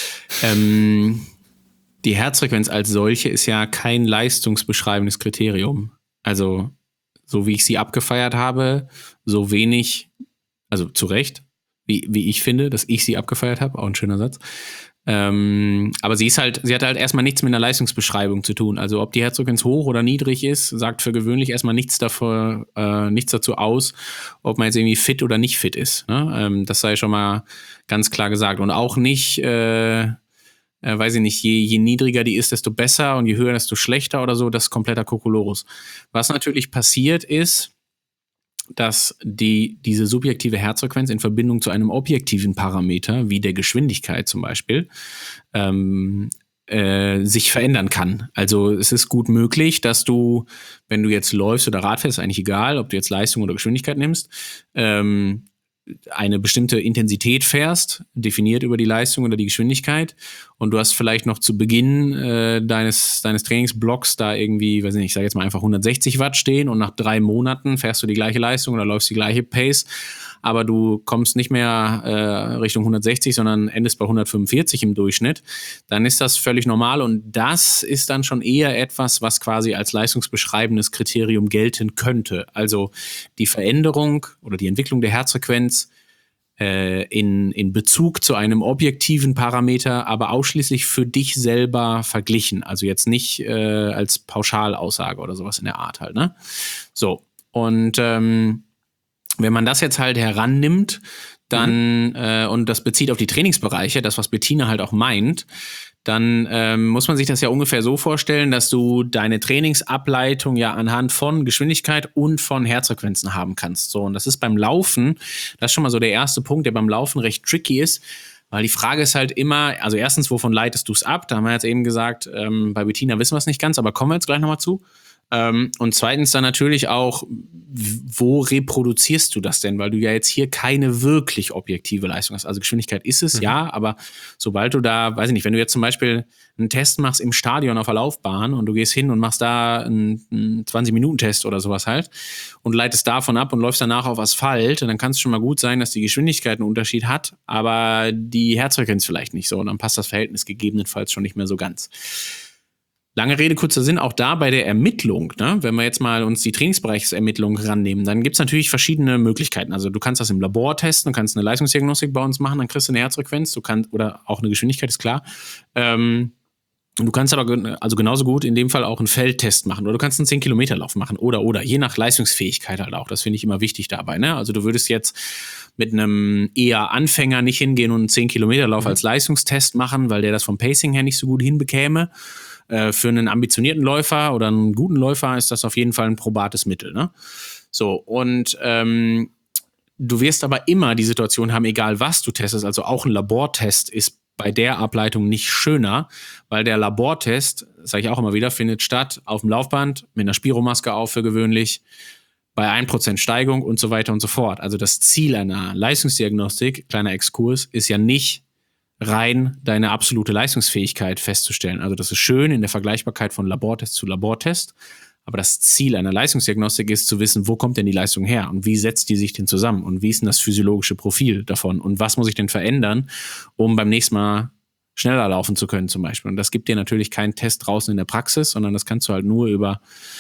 Speaker 1: Die Herzfrequenz als solche ist ja kein leistungsbeschreibendes Kriterium. Also, so wie ich sie abgefeiert habe, so wenig, also zu Recht, wie ich finde, dass ich sie abgefeiert habe, auch ein schöner Satz. Aber sie hat halt erstmal nichts mit einer Leistungsbeschreibung zu tun. Also ob die Herzfrequenz hoch oder niedrig ist, sagt für gewöhnlich erstmal nichts dazu aus, ob man jetzt irgendwie fit oder nicht fit ist. Ne? Das sei schon mal ganz klar gesagt. Und auch nicht, weiß ich nicht, je niedriger die ist, desto besser und je höher, desto schlechter oder so, das ist kompletter Kokolores. Was natürlich passiert ist, dass diese subjektive Herzfrequenz in Verbindung zu einem objektiven Parameter, wie der Geschwindigkeit zum Beispiel, sich verändern kann. Also es ist gut möglich, dass du, wenn du jetzt läufst oder Rad fährst, ist eigentlich egal, ob du jetzt Leistung oder Geschwindigkeit nimmst, eine bestimmte Intensität fährst, definiert über die Leistung oder die Geschwindigkeit, und du hast vielleicht noch zu Beginn deines Trainingsblocks da irgendwie, weiß nicht, ich sage jetzt mal einfach 160 Watt stehen, und nach 3 Monaten fährst du die gleiche Leistung oder läufst die gleiche Pace, aber du kommst nicht mehr Richtung 160, sondern endest bei 145 im Durchschnitt, dann ist das völlig normal, und das ist dann schon eher etwas, was quasi als leistungsbeschreibendes Kriterium gelten könnte. Also die Veränderung oder die Entwicklung der Herzfrequenz in Bezug zu einem objektiven Parameter, aber ausschließlich für dich selber verglichen. Also jetzt nicht als Pauschalaussage oder sowas in der Art halt, ne? So, und wenn man das jetzt halt herannimmt, dann und das bezieht auf die Trainingsbereiche, das, was Bettina halt auch meint, dann muss man sich das ja ungefähr so vorstellen, dass du deine Trainingsableitung ja anhand von Geschwindigkeit und von Herzfrequenzen haben kannst. So, und das ist beim Laufen, das ist schon mal so der erste Punkt, der beim Laufen recht tricky ist, weil die Frage ist halt immer, also erstens, wovon leitest du es ab? Da haben wir jetzt eben gesagt, bei Bettina wissen wir es nicht ganz, aber kommen wir jetzt gleich nochmal zu. Und zweitens dann natürlich auch, wo reproduzierst du das denn? Weil du ja jetzt hier keine wirklich objektive Leistung hast. Also Geschwindigkeit ist es, ja, aber sobald du da, weiß ich nicht, wenn du jetzt zum Beispiel einen Test machst im Stadion auf der Laufbahn und du gehst hin und machst da einen 20-Minuten-Test oder sowas halt und leitest davon ab und läufst danach auf Asphalt, dann kann es schon mal gut sein, dass die Geschwindigkeit einen Unterschied hat, aber die Herzfrequenz vielleicht nicht so. Und dann passt das Verhältnis gegebenenfalls schon nicht mehr so ganz. Lange Rede, kurzer Sinn, auch da bei der Ermittlung, ne, wenn wir jetzt mal uns die Trainingsbereichsermittlung rannehmen, dann gibt es natürlich verschiedene Möglichkeiten. Also du kannst das im Labor testen, du kannst eine Leistungsdiagnostik bei uns machen, dann kriegst du eine Herzfrequenz, oder auch eine Geschwindigkeit, ist klar. Du kannst aber also genauso gut in dem Fall auch einen Feldtest machen, oder du kannst einen 10-Kilometer-Lauf machen oder, je nach Leistungsfähigkeit halt auch. Das finde ich immer wichtig dabei, ne? Also du würdest jetzt mit einem eher Anfänger nicht hingehen und einen 10-Kilometer-Lauf als Leistungstest machen, weil der das vom Pacing her nicht so gut hinbekäme. Für einen ambitionierten Läufer oder einen guten Läufer ist das auf jeden Fall ein probates Mittel, ne? So, und du wirst aber immer die Situation haben, egal was du testest, also auch ein Labortest ist bei der Ableitung nicht schöner, weil der Labortest, sage ich auch immer wieder, findet statt auf dem Laufband mit einer Spiromaske auf für gewöhnlich, bei 1% Steigung und so weiter und so fort. Also das Ziel einer Leistungsdiagnostik, kleiner Exkurs, ist ja nicht rein deine absolute Leistungsfähigkeit festzustellen. Also das ist schön in der Vergleichbarkeit von Labortest zu Labortest, aber das Ziel einer Leistungsdiagnostik ist zu wissen, wo kommt denn die Leistung her und wie setzt die sich denn zusammen und wie ist denn das physiologische Profil davon und was muss ich denn verändern, um beim nächsten Mal schneller laufen zu können zum Beispiel. Und das gibt dir natürlich keinen Test draußen in der Praxis, sondern das kannst du halt nur über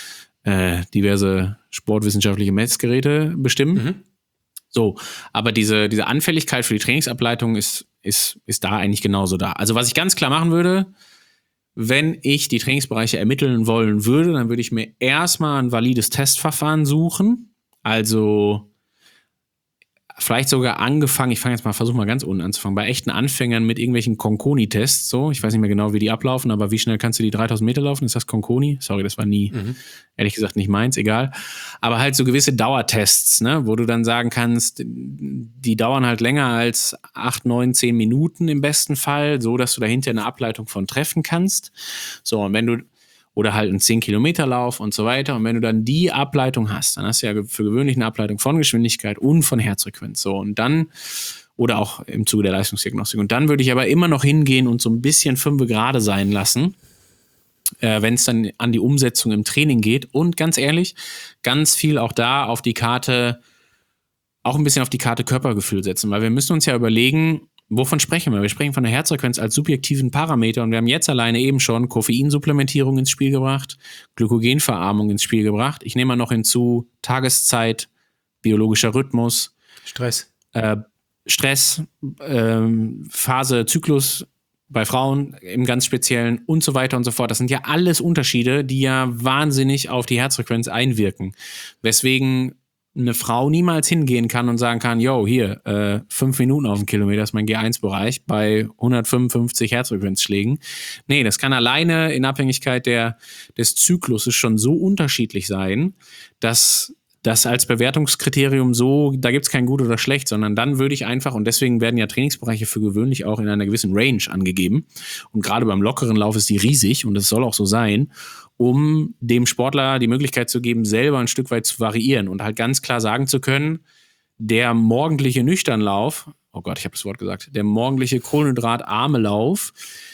Speaker 1: diverse sportwissenschaftliche Messgeräte bestimmen. So, aber diese Anfälligkeit für die Trainingsableitung ist da eigentlich genauso da. Also was ich ganz klar machen würde, wenn ich die Trainingsbereiche ermitteln wollen würde, dann würde ich mir erstmal ein valides Testverfahren suchen. Also vielleicht sogar angefangen, ich versuche mal ganz unten anzufangen, bei echten Anfängern mit irgendwelchen Conconi-Tests, so, ich weiß nicht mehr genau, wie die ablaufen, aber wie schnell kannst du die 3000 Meter laufen? Ist das Conconi? Sorry, das war nie, ehrlich gesagt, nicht meins, egal. Aber halt so gewisse Dauertests, ne, wo du dann sagen kannst, die dauern halt länger als 8, 9, 10 Minuten im besten Fall, so dass du dahinter eine Ableitung von treffen kannst. So, und wenn du oder halt einen 10-Kilometer-Lauf und so weiter. Und wenn du dann die Ableitung hast, dann hast du ja für gewöhnlich eine Ableitung von Geschwindigkeit und von Herzfrequenz. So, und dann, oder auch im Zuge der Leistungsdiagnostik. Und dann würde ich aber immer noch hingehen und so ein bisschen 5 gerade sein lassen, wenn es dann an die Umsetzung im Training geht. Und ganz ehrlich, ganz viel auch da auf die Karte auch ein bisschen auf die Karte Körpergefühl setzen, weil wir müssen uns ja überlegen, wovon sprechen wir? Wir sprechen von der Herzfrequenz als subjektiven Parameter und wir haben jetzt alleine eben schon Koffeinsupplementierung ins Spiel gebracht, Glykogenverarmung ins Spiel gebracht. Ich nehme mal noch hinzu Tageszeit, biologischer Rhythmus, Stress, Phase, Zyklus bei Frauen im ganz Speziellen und so weiter und so fort. Das sind ja alles Unterschiede, die ja wahnsinnig auf die Herzfrequenz einwirken. Weswegen eine Frau niemals hingehen kann und sagen kann, yo, hier, 5 Minuten auf dem Kilometer ist mein G1-Bereich bei 155 Herzfrequenzschlägen. Nee, das kann alleine in Abhängigkeit des Zykluses schon so unterschiedlich sein, dass das als Bewertungskriterium so, da gibt es kein gut oder schlecht, sondern dann würde ich einfach, und deswegen werden ja Trainingsbereiche für gewöhnlich auch in einer gewissen Range angegeben. Und gerade beim lockeren Lauf ist die riesig und das soll auch so sein, um dem Sportler die Möglichkeit zu geben, selber ein Stück weit zu variieren und halt ganz klar sagen zu können, der morgendliche Nüchternlauf, oh Gott, ich habe das Wort gesagt, der morgendliche kohlenhydratarme Lauf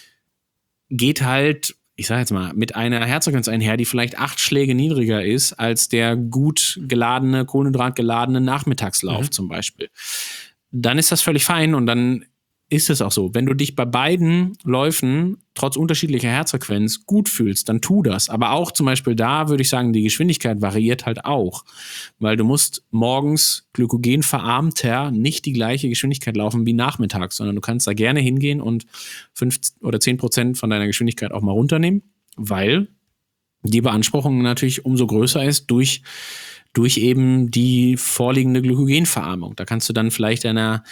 Speaker 1: geht halt, ich sage jetzt mal, mit einer Herzfrequenz einher, die vielleicht 8 Schläge niedriger ist als der gut geladene, kohlenhydratgeladene Nachmittagslauf zum Beispiel. Dann ist das völlig fein und dann ist es auch so. Wenn du dich bei beiden Läufen trotz unterschiedlicher Herzfrequenz gut fühlst, dann tu das. Aber auch zum Beispiel da würde ich sagen, die Geschwindigkeit variiert halt auch. Weil du musst morgens glykogenverarmter nicht die gleiche Geschwindigkeit laufen wie nachmittags, sondern du kannst da gerne hingehen und 5 oder 10% von deiner Geschwindigkeit auch mal runternehmen, weil die Beanspruchung natürlich umso größer ist durch eben die vorliegende Glykogenverarmung. Da kannst du dann vielleicht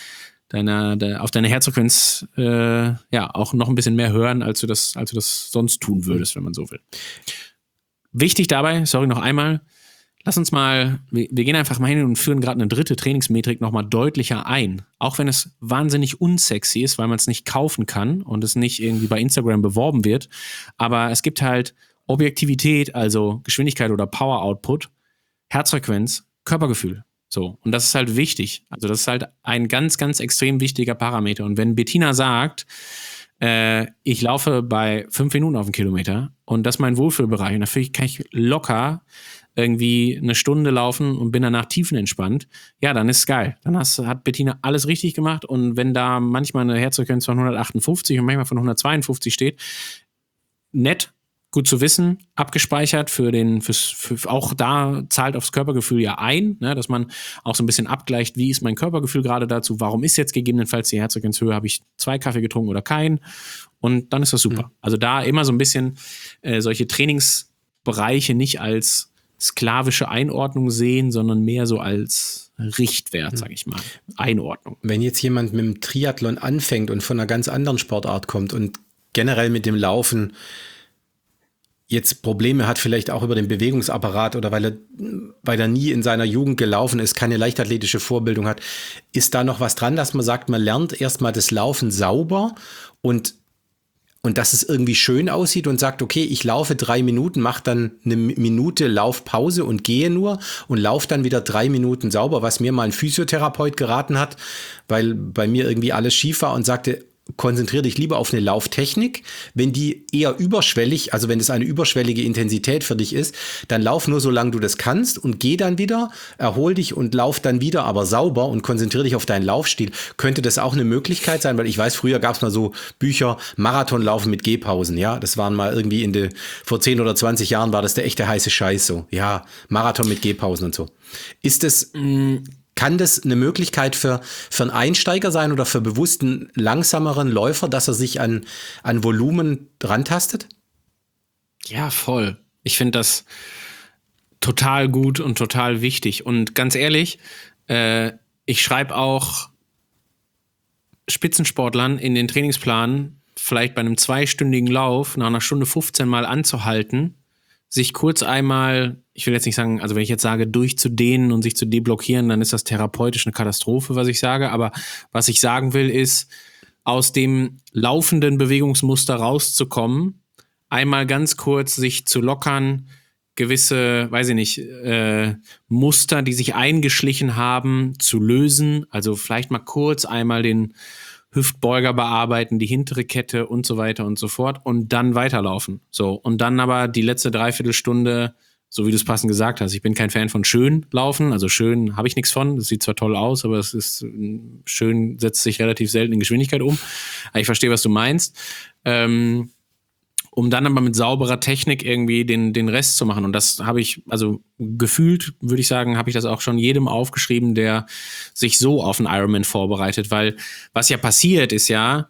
Speaker 1: auf deine Herzfrequenz auch noch ein bisschen mehr hören, als du das sonst tun würdest, wenn man so will. Wichtig dabei, sorry, noch einmal, lass uns mal, wir gehen einfach mal hin und führen gerade eine dritte Trainingsmetrik nochmal deutlicher ein. Auch wenn es wahnsinnig unsexy ist, weil man es nicht kaufen kann und es nicht irgendwie bei Instagram beworben wird. Aber es gibt halt Objektivität, also Geschwindigkeit oder Power Output, Herzfrequenz, Körpergefühl. So, und das ist halt wichtig. Also das ist halt ein ganz, ganz extrem wichtiger Parameter. Und wenn Bettina sagt, ich laufe bei 5 Minuten auf den Kilometer und das ist mein Wohlfühlbereich und dafür kann ich locker irgendwie eine Stunde laufen und bin danach tiefenentspannt, ja, dann ist es geil. Dann hat Bettina alles richtig gemacht und wenn da manchmal eine Herzfrequenz von 158 und manchmal von 152 steht, nett, gut zu wissen, abgespeichert auch da zahlt aufs Körpergefühl ja ein, ne, dass man auch so ein bisschen abgleicht, wie ist mein Körpergefühl gerade dazu, warum ist jetzt gegebenenfalls die Herzfrequenzhöhe, habe ich 2 Kaffee getrunken oder keinen und dann ist das super. Also da immer so ein bisschen solche Trainingsbereiche nicht als sklavische Einordnung sehen, sondern mehr so als Richtwert, sage ich mal, Einordnung.
Speaker 2: Wenn jetzt jemand mit dem Triathlon anfängt und von einer ganz anderen Sportart kommt und generell mit dem Laufen jetzt Probleme hat, vielleicht auch über den Bewegungsapparat oder weil er nie in seiner Jugend gelaufen ist, keine leichtathletische Vorbildung hat, ist da noch was dran, dass man sagt, man lernt erstmal das Laufen sauber und dass es irgendwie schön aussieht und sagt, okay, ich laufe 3 Minuten, mache dann eine Minute Laufpause und gehe nur und laufe dann wieder 3 Minuten sauber, was mir mal ein Physiotherapeut geraten hat, weil bei mir irgendwie alles schief war und sagte, konzentriere dich lieber auf eine Lauftechnik. Wenn die eher überschwellig, also wenn es eine überschwellige Intensität für dich ist, dann lauf nur, solange du das kannst und geh dann wieder, erhol dich und lauf dann wieder, aber sauber und konzentriere dich auf deinen Laufstil. Könnte das auch eine Möglichkeit sein? Weil ich weiß, früher gab es mal so Bücher, Marathonlaufen mit Gehpausen, ja, das waren mal irgendwie vor 10 oder 20 Jahren war das der echte heiße Scheiß so. Ja, Marathon mit Gehpausen und so. Ist das... Kann das eine Möglichkeit für einen Einsteiger sein oder für bewussten langsameren Läufer, dass er sich an Volumen rantastet?
Speaker 1: Ja, voll. Ich finde das total gut und total wichtig. Und ganz ehrlich, ich schreibe auch Spitzensportlern in den Trainingsplan, vielleicht bei einem 2-stündigen Lauf nach einer Stunde 15 mal anzuhalten, sich kurz einmal, ich will jetzt nicht sagen, also wenn ich jetzt sage, durchzudehnen und sich zu deblockieren, dann ist das therapeutisch eine Katastrophe, was ich sage. Aber was ich sagen will, ist, aus dem laufenden Bewegungsmuster rauszukommen, einmal ganz kurz sich zu lockern, gewisse, weiß ich nicht, Muster, die sich eingeschlichen haben, zu lösen. Also vielleicht mal kurz einmal den Hüftbeuger bearbeiten, die hintere Kette und so weiter und so fort und dann weiterlaufen. So, und dann aber die letzte Dreiviertelstunde so wie du es passend gesagt hast. Ich bin kein Fan von schön laufen, also schön habe ich nichts von. Das sieht zwar toll aus, aber es ist schön, setzt sich relativ selten in Geschwindigkeit um. Aber ich verstehe, was du meinst. Um dann aber mit sauberer Technik irgendwie den Rest zu machen. Und das habe ich, also gefühlt, würde ich sagen, habe ich das auch schon jedem aufgeschrieben, der sich so auf einen Ironman vorbereitet. Weil was ja passiert ist ja,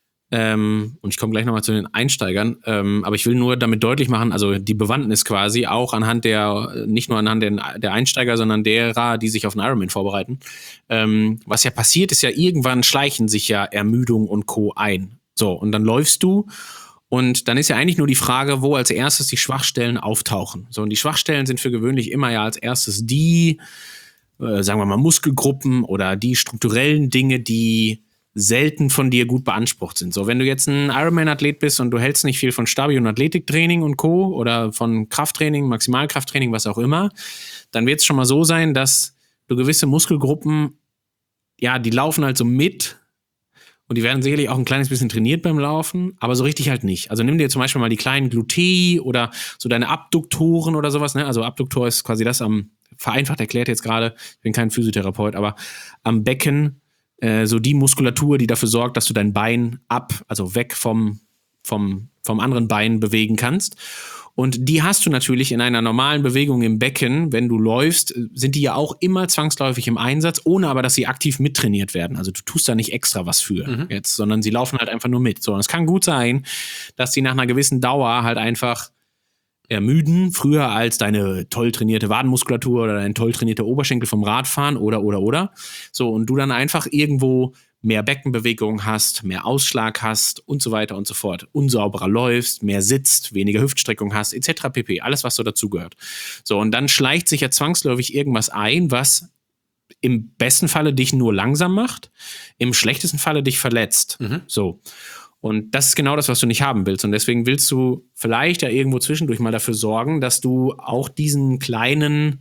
Speaker 1: und ich komme gleich nochmal zu den Einsteigern, aber ich will nur damit deutlich machen, also die Bewandtnis quasi auch anhand nicht nur anhand der Einsteiger, sondern derer, die sich auf einen Ironman vorbereiten. Was ja passiert ist ja, irgendwann schleichen sich ja Ermüdung und Co. ein. So, und dann läufst du und dann ist ja eigentlich nur die Frage, wo als erstes die Schwachstellen auftauchen. So, und die Schwachstellen sind für gewöhnlich immer ja als erstes die, sagen wir mal, Muskelgruppen oder die strukturellen Dinge, die selten von dir gut beansprucht sind. So, wenn du jetzt ein Ironman-Athlet bist und du hältst nicht viel von Stabi- und Athletiktraining und Co. oder von Krafttraining, Maximalkrafttraining, was auch immer, dann wird es schon mal so sein, dass du gewisse Muskelgruppen, ja, die laufen halt so mit und die werden sicherlich auch ein kleines bisschen trainiert beim Laufen, aber so richtig halt nicht. Also nimm dir zum Beispiel mal die kleinen Glutei oder so deine Abduktoren oder sowas, ne? Also Abduktor ist quasi das vereinfacht erklärt jetzt gerade, ich bin kein Physiotherapeut, aber am Becken so die Muskulatur, die dafür sorgt, dass du dein Bein also weg vom anderen Bein bewegen kannst. Und die hast du natürlich in einer normalen Bewegung im Becken, wenn du läufst, sind die ja auch immer zwangsläufig im Einsatz, ohne aber, dass sie aktiv mittrainiert werden. Also du tust da nicht extra was für jetzt, sondern sie laufen halt einfach nur mit. So, und es kann gut sein, dass die nach einer gewissen Dauer halt einfach ermüden, früher als deine toll trainierte Wadenmuskulatur oder dein toll trainierte Oberschenkel vom Radfahren oder. So, und du dann einfach irgendwo mehr Beckenbewegung hast, mehr Ausschlag hast und so weiter und so fort. Unsauberer läufst, mehr sitzt, weniger Hüftstreckung hast, etc. pp. Alles, was so dazugehört. So, und dann schleicht sich ja zwangsläufig irgendwas ein, was im besten Falle dich nur langsam macht, im schlechtesten Falle dich verletzt. So. Und das ist genau das, was du nicht haben willst. Und deswegen willst du vielleicht ja irgendwo zwischendurch mal dafür sorgen, dass du auch diesen kleinen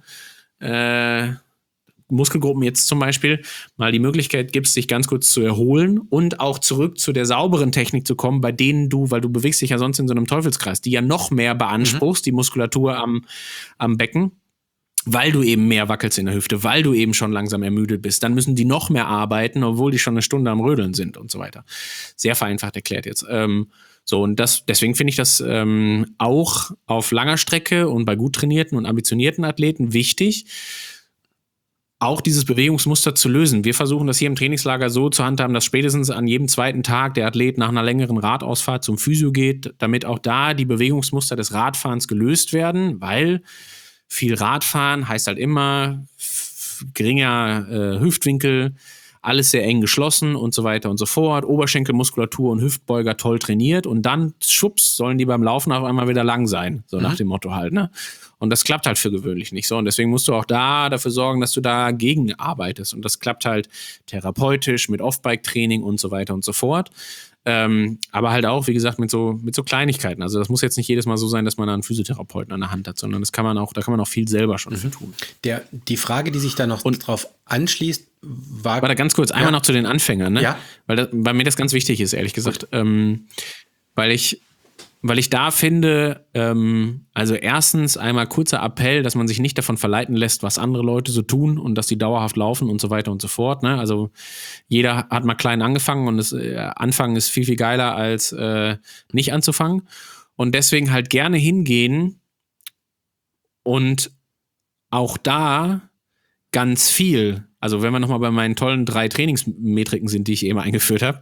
Speaker 1: Muskelgruppen jetzt zum Beispiel mal die Möglichkeit gibst, sich ganz kurz zu erholen und auch zurück zu der sauberen Technik zu kommen, bei denen weil du bewegst dich ja sonst in so einem Teufelskreis, die ja noch mehr beanspruchst, die Muskulatur am Becken, weil du eben mehr wackelst in der Hüfte, weil du eben schon langsam ermüdet bist. Dann müssen die noch mehr arbeiten, obwohl die schon eine Stunde am Rödeln sind und so weiter. Sehr vereinfacht erklärt jetzt. So, und deswegen finde ich das auch auf langer Strecke und bei gut trainierten und ambitionierten Athleten wichtig, auch dieses Bewegungsmuster zu lösen. Wir versuchen das hier im Trainingslager so zu handhaben, dass spätestens an jedem zweiten Tag der Athlet nach einer längeren Radausfahrt zum Physio geht, damit auch da die Bewegungsmuster des Radfahrens gelöst werden, weil viel Radfahren heißt halt immer geringer Hüftwinkel, alles sehr eng geschlossen und so weiter und so fort, Oberschenkelmuskulatur und Hüftbeuger toll trainiert und dann, schwupps, sollen die beim Laufen auf einmal wieder lang sein, so nach dem Motto halt, ne? Und das klappt halt für gewöhnlich nicht so und deswegen musst du auch dafür sorgen, dass du dagegen arbeitest und das klappt halt therapeutisch mit Off-Bike-Training und so weiter und so fort. Aber halt auch, wie gesagt, mit so Kleinigkeiten. Also das muss jetzt nicht jedes Mal so sein, dass man einen Physiotherapeuten an der Hand hat, sondern da kann man auch viel selber schon für tun.
Speaker 2: Die Frage, die sich da noch drauf anschließt, war...
Speaker 1: Warte, ganz kurz, einmal noch zu den Anfängern, ne?
Speaker 2: Ja.
Speaker 1: Weil mir das ganz wichtig ist, ehrlich gesagt. Weil ich da finde, also erstens einmal kurzer Appell, dass man sich nicht davon verleiten lässt, was andere Leute so tun und dass die dauerhaft laufen und so weiter und so fort. Ne? Also jeder hat mal klein angefangen und das Anfangen ist viel, viel geiler als nicht anzufangen. Und deswegen halt gerne hingehen und auch da ganz viel, also wenn wir nochmal bei meinen tollen 3 Trainingsmetriken sind, die ich eben eingeführt habe,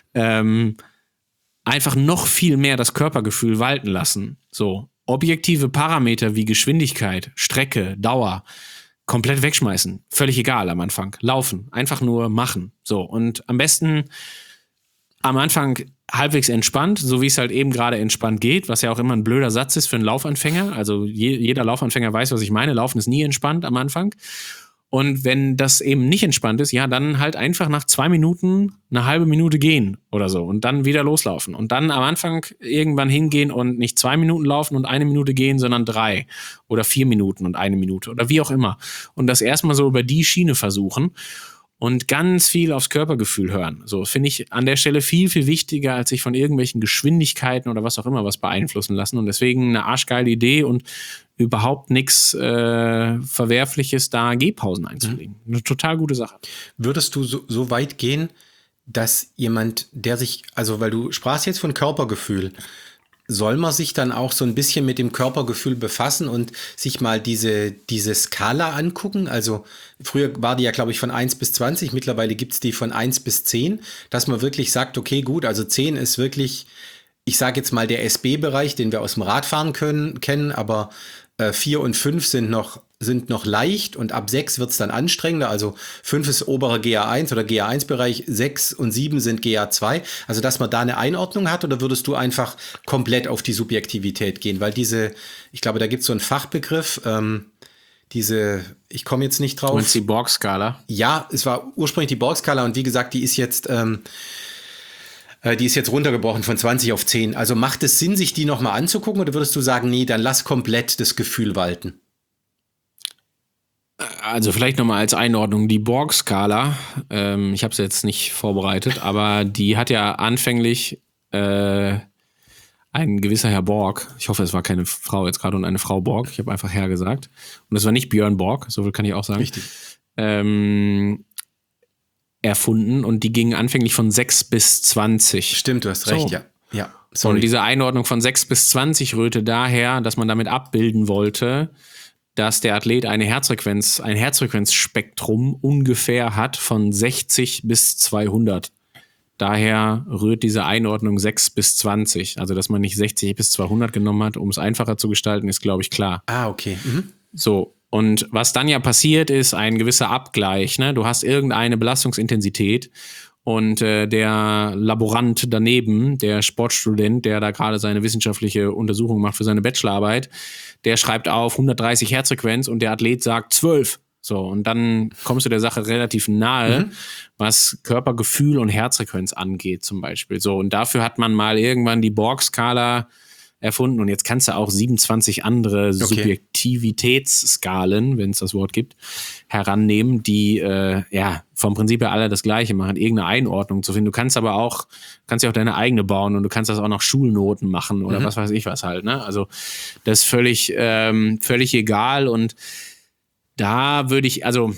Speaker 1: einfach noch viel mehr das Körpergefühl walten lassen. So, objektive Parameter wie Geschwindigkeit, Strecke, Dauer, komplett wegschmeißen. Völlig egal am Anfang. Laufen, einfach nur machen. So, und am besten am Anfang halbwegs entspannt, so wie es halt eben gerade entspannt geht, was ja auch immer ein blöder Satz ist für einen Laufanfänger. Also jeder Laufanfänger weiß, was ich meine. Laufen ist nie entspannt am Anfang. Und wenn das eben nicht entspannt ist, ja, dann halt einfach nach 2 Minuten eine halbe Minute gehen oder so und dann wieder loslaufen. Und dann am Anfang irgendwann hingehen und nicht 2 Minuten laufen und 1 Minute gehen, sondern 3 oder 4 Minuten und 1 Minute oder wie auch immer. Und das erstmal so über die Schiene versuchen. und ganz viel aufs Körpergefühl hören. So finde ich an der Stelle viel, viel wichtiger, als sich von irgendwelchen Geschwindigkeiten oder was auch immer was beeinflussen lassen. Und deswegen eine arschgeile Idee und überhaupt nichts Verwerfliches, da Gehpausen einzulegen. Eine total gute Sache.
Speaker 2: Würdest du so weit gehen, dass jemand, der sich, also weil du sprachst jetzt von Körpergefühl, soll man sich dann auch so ein bisschen mit dem Körpergefühl befassen und sich mal diese Skala angucken? Also früher war die ja, glaube ich, von 1 bis 20, mittlerweile gibt es die von 1 bis 10, dass man wirklich sagt, okay, gut, also 10 ist wirklich, ich sage jetzt mal der SB-Bereich, den wir aus dem Radfahren kennen, aber 4 und 5 sind noch leicht und ab 6 wird es dann anstrengender. Also 5 ist oberer GA1 oder GA1-Bereich, 6 und 7 sind GA2. Also dass man da eine Einordnung hat, oder würdest du einfach komplett auf die Subjektivität gehen? Weil ich glaube, da gibt es so einen Fachbegriff, ich komme jetzt nicht drauf.
Speaker 1: Du meinst die Borg-Skala?
Speaker 2: Ja, es war ursprünglich die Borg-Skala und wie gesagt, die ist jetzt runtergebrochen von 20 auf 10. Also macht es Sinn, sich die nochmal anzugucken, oder würdest du sagen, nee, dann lass komplett das Gefühl walten?
Speaker 1: Also vielleicht nochmal als Einordnung, die Borg-Skala, ich habe es jetzt nicht vorbereitet, aber die hat ja anfänglich ein gewisser Herr Borg, ich hoffe, es war keine Frau jetzt gerade und eine Frau Borg, ich habe einfach Herr gesagt, und es war nicht Björn Borg, so viel kann ich auch sagen.
Speaker 2: Richtig.
Speaker 1: Erfunden, und die gingen anfänglich von 6 bis 20.
Speaker 2: Stimmt, du hast recht,
Speaker 1: so.
Speaker 2: Ja, sorry.
Speaker 1: Und diese Einordnung von 6 bis 20 rührte daher, dass man damit abbilden wollte, dass der Athlet ein Herzfrequenzspektrum ungefähr hat von 60 bis 200. Daher rührt diese Einordnung 6 bis 20. Also, dass man nicht 60 bis 200 genommen hat, um es einfacher zu gestalten, ist, glaube ich, klar.
Speaker 2: Ah, okay. Mhm.
Speaker 1: So, und was dann ja passiert, ist ein gewisser Abgleich. Ne? Du hast irgendeine Belastungsintensität und der Laborant daneben, der Sportstudent, der da gerade seine wissenschaftliche Untersuchung macht für seine Bachelorarbeit, der schreibt auf 130 Herzfrequenz und der Athlet sagt 12. So, und dann kommst du der Sache relativ nahe, was Körpergefühl und Herzfrequenz angeht zum Beispiel. So, und dafür hat man mal irgendwann die Borg-Skala erfunden, und jetzt kannst du auch 27 andere Subjektivitätsskalen, wenn es das Wort gibt, herannehmen, die vom Prinzip her alle das Gleiche machen, irgendeine Einordnung zu finden. Du kannst aber auch, ja auch deine eigene bauen, und du kannst das auch nach Schulnoten machen oder was weiß ich was halt. Ne? Also das ist völlig egal, und da würde ich, also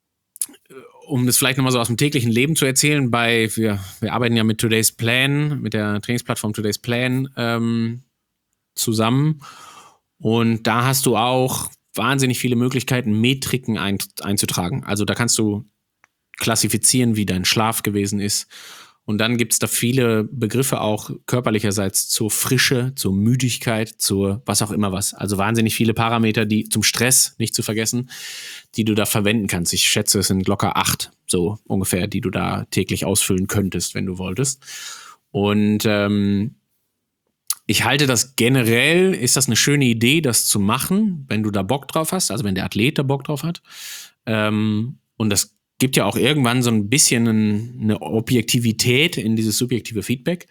Speaker 1: um das vielleicht nochmal so aus dem täglichen Leben zu erzählen, wir arbeiten ja mit Today's Plan, mit der Trainingsplattform Today's Plan zusammen, und da hast du auch wahnsinnig viele Möglichkeiten, Metriken einzutragen. Also da kannst du klassifizieren, wie dein Schlaf gewesen ist, und dann gibt es da viele Begriffe auch körperlicherseits zur Frische, zur Müdigkeit, zur was auch immer was. Also wahnsinnig viele Parameter, die zum Stress, nicht zu vergessen, die du da verwenden kannst. Ich schätze, es sind locker 8 so ungefähr, die du da täglich ausfüllen könntest, wenn du wolltest. Und ich halte das generell, ist das eine schöne Idee, das zu machen, wenn du da Bock drauf hast, also wenn der Athlet da Bock drauf hat. Und das gibt ja auch irgendwann so ein bisschen eine Objektivität in dieses subjektive Feedback.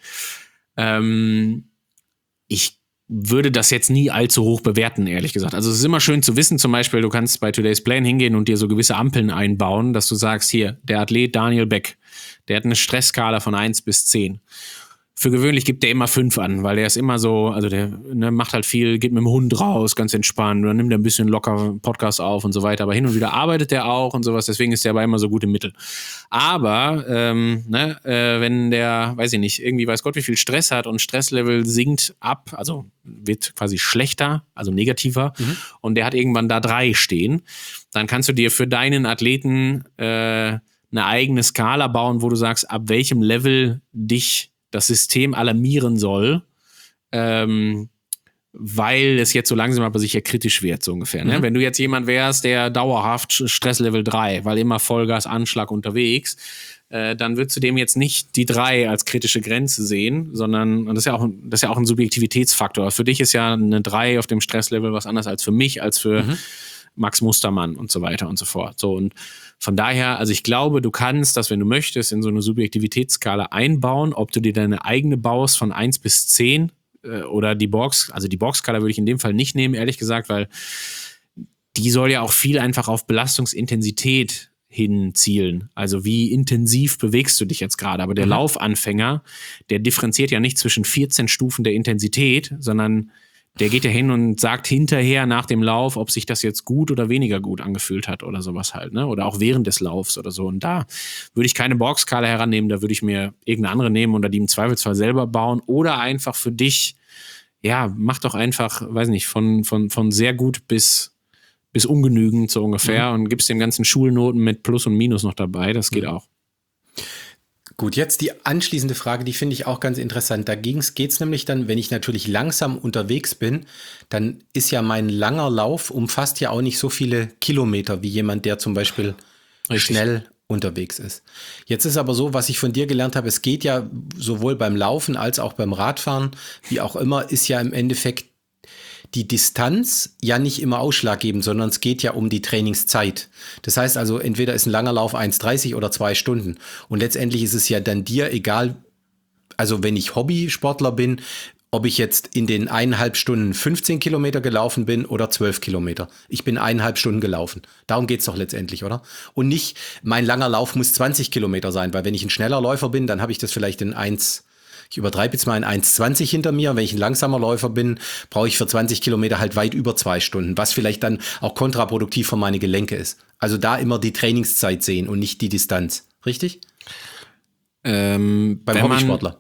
Speaker 1: Ich würde das jetzt nie allzu hoch bewerten, ehrlich gesagt. Also es ist immer schön zu wissen, zum Beispiel, du kannst bei Today's Plan hingehen und dir so gewisse Ampeln einbauen, dass du sagst, hier, der Athlet Daniel Beck, der hat eine Stressskala von 1 bis 10. Für gewöhnlich gibt der immer 5 an, weil der ist immer so, also der macht halt viel, geht mit dem Hund raus, ganz entspannt, oder nimmt er ein bisschen locker Podcast auf und so weiter, aber hin und wieder arbeitet der auch und sowas, deswegen ist der aber immer so gut im Mittel. Aber wenn der, weiß ich nicht, irgendwie weiß Gott wie viel Stress hat und Stresslevel sinkt ab, also wird quasi schlechter, also negativer, und der hat irgendwann da 3 stehen, dann kannst du dir für deinen Athleten eine eigene Skala bauen, wo du sagst, ab welchem Level dich das System alarmieren soll, weil es jetzt so langsam aber sicher kritisch wird, so ungefähr. Ne? Wenn du jetzt jemand wärst, der dauerhaft Stresslevel 3, weil immer Vollgas, Anschlag unterwegs, dann würdest du dem jetzt nicht die 3 als kritische Grenze sehen, sondern, und das ist ja auch ein Subjektivitätsfaktor. Für dich ist ja eine 3 auf dem Stresslevel was anderes als für mich, als für Max Mustermann und so weiter und so fort. So, und von daher, also ich glaube, du kannst das, wenn du möchtest, in so eine Subjektivitätsskala einbauen, ob du dir deine eigene baust von 1 bis 10 oder die Borg-Skala würde ich in dem Fall nicht nehmen, ehrlich gesagt, weil die soll ja auch viel einfach auf Belastungsintensität hin zielen. Also wie intensiv bewegst du dich jetzt gerade? Aber der Laufanfänger, der differenziert ja nicht zwischen 14 Stufen der Intensität, sondern der geht ja hin und sagt hinterher nach dem Lauf, ob sich das jetzt gut oder weniger gut angefühlt hat oder sowas halt, ne? Oder auch während des Laufs oder so. Und da würde ich keine Borg-Skala herannehmen, da würde ich mir irgendeine andere nehmen oder die im Zweifelsfall selber bauen oder einfach für dich, ja, mach doch einfach, weiß nicht, von sehr gut bis ungenügend so ungefähr und gibst dem ganzen Schulnoten mit Plus und Minus noch dabei, das geht auch.
Speaker 2: Gut, jetzt die anschließende Frage, die finde ich auch ganz interessant. Da geht's nämlich dann, wenn ich natürlich langsam unterwegs bin, dann ist ja mein langer Lauf umfasst ja auch nicht so viele Kilometer wie jemand, der zum Beispiel schnell unterwegs ist. Jetzt ist aber so, was ich von dir gelernt habe, es geht ja sowohl beim Laufen als auch beim Radfahren, wie auch immer, ist ja im Endeffekt die Distanz ja nicht immer ausschlaggebend, sondern es geht ja um die Trainingszeit. Das heißt also, entweder ist ein langer Lauf 1,30 oder 2 Stunden. Und letztendlich ist es ja dann dir egal, also wenn ich Hobbysportler bin, ob ich jetzt in den 1,5 Stunden 15 Kilometer gelaufen bin oder 12 Kilometer. Ich bin 1,5 Stunden gelaufen. Darum geht's doch letztendlich, oder? Und nicht, mein langer Lauf muss 20 Kilometer sein, weil wenn ich ein schneller Läufer bin, dann habe ich das vielleicht ich übertreibe jetzt mal in 1,20 hinter mir. Wenn ich ein langsamer Läufer bin, brauche ich für 20 Kilometer halt weit über 2 Stunden, was vielleicht dann auch kontraproduktiv für meine Gelenke ist. Also da immer die Trainingszeit sehen und nicht die Distanz. Richtig?
Speaker 1: Beim
Speaker 2: Hobbysportler.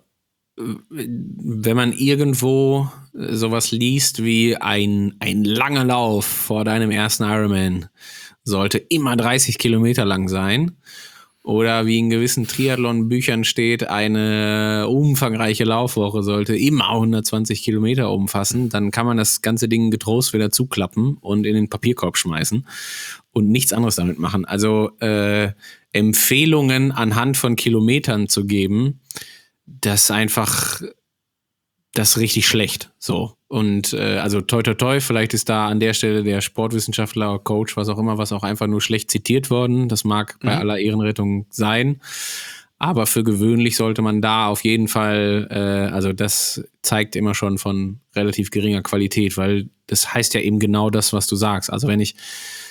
Speaker 1: Wenn man irgendwo sowas liest wie ein langer Lauf vor deinem ersten Ironman sollte immer 30 Kilometer lang sein, oder wie in gewissen Triathlon-Büchern steht, eine umfangreiche Laufwoche sollte immer 120 Kilometer umfassen, dann kann man das ganze Ding getrost wieder zuklappen und in den Papierkorb schmeißen und nichts anderes damit machen. Also Empfehlungen anhand von Kilometern zu geben, das ist richtig schlecht. So. Und also toi toi toi, vielleicht ist da an der Stelle der Sportwissenschaftler, Coach, was auch einfach nur schlecht zitiert worden. Das mag bei aller Ehrenrettung sein. Aber für gewöhnlich sollte man da auf jeden Fall, also das zeigt immer schon von relativ geringer Qualität, weil das heißt ja eben genau das, was du sagst. Also wenn ich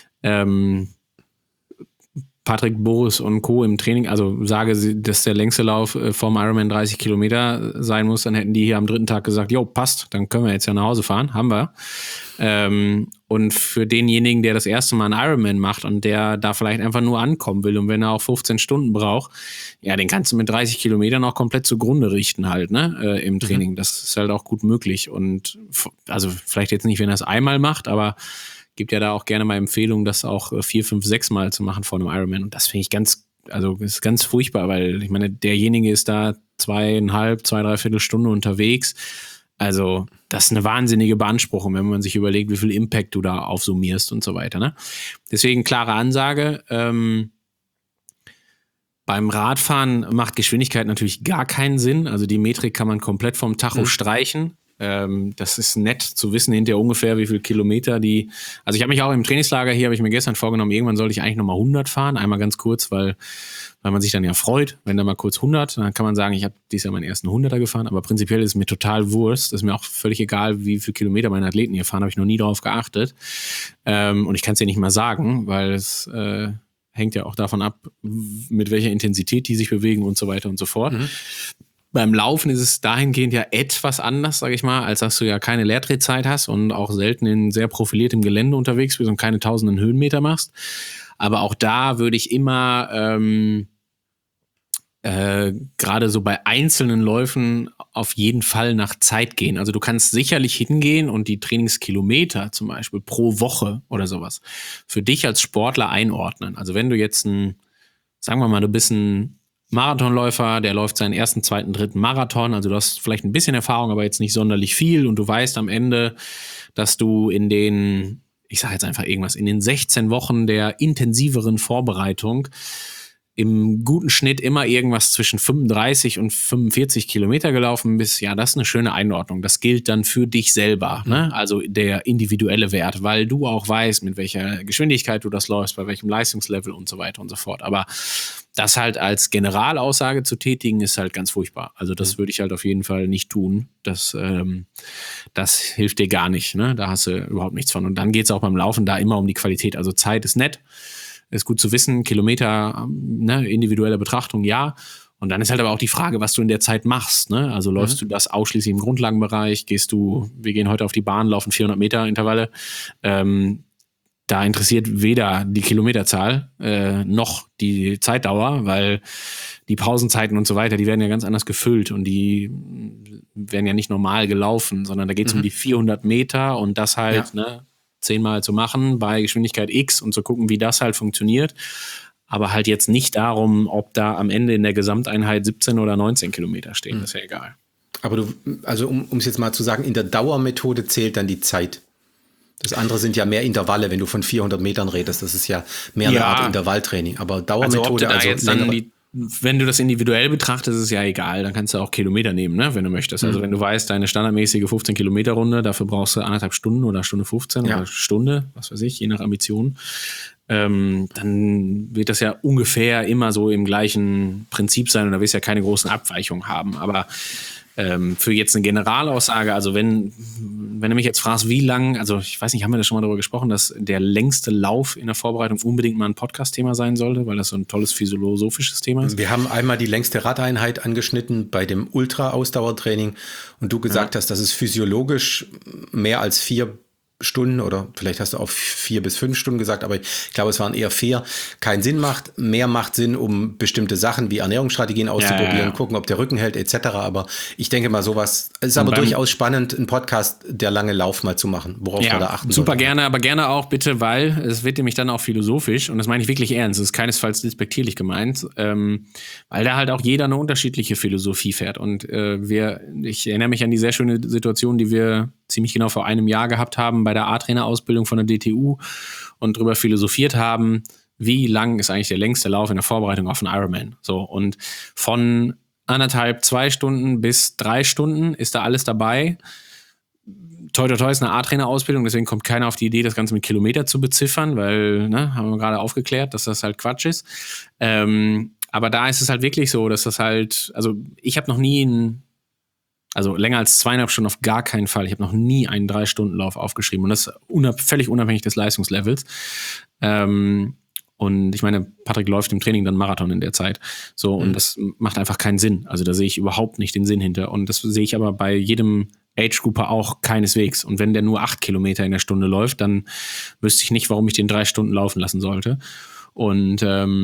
Speaker 1: Patrick, Boris und Co. im Training, also sage, dass der längste Lauf vom Ironman 30 Kilometer sein muss, dann hätten die hier am 3. Tag gesagt, jo, passt, dann können wir jetzt ja nach Hause fahren, haben wir. Und für denjenigen, der das erste Mal einen Ironman macht und der da vielleicht einfach nur ankommen will und wenn er auch 15 Stunden braucht, ja, den kannst du mit 30 Kilometern auch komplett zugrunde richten halt, ne, im Training. Das ist halt auch gut möglich und also vielleicht jetzt nicht, wenn er es einmal macht, aber gibt ja da auch gerne mal Empfehlungen, das auch 4, 5, 6 Mal zu machen vor einem Ironman. Und das finde ich ist ganz furchtbar, weil ich meine, derjenige ist da 2,5, 3/4 Stunde unterwegs. Also das ist eine wahnsinnige Beanspruchung, wenn man sich überlegt, wie viel Impact du da aufsummierst und so weiter. Ne? Deswegen klare Ansage. Beim Radfahren macht Geschwindigkeit natürlich gar keinen Sinn. Also die Metrik kann man komplett vom Tacho streichen. Das ist nett zu wissen hinterher ungefähr, wie viele Kilometer also ich habe mich auch im Trainingslager hier, habe ich mir gestern vorgenommen, irgendwann sollte ich eigentlich nochmal 100 fahren, einmal ganz kurz, weil man sich dann ja freut, wenn da mal kurz 100, dann kann man sagen, ich habe dieses Jahr meinen ersten 100er gefahren, aber prinzipiell ist es mir total Wurst, das ist mir auch völlig egal, wie viele Kilometer meine Athleten hier fahren, habe ich noch nie drauf geachtet und ich kann es dir nicht mal sagen, weil es hängt ja auch davon ab, mit welcher Intensität die sich bewegen und so weiter und so fort. Beim Laufen ist es dahingehend ja etwas anders, sage ich mal, als dass du ja keine Leertretzeit hast und auch selten in sehr profiliertem Gelände unterwegs bist und keine tausenden Höhenmeter machst. Aber auch da würde ich immer gerade so bei einzelnen Läufen auf jeden Fall nach Zeit gehen. Also du kannst sicherlich hingehen und die Trainingskilometer zum Beispiel pro Woche oder sowas für dich als Sportler einordnen. Also wenn du jetzt sagen wir mal, du bist ein Marathonläufer, der läuft seinen ersten, zweiten, dritten Marathon, also du hast vielleicht ein bisschen Erfahrung, aber jetzt nicht sonderlich viel und du weißt am Ende, dass du in den 16 Wochen der intensiveren Vorbereitung im guten Schnitt immer irgendwas zwischen 35 und 45 Kilometer gelaufen bist, ja, das ist eine schöne Einordnung. Das gilt dann für dich selber, ne? Also der individuelle Wert, weil du auch weißt, mit welcher Geschwindigkeit du das läufst, bei welchem Leistungslevel und so weiter und so fort. Aber das halt als Generalaussage zu tätigen, ist halt ganz furchtbar. Also das würde ich halt auf jeden Fall nicht tun. Das hilft dir gar nicht, ne? Da hast du überhaupt nichts von. Und dann geht es auch beim Laufen da immer um die Qualität. Also Zeit ist nett. ist gut zu wissen, Kilometer, ne, individuelle Betrachtung, ja. Und dann ist halt aber auch die Frage, was du in der Zeit machst, ne? Also läufst du das ausschließlich im Grundlagenbereich, wir gehen heute auf die Bahn, laufen 400 Meter Intervalle, da interessiert weder die Kilometerzahl noch die Zeitdauer, weil die Pausenzeiten und so weiter, die werden ja ganz anders gefüllt und die werden ja nicht normal gelaufen, sondern da geht es um die 400 Meter und das halt 10-mal zu machen bei Geschwindigkeit X und zu gucken, wie das halt funktioniert. Aber halt jetzt nicht darum, ob da am Ende in der Gesamteinheit 17 oder 19 Kilometer stehen, das ist ja egal.
Speaker 2: Aber also um es jetzt mal zu sagen, in der Dauermethode zählt dann die Zeit. Das andere sind ja mehr Intervalle, wenn du von 400 Metern redest. Das ist ja mehr eine Art Intervalltraining. Aber Dauermethode,
Speaker 1: wenn du das individuell betrachtest, ist es ja egal. Dann kannst du auch Kilometer nehmen, ne, wenn du möchtest. Also wenn du weißt, deine standardmäßige 15-Kilometer-Runde, dafür brauchst du 1,5 Stunden oder Stunde 15 oder Stunde, was weiß ich, je nach Ambition. Dann wird das ja ungefähr immer so im gleichen Prinzip sein und da wirst du ja keine großen Abweichungen haben. Aber für jetzt eine Generalaussage, also wenn du mich jetzt fragst, wie lang, also ich weiß nicht, haben wir da schon mal darüber gesprochen, dass der längste Lauf in der Vorbereitung unbedingt mal ein Podcast-Thema sein sollte, weil das so ein tolles philosophisches Thema ist?
Speaker 2: Wir haben einmal die längste Radeinheit angeschnitten bei dem Ultra-Ausdauertraining und du gesagt hast, dass es physiologisch mehr als 4 Stunden oder vielleicht hast du auch 4 bis 5 Stunden gesagt, aber ich glaube, es waren eher 4, keinen Sinn macht. Mehr macht Sinn, um bestimmte Sachen wie Ernährungsstrategien auszuprobieren, gucken, ob der Rücken hält etc. Aber ich denke mal sowas, es ist aber durchaus spannend, einen Podcast, der lange Lauf mal zu machen, worauf wir da achten
Speaker 1: super sollte. Gerne, aber gerne auch bitte, weil es wird nämlich dann auch philosophisch und das meine ich wirklich ernst, es ist keinesfalls despektierlich gemeint, weil da halt auch jeder eine unterschiedliche Philosophie fährt und ich erinnere mich an die sehr schöne Situation, die wir ziemlich genau vor einem Jahr gehabt haben bei der A-Trainer-Ausbildung von der DTU und darüber philosophiert haben, wie lang ist eigentlich der längste Lauf in der Vorbereitung auf einen Ironman. So, und von 1,5, 2 Stunden bis 3 Stunden ist da alles dabei. Toi, toi, toi ist eine A-Trainer-Ausbildung, deswegen kommt keiner auf die Idee, das Ganze mit Kilometer zu beziffern, weil, haben wir gerade aufgeklärt, dass das halt Quatsch ist. Aber da ist es halt wirklich so, dass das halt, also ich habe noch nie länger als 2,5 Stunden auf gar keinen Fall. Ich habe noch nie einen 3-Stunden-Lauf aufgeschrieben und das völlig unabhängig des Leistungslevels. Und ich meine, Patrick läuft im Training dann Marathon in der Zeit. So, und das macht einfach keinen Sinn. Also da sehe ich überhaupt nicht den Sinn hinter. Und das sehe ich aber bei jedem Age-Grouper auch keineswegs. Und wenn der nur 8 Kilometer in der Stunde läuft, dann wüsste ich nicht, warum ich den 3 Stunden laufen lassen sollte. Und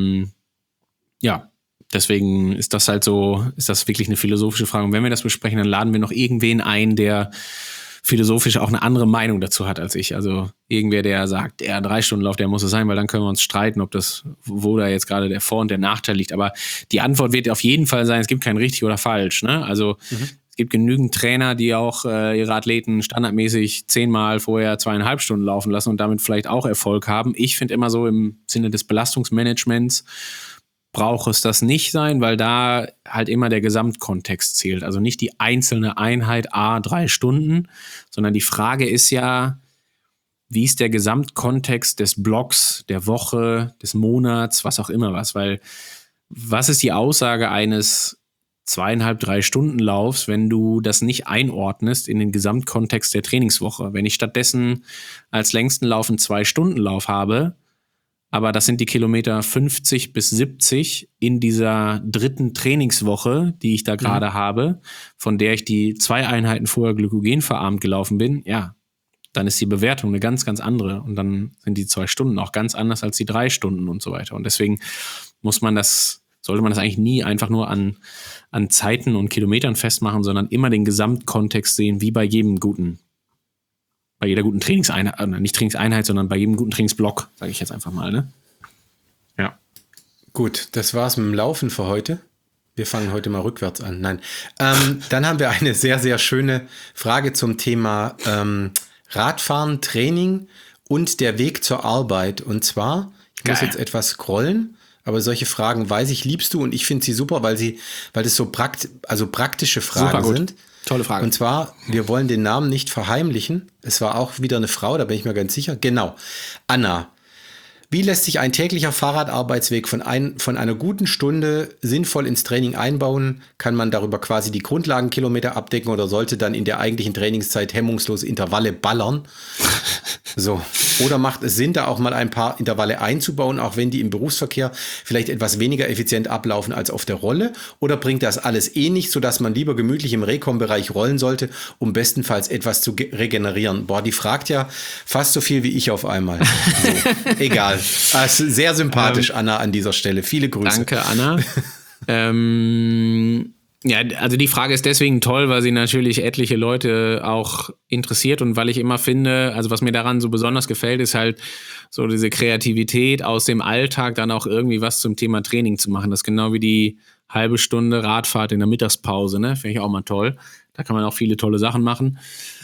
Speaker 1: deswegen ist das halt so, ist das wirklich eine philosophische Frage. Und wenn wir das besprechen, dann laden wir noch irgendwen ein, der philosophisch auch eine andere Meinung dazu hat als ich. Also irgendwer, der sagt, der 3-Stunden-Lauf, der muss es sein, weil dann können wir uns streiten, wo da jetzt gerade der Vor- und der Nachteil liegt. Aber die Antwort wird auf jeden Fall sein, es gibt kein richtig oder falsch. Ne? Also es gibt genügend Trainer, die auch ihre Athleten standardmäßig 10-mal vorher 2,5 Stunden laufen lassen und damit vielleicht auch Erfolg haben. Ich finde immer so im Sinne des Belastungsmanagements, braucht es das nicht sein, weil da halt immer der Gesamtkontext zählt. Also nicht die einzelne Einheit 3 Stunden, sondern die Frage ist ja, wie ist der Gesamtkontext des Blocks, der Woche, des Monats, was auch immer was. Weil was ist die Aussage eines 2,5-3 Stunden Laufs, wenn du das nicht einordnest in den Gesamtkontext der Trainingswoche? Wenn ich stattdessen als längsten Lauf einen 2-Stunden-Lauf habe, aber das sind die Kilometer 50 bis 70 in dieser 3. Trainingswoche, die ich da gerade habe, von der ich die 2 Einheiten vorher glykogenverarmt gelaufen bin, dann ist die Bewertung eine ganz, ganz andere. Und dann sind die 2 Stunden auch ganz anders als die 3 Stunden und so weiter. Und deswegen sollte man das eigentlich nie einfach nur an Zeiten und Kilometern festmachen, sondern immer den Gesamtkontext sehen, wie bei jeder guten Trainingseinheit, nicht Trainingseinheit, sondern bei jedem guten Trainingsblock, sage ich jetzt einfach mal, ne? Ja.
Speaker 2: Gut, das war's mit dem Laufen für heute. Wir fangen heute mal rückwärts an. Nein. Dann haben wir eine sehr, sehr schöne Frage zum Thema Radfahren, Training und der Weg zur Arbeit. Und zwar, ich muss jetzt etwas scrollen, aber solche Fragen weiß ich, liebst du und ich finde sie super, weil das so praktische Fragen sind.
Speaker 1: Tolle Frage.
Speaker 2: Und zwar, wir wollen den Namen nicht verheimlichen. Es war auch wieder eine Frau, da bin ich mir ganz sicher. Genau. Anna. Wie lässt sich ein täglicher Fahrradarbeitsweg von einer guten Stunde sinnvoll ins Training einbauen? Kann man darüber quasi die Grundlagenkilometer abdecken oder sollte dann in der eigentlichen Trainingszeit hemmungslos Intervalle ballern? So. Oder macht es Sinn, da auch mal ein paar Intervalle einzubauen, auch wenn die im Berufsverkehr vielleicht etwas weniger effizient ablaufen als auf der Rolle? Oder bringt das alles eh nicht, sodass man lieber gemütlich im Rekom-Bereich rollen sollte, um bestenfalls etwas zu regenerieren? Boah, die fragt ja fast so viel wie ich auf einmal. So, egal. Also sehr sympathisch, Anna, an dieser Stelle. Viele Grüße.
Speaker 1: Danke, Anna. Ja, also die Frage ist deswegen toll, weil sie natürlich etliche Leute auch interessiert und weil ich immer finde, also was mir daran so besonders gefällt, ist halt so diese Kreativität aus dem Alltag dann auch irgendwie was zum Thema Training zu machen. Das ist genau wie die halbe Stunde Radfahrt in der Mittagspause, ne? Finde ich auch mal toll. Da kann man auch viele tolle Sachen machen.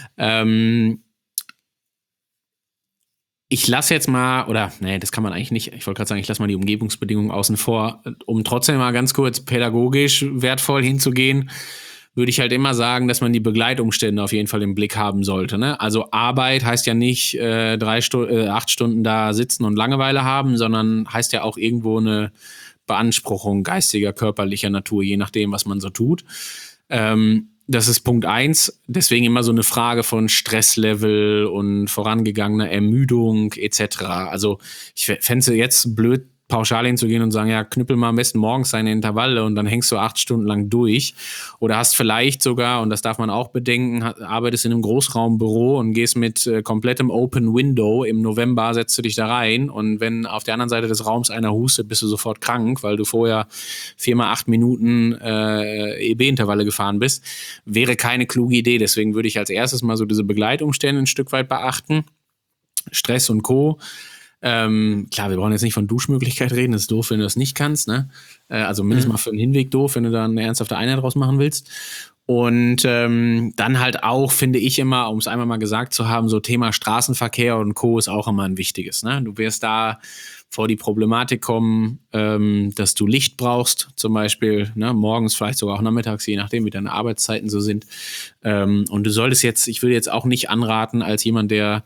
Speaker 1: Ich lasse jetzt mal, oder nee, das kann man eigentlich nicht, ich wollte gerade sagen, ich lasse mal die Umgebungsbedingungen außen vor, um trotzdem mal ganz kurz pädagogisch wertvoll hinzugehen, würde ich halt immer sagen, dass man die Begleitumstände auf jeden Fall im Blick haben sollte. Ne? Also Arbeit heißt ja nicht 8 Stunden da sitzen und Langeweile haben, sondern heißt ja auch irgendwo eine Beanspruchung geistiger, körperlicher Natur, je nachdem, was man so tut. Das ist Punkt 1. Deswegen immer so eine Frage von Stresslevel und vorangegangener Ermüdung etc. Also ich fände es jetzt blöd, pauschal hinzugehen und sagen, ja, knüppel mal am besten morgens deine Intervalle und dann hängst du 8 Stunden lang durch. Oder hast vielleicht sogar, und das darf man auch bedenken, arbeitest in einem Großraumbüro und gehst mit komplettem Open Window. Im November setzt du dich da rein und wenn auf der anderen Seite des Raums einer hustet, bist du sofort krank, weil du vorher 4x8 Minuten EB-Intervalle gefahren bist. Wäre keine kluge Idee. Deswegen würde ich als erstes mal so diese Begleitumstände ein Stück weit beachten. Stress und Co. Klar, wir brauchen jetzt nicht von Duschmöglichkeit reden, das ist doof, wenn du das nicht kannst, ne? Also mindestens mal für den Hinweg doof, wenn du da eine ernsthafte Einheit draus machen willst. Und dann halt auch, finde ich immer, um es einmal mal gesagt zu haben, so Thema Straßenverkehr und Co. ist auch immer ein wichtiges, ne? Du wirst da vor die Problematik kommen, dass du Licht brauchst, zum Beispiel, ne? Morgens, vielleicht sogar auch nachmittags, je nachdem, wie deine Arbeitszeiten so sind. Und du solltest jetzt, ich würde jetzt auch nicht anraten, als jemand, der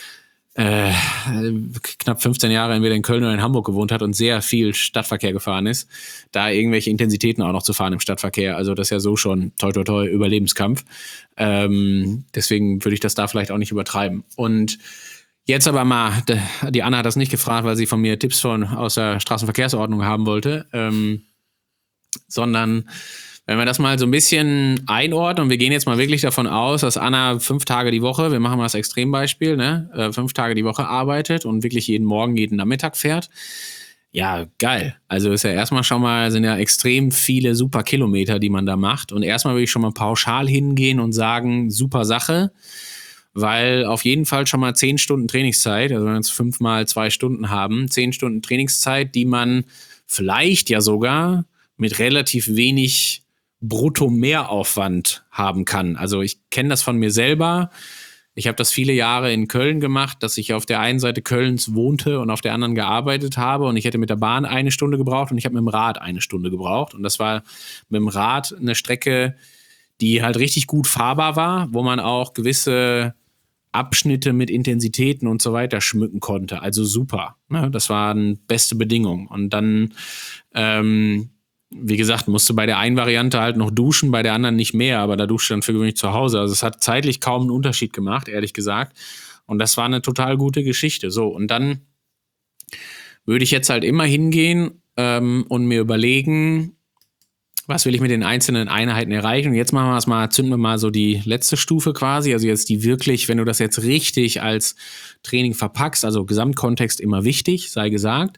Speaker 1: knapp 15 Jahre entweder in Köln oder in Hamburg gewohnt hat und sehr viel Stadtverkehr gefahren ist, da irgendwelche Intensitäten auch noch zu fahren im Stadtverkehr. Also das ist ja so schon toi toi toi Überlebenskampf. Deswegen würde ich das da vielleicht auch nicht übertreiben. Und jetzt aber mal, die Anna hat das nicht gefragt, weil sie von mir Tipps aus der Straßenverkehrsordnung haben wollte, sondern wenn wir das mal so ein bisschen einordnen und wir gehen jetzt mal wirklich davon aus, dass Anna 5 Tage die Woche, wir machen mal das Extrembeispiel, ne, 5 Tage die Woche arbeitet und wirklich jeden Morgen, jeden Nachmittag fährt. Ja, geil. Also ist ja erstmal schon mal, sind ja extrem viele super Kilometer, die man da macht. Und erstmal will ich schon mal pauschal hingehen und sagen, super Sache, weil auf jeden Fall schon mal 10 Stunden Trainingszeit, also wenn wir jetzt 5 mal 2 Stunden haben, 10 Stunden Trainingszeit, die man vielleicht ja sogar mit relativ wenig Brutto-Mehraufwand haben kann. Also ich kenne das von mir selber. Ich habe das viele Jahre in Köln gemacht, dass ich auf der einen Seite Kölns wohnte und auf der anderen gearbeitet habe und ich hätte mit der Bahn 1 Stunde gebraucht und ich habe mit dem Rad 1 Stunde gebraucht und das war mit dem Rad eine Strecke, die halt richtig gut fahrbar war, wo man auch gewisse Abschnitte mit Intensitäten und so weiter schmücken konnte. Also super. Ne? Das waren beste Bedingungen. Und dann wie gesagt, musste bei der einen Variante halt noch duschen, bei der anderen nicht mehr, aber da duschte dann für gewöhnlich zu Hause. Also es hat zeitlich kaum einen Unterschied gemacht, ehrlich gesagt. Und das war eine total gute Geschichte. So, und dann würde ich jetzt halt immer hingehen und mir überlegen, was will ich mit den einzelnen Einheiten erreichen? Und jetzt machen wir es mal, zünden wir mal so die letzte Stufe quasi. Also jetzt die wirklich, wenn du das jetzt richtig als Training verpackst, also Gesamtkontext immer wichtig, sei gesagt.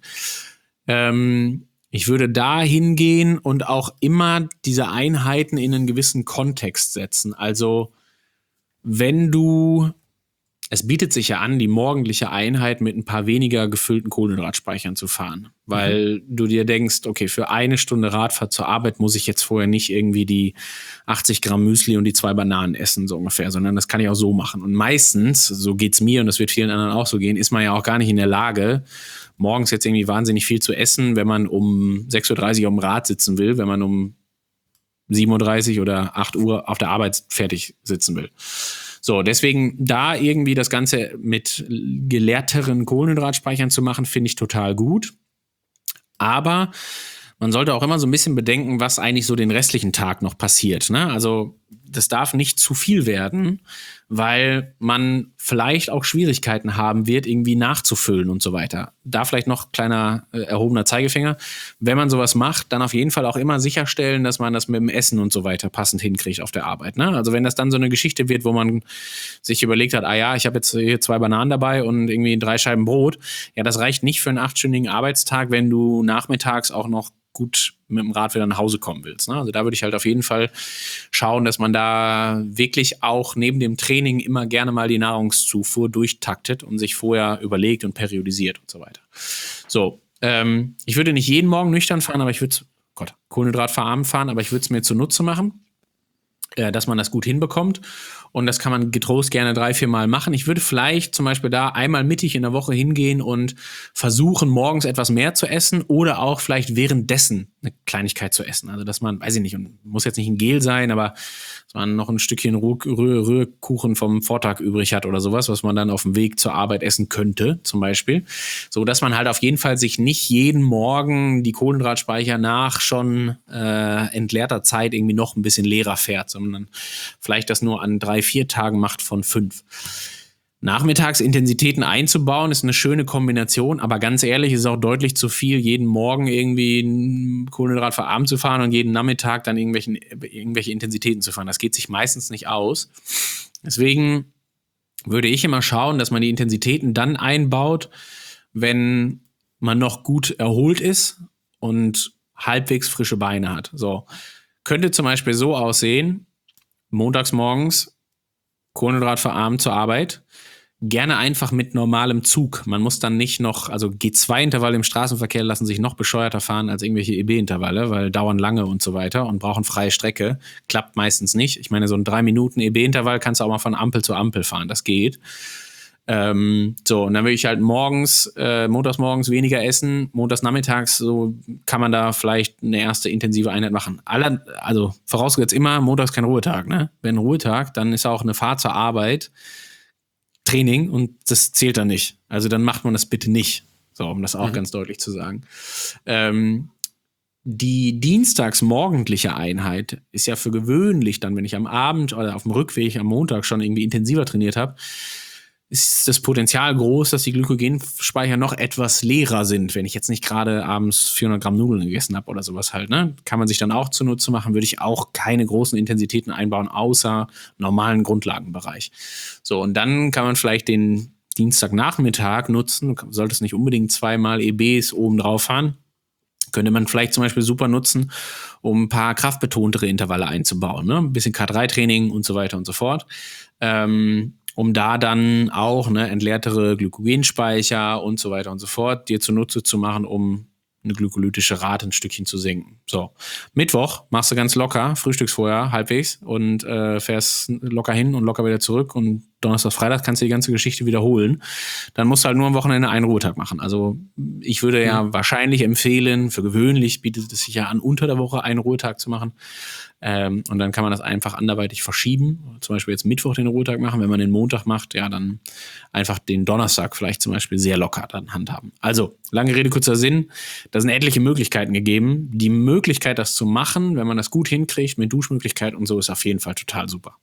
Speaker 1: Ich würde da hingehen und auch immer diese Einheiten in einen gewissen Kontext setzen. Also es bietet sich ja an, die morgendliche Einheit mit ein paar weniger gefüllten Kohlenhydratspeichern zu fahren. Weil du dir denkst, okay, für 1 Stunde Radfahrt zur Arbeit muss ich jetzt vorher nicht irgendwie die 80 Gramm Müsli und die 2 Bananen essen, so ungefähr, sondern das kann ich auch so machen. Und meistens, so geht's mir und das wird vielen anderen auch so gehen, ist man ja auch gar nicht in der Lage, morgens jetzt irgendwie wahnsinnig viel zu essen, wenn man um 6.30 Uhr auf dem Rad sitzen will, wenn man um 7.30 Uhr oder 8 Uhr auf der Arbeit fertig sitzen will. So, deswegen da irgendwie das Ganze mit gelehrteren Kohlenhydratspeichern zu machen, finde ich total gut. Aber man sollte auch immer so ein bisschen bedenken, was eigentlich so den restlichen Tag noch passiert. Ne? Also das darf nicht zu viel werden, weil man vielleicht auch Schwierigkeiten haben wird, irgendwie nachzufüllen und so weiter. Da vielleicht noch kleiner erhobener Zeigefinger. Wenn man sowas macht, dann auf jeden Fall auch immer sicherstellen, dass man das mit dem Essen und so weiter passend hinkriegt auf der Arbeit. Ne? Also wenn das dann so eine Geschichte wird, wo man sich überlegt hat, ich habe jetzt hier 2 Bananen dabei und irgendwie 3 Scheiben Brot. Ja, das reicht nicht für einen 8-stündigen Arbeitstag, wenn du nachmittags auch noch gut mit dem Rad wieder nach Hause kommen willst. Ne? Also da würde ich halt auf jeden Fall schauen, dass man da wirklich auch neben dem Training immer gerne mal die Nahrungszufuhr durchtaktet und sich vorher überlegt und periodisiert und so weiter. So, ich würde nicht jeden Morgen nüchtern fahren, aber ich würde kohlenhydratverarmt fahren, aber ich würde es mir zunutze machen, dass man das gut hinbekommt. Und das kann man getrost gerne 3-4 Mal machen. Ich würde vielleicht zum Beispiel da einmal mittig in der Woche hingehen und versuchen, morgens etwas mehr zu essen oder auch vielleicht währenddessen eine Kleinigkeit zu essen. Also, dass man, weiß ich nicht, und muss jetzt nicht ein Gel sein, aber dass man noch ein Stückchen Rührkuchen vom Vortag übrig hat oder sowas, was man dann auf dem Weg zur Arbeit essen könnte, zum Beispiel. So, dass man halt auf jeden Fall sich nicht jeden Morgen die Kohlenhydratspeicher nach schon entleerter Zeit irgendwie noch ein bisschen leerer fährt, sondern vielleicht das nur an 3-4 Tagen macht von 5. Nachmittagsintensitäten einzubauen, ist eine schöne Kombination, aber ganz ehrlich, ist auch deutlich zu viel, jeden Morgen irgendwie kohlenhydratverarmt zu fahren und jeden Nachmittag dann irgendwelche Intensitäten zu fahren. Das geht sich meistens nicht aus. Deswegen würde ich immer schauen, dass man die Intensitäten dann einbaut, wenn man noch gut erholt ist und halbwegs frische Beine hat. So. Könnte zum Beispiel so aussehen: montags morgens kohlenhydratverarmt zur Arbeit, gerne einfach mit normalem Zug. Man muss dann nicht noch, also G2-Intervalle im Straßenverkehr lassen sich noch bescheuerter fahren als irgendwelche EB-Intervalle, weil dauern lange und so weiter und brauchen freie Strecke. Klappt meistens nicht. Ich meine, so ein 3 Minuten EB-Intervall kannst du auch mal von Ampel zu Ampel fahren. Das geht. So, und dann will ich halt montags morgens weniger essen, montags nachmittags, so kann man da vielleicht eine erste intensive Einheit machen. Also vorausgesetzt immer, montags kein Ruhetag, ne? Wenn Ruhetag, dann ist auch eine Fahrt zur Arbeit Training und das zählt dann nicht. Also dann macht man das bitte nicht. So, um das auch ganz deutlich zu sagen. Die dienstags morgendliche Einheit ist ja für gewöhnlich dann, wenn ich am Abend oder auf dem Rückweg am Montag schon irgendwie intensiver trainiert habe, ist das Potenzial groß, dass die Glykogenspeicher noch etwas leerer sind, wenn ich jetzt nicht gerade abends 400 Gramm Nudeln gegessen habe oder sowas halt. Ne? Kann man sich dann auch zunutze machen, würde ich auch keine großen Intensitäten einbauen, außer normalen Grundlagenbereich. So, und dann kann man vielleicht den Dienstagnachmittag nutzen, du solltest nicht unbedingt 2-mal EBs oben drauf fahren, könnte man vielleicht zum Beispiel super nutzen, um ein paar kraftbetontere Intervalle einzubauen. Ne? Ein bisschen K3-Training und so weiter und so fort. Um da dann auch entleertere Glykogenspeicher und so weiter und so fort dir zunutze zu machen, um eine glykolytische Rate ein Stückchen zu senken. So, Mittwoch machst du ganz locker, frühstückst vorher halbwegs und fährst locker hin und locker wieder zurück und Donnerstag, Freitag kannst du die ganze Geschichte wiederholen. Dann musst du halt nur am Wochenende einen Ruhetag machen. Also ich würde ja wahrscheinlich empfehlen, für gewöhnlich bietet es sich ja an, unter der Woche einen Ruhetag zu machen. Und dann kann man das einfach anderweitig verschieben. Zum Beispiel jetzt Mittwoch den Ruhetag machen. Wenn man den Montag macht, ja, dann einfach den Donnerstag vielleicht zum Beispiel sehr locker dann handhaben. Also, lange Rede, kurzer Sinn. Da sind etliche Möglichkeiten gegeben. Die Möglichkeit, das zu machen, wenn man das gut hinkriegt, mit Duschmöglichkeit und so, ist auf jeden Fall total super.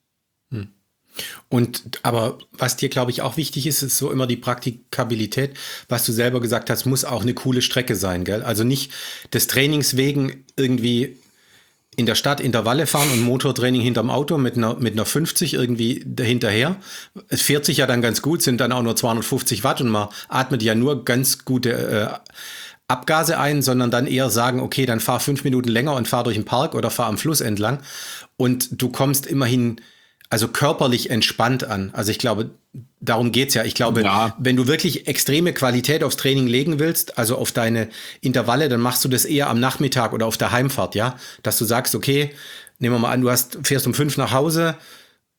Speaker 2: Aber was dir, glaube ich, auch wichtig ist, ist so immer die Praktikabilität. Was du selber gesagt hast, muss auch eine coole Strecke sein, gell? Also nicht des Trainings wegen irgendwie in der Stadt Intervalle fahren und Motortraining hinterm Auto mit einer 50 irgendwie dahinterher. Es fährt sich ja dann ganz gut, sind dann auch nur 250 Watt und man atmet ja nur ganz gute Abgase ein, sondern dann eher sagen, okay, dann fahr 5 Minuten länger und fahr durch den Park oder fahr am Fluss entlang und du kommst immerhin also körperlich entspannt an. Also ich glaube, darum geht's ja. Ich glaube, wenn du wirklich extreme Qualität aufs Training legen willst, also auf deine Intervalle, dann machst du das eher am Nachmittag oder auf der Heimfahrt, ja? Dass du sagst, okay, nehmen wir mal an, fährst um 5 nach Hause,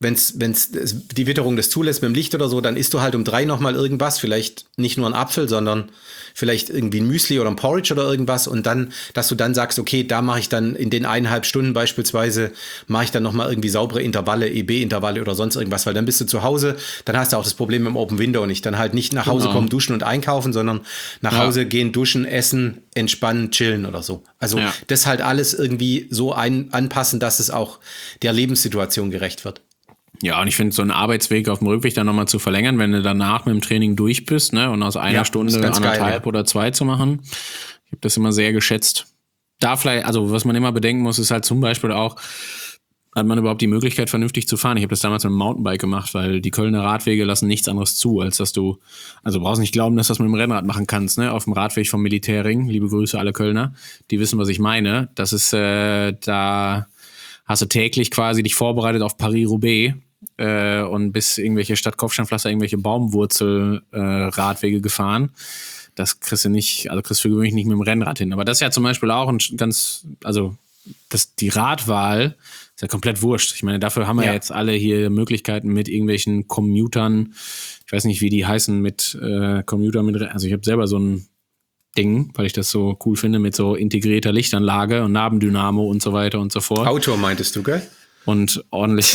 Speaker 2: wenn's die Witterung das zulässt mit dem Licht oder so, dann isst du halt um 3 nochmal irgendwas, vielleicht nicht nur einen Apfel, sondern vielleicht irgendwie ein Müsli oder ein Porridge oder irgendwas und dann, dass du dann sagst, okay, da mache ich dann in den 1,5 Stunden beispielsweise, mache ich dann nochmal irgendwie saubere Intervalle, EB-Intervalle oder sonst irgendwas, weil dann bist du zu Hause, dann hast du auch das Problem mit dem Open Window nicht, dann halt nicht nach Hause kommen, duschen und einkaufen, sondern nach Hause gehen, duschen, essen, entspannen, chillen oder so. Also das halt alles irgendwie so anpassen, dass es auch der Lebenssituation gerecht wird.
Speaker 1: Ja, und ich finde, so einen Arbeitsweg auf dem Rückweg dann nochmal zu verlängern, wenn du danach mit dem Training durch bist, ne, und aus einer Stunde 1,5 oder 2 zu machen. Ich habe das immer sehr geschätzt. Da vielleicht, also was man immer bedenken muss, ist halt zum Beispiel auch, hat man überhaupt die Möglichkeit, vernünftig zu fahren? Ich habe das damals mit dem Mountainbike gemacht, weil die Kölner Radwege lassen nichts anderes zu, als dass du, also du brauchst nicht glauben, dass du das mit dem Rennrad machen kannst, ne? Auf dem Radweg vom Militärring, liebe Grüße alle Kölner, die wissen, was ich meine. Das ist, da hast du täglich quasi dich vorbereitet auf Paris-Roubaix und bis irgendwelche statt Kopfsteinpflaster irgendwelche Baumwurzel-Radwege gefahren. Das kriegst du nicht, also kriegst du für gewöhnlich nicht mit dem Rennrad hin. Aber das ist ja zum Beispiel auch ein ganz, also die Radwahl ist ja komplett wurscht. Ich meine, dafür haben wir ja jetzt alle hier Möglichkeiten mit irgendwelchen Commutern, ich weiß nicht, wie die heißen, mit Commuter, also ich habe selber so ein Ding, weil ich das so cool finde, mit so integrierter Lichtanlage und Nabendynamo und so weiter und so fort.
Speaker 2: Auto meintest du, gell?
Speaker 1: Und ordentlich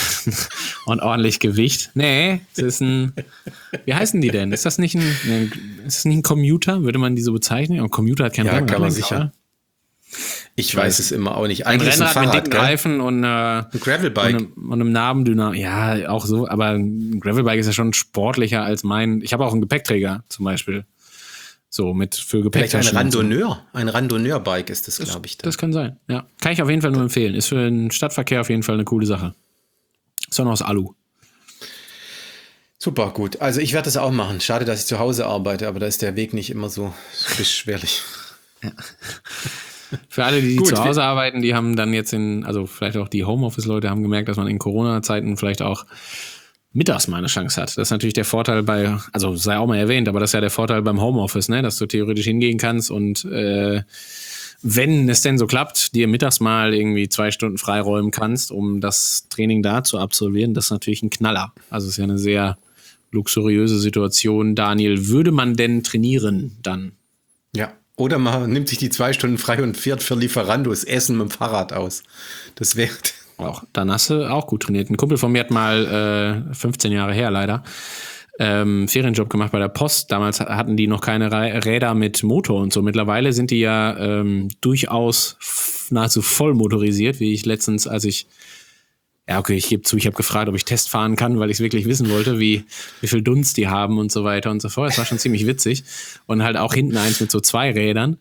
Speaker 1: Gewicht. Nee, es ist ein, wie heißen die denn? Ist das nicht ein Commuter? Würde man die so bezeichnen? Und Commuter hat keinen
Speaker 2: Rennrad. Ja, kann man sicher. Ich weiß es immer auch nicht.
Speaker 1: Ein Rennrad mit dicken Reifen und ein
Speaker 2: Gravelbike.
Speaker 1: Und einem Nabendynamo. Ja, auch so, aber ein Gravelbike ist ja schon sportlicher als ich habe auch einen Gepäckträger zum Beispiel. So, für Gepäcktaschen.
Speaker 2: Vielleicht ein Randonneur-Bike ist das, glaube ich.
Speaker 1: Das kann sein, ja. Kann ich auf jeden Fall nur empfehlen. Ist für den Stadtverkehr auf jeden Fall eine coole Sache. Ist auch noch aus Alu.
Speaker 2: Super, gut. Also ich werde das auch machen. Schade, dass ich zu Hause arbeite, aber da ist der Weg nicht immer so beschwerlich.
Speaker 1: Ja. Für alle, die zu Hause arbeiten, die haben dann jetzt also vielleicht auch die Homeoffice-Leute haben gemerkt, dass man in Corona-Zeiten vielleicht auch mittags mal eine Chance hat. Das ist natürlich der Vorteil also sei auch mal erwähnt, aber das ist ja der Vorteil beim Homeoffice, ne, dass du theoretisch hingehen kannst und wenn es denn so klappt, dir mittags mal irgendwie 2 Stunden freiräumen kannst, um das Training da zu absolvieren, das ist natürlich ein Knaller. Also es ist ja eine sehr luxuriöse Situation. Daniel, würde man denn trainieren dann?
Speaker 2: Ja, oder man nimmt sich die 2 Stunden frei und fährt für Lieferandos Essen mit dem Fahrrad aus. Das wäre...
Speaker 1: Auch, dann hast du auch gut trainiert. Ein Kumpel von mir hat mal 15 Jahre her leider Ferienjob gemacht bei der Post. Damals hatten die noch keine Räder mit Motor und so. Mittlerweile sind die ja durchaus nahezu voll motorisiert, wie ich letztens, ich gebe zu, ich habe gefragt, ob ich Test fahren kann, weil ich es wirklich wissen wollte, wie viel Dunst die haben und so weiter und so fort. Das war schon ziemlich witzig. Und halt auch hinten eins mit so 2 Rädern.